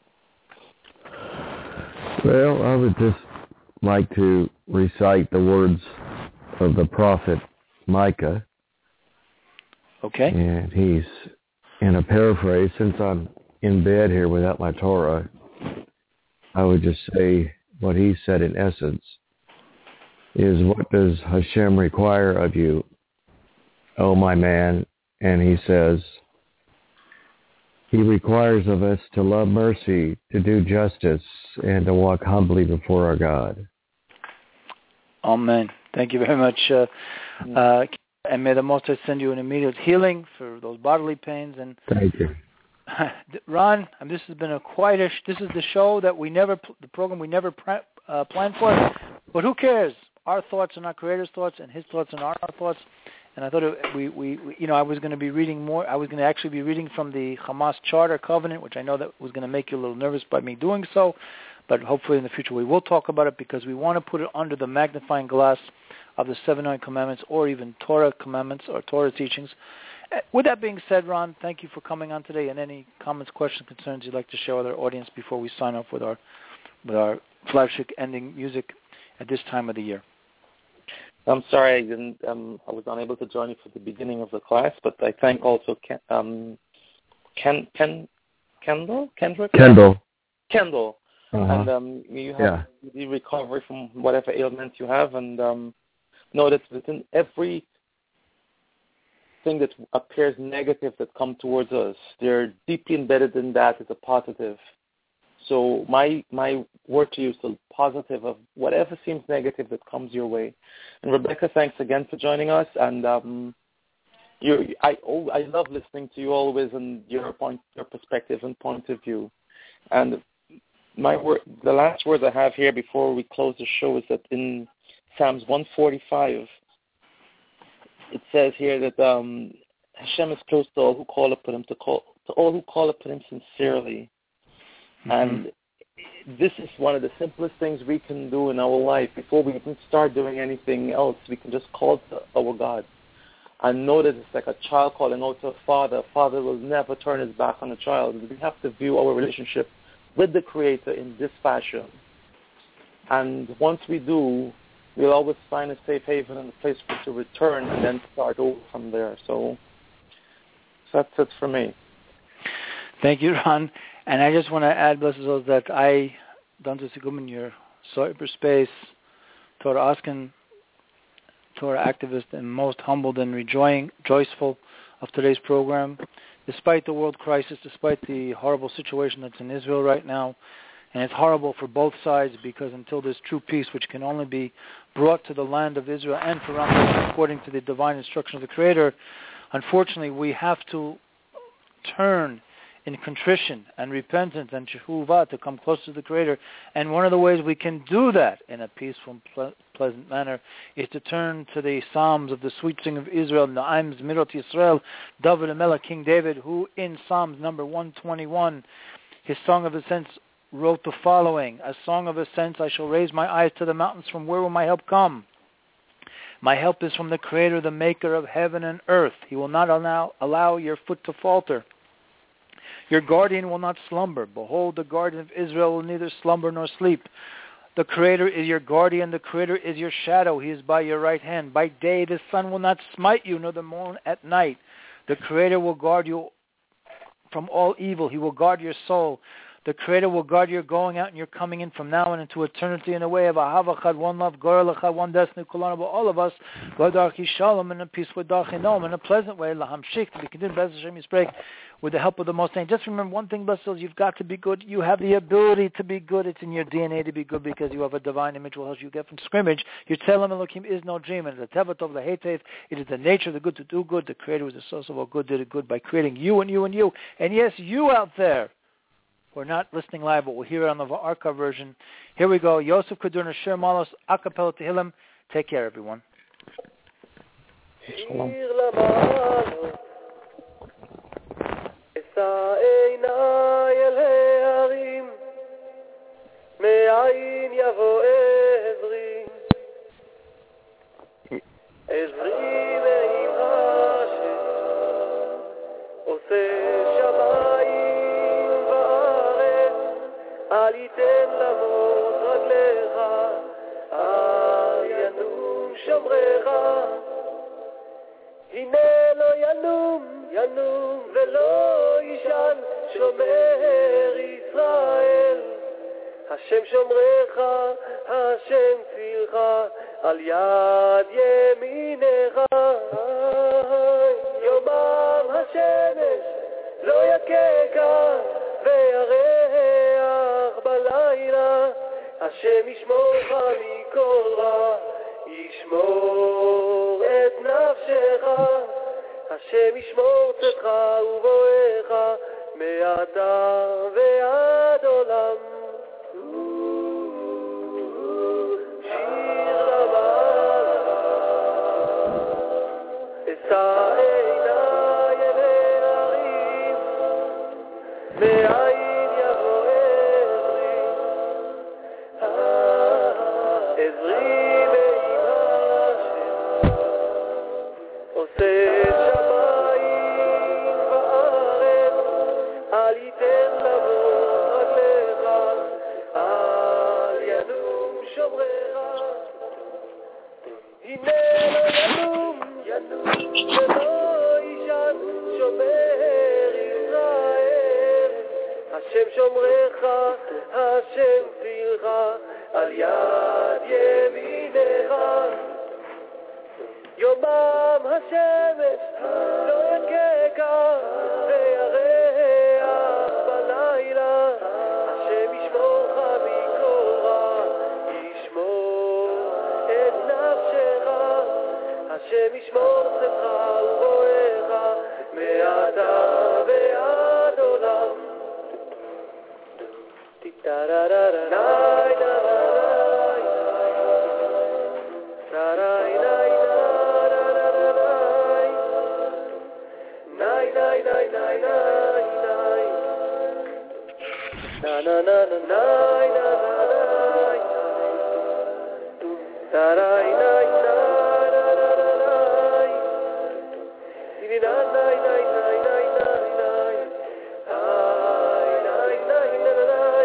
G: Well, I would just like to recite the words of the prophet Micah.
B: Okay.
G: And he's, in a paraphrase, since I'm in bed here without my Torah, I would just say what he said in essence is, what does Hashem require of you, O my man? And he says, he requires of us to love mercy, to do justice, and to walk humbly before our God.
B: Amen. Thank you very much. And may the Most High send you an immediate healing for those bodily pains. And
G: thank you.
B: Ron, this has been this is the show that the program we never planned for, but who cares? Our thoughts are not Creator's thoughts, and His thoughts are not our thoughts. And I thought I was going to be reading more. I was going to actually be reading from the Hamas Charter Covenant, which I know that was going to make you a little nervous by me doing so, but hopefully in the future we will talk about it, because we want to put it under the magnifying glass of the 7 commandments, or even Torah commandments or Torah teachings. With that being said, Ron, thank you for coming on today, and any comments, questions, concerns you'd like to share with our audience before we sign off with our flagship ending music at this time of the year.
C: I'm sorry I didn't. I was unable to join you for the beginning of the class, but I thank also Kendall.
G: Uh-huh.
C: And you have the recovery from whatever ailment you have, and know that within every thing that appears negative that come towards us, they're deeply embedded in that as a positive. So my word to you is still positive of whatever seems negative that comes your way. And Rebecca, thanks again for joining us. And I love listening to you always, and your perspective and point of view. And the last word I have here before we close the show is that in Psalms 145, it says here that Hashem is close to all who call upon Him, to all who call upon Him sincerely. Mm-hmm. And this is one of the simplest things we can do in our life. Before we even start doing anything else, we can just call to our God. And know that it's like a child calling out to a father. A father will never turn his back on a child. We have to view our relationship with the Creator in this fashion. And once we do, we'll always find a safe haven and a place to return, and then start over from there. So that's it for me.
B: Thank you, Ron. And I just want to add, blessed souls, that I, Dante Segumen, your cyberspace, Torah Askin, Torah activist, and most humbled and joyful of today's program, despite the world crisis, despite the horrible situation that's in Israel right now. And it's horrible for both sides, because until there's true peace, which can only be brought to the land of Israel and for us according to the divine instruction of the Creator, unfortunately we have to turn in contrition and repentance and teshuvah to come closer to the Creator. And one of the ways we can do that in a peaceful, pleasant manner is to turn to the Psalms of the sweet sing of Israel, Na'im Zmirot Yisrael, David HaMelech, King David, who in Psalms number 121, his Song of Ascents, wrote the following: A song of ascents, I shall raise my eyes to the mountains, from where will my help come? My help is from the Creator, the maker of heaven and earth. He will not allow your foot to falter. Your guardian will not slumber. Behold, the guardian of Israel will neither slumber nor sleep. The Creator is your guardian. The Creator is your shadow. He is by your right hand. By day the sun will not smite you, nor the moon at night. The Creator will guard you from all evil. He will guard your soul. The Creator will guard your going out and your coming in from now on into eternity in a way of ahava chad, one love, gorah lechad, one destiny, kulanu, all of us, v'darchi shalom, in a peaceful darchi nom, in a pleasant way, lahamshik, to be continued, B'ez Hashem Yisparek, with the help of the Most High. Just remember one thing, blessed souls, you've got to be good. You have the ability to be good. It's in your DNA to be good, because you have a divine image which you get from scrimmage. Your Tzelem Elokim is no dream, and it's a tevatov lehetef. It is the nature of the good to do good. The Creator was the source of all good, did it good by creating you and you and you. And yes, you out there, we're not listening live, but we'll hear it on the archive version. Here we go. Yosef Kadurna, Shir Malos, Acapella Tehillim. Take care, everyone.
C: Shalom.
H: Ezri שומרך, הנה לא ינום ולא ישן, שומר ישראל. השם שומרך, השם צילך, על יד ימינך. יומם השמש לא יככה, וירח בלילה. השם ישמורך מכל רע, ישמור את נפשך. השם ישמור צאתך ובואך, מעתה ועד עולם. שיר למעלה, אשא עיניי אל ההרים, מאין יבוא עזרי מעם השם, עושה שמיים וארץ, אל ייתן לבוא רגליך, אל ינום שומרך. הנה לא ינום ולא ישן, שומר ישראל. השם שומרך, השם צילך, על יד ימינך. יומם השמש לא יככה, וירח בלילה. השם ישמורך מכל רע, ישמור את נפשך. השם ישמור צאתך ובואך, מעתה ועד עולם. טיטררררנאי נאי נאי נאי נאי נאי נאי נאי נאי נאי na na na na nai na na nai tarai nai na na na na nai ni na nai nai nai nai nai nai ai nai nai na na nai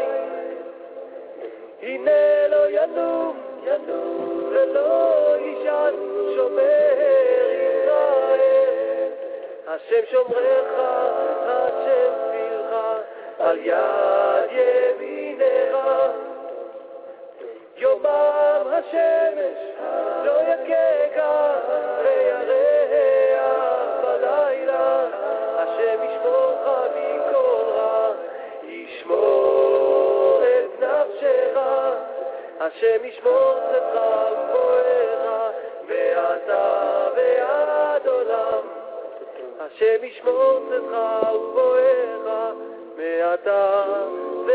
H: hine lo yanum velo yishan shomer Israel. Hashem shomrecha, Hashem tzilcha, על יד ימינך. יומם השמש לא יככה, וירח בלילה. השם ישמורך מכל רע, ישמור את נפשך. השם ישמור צאתך ובואך, מעתה ועד עולם. השם ישמור צאתך ובואך, מעתה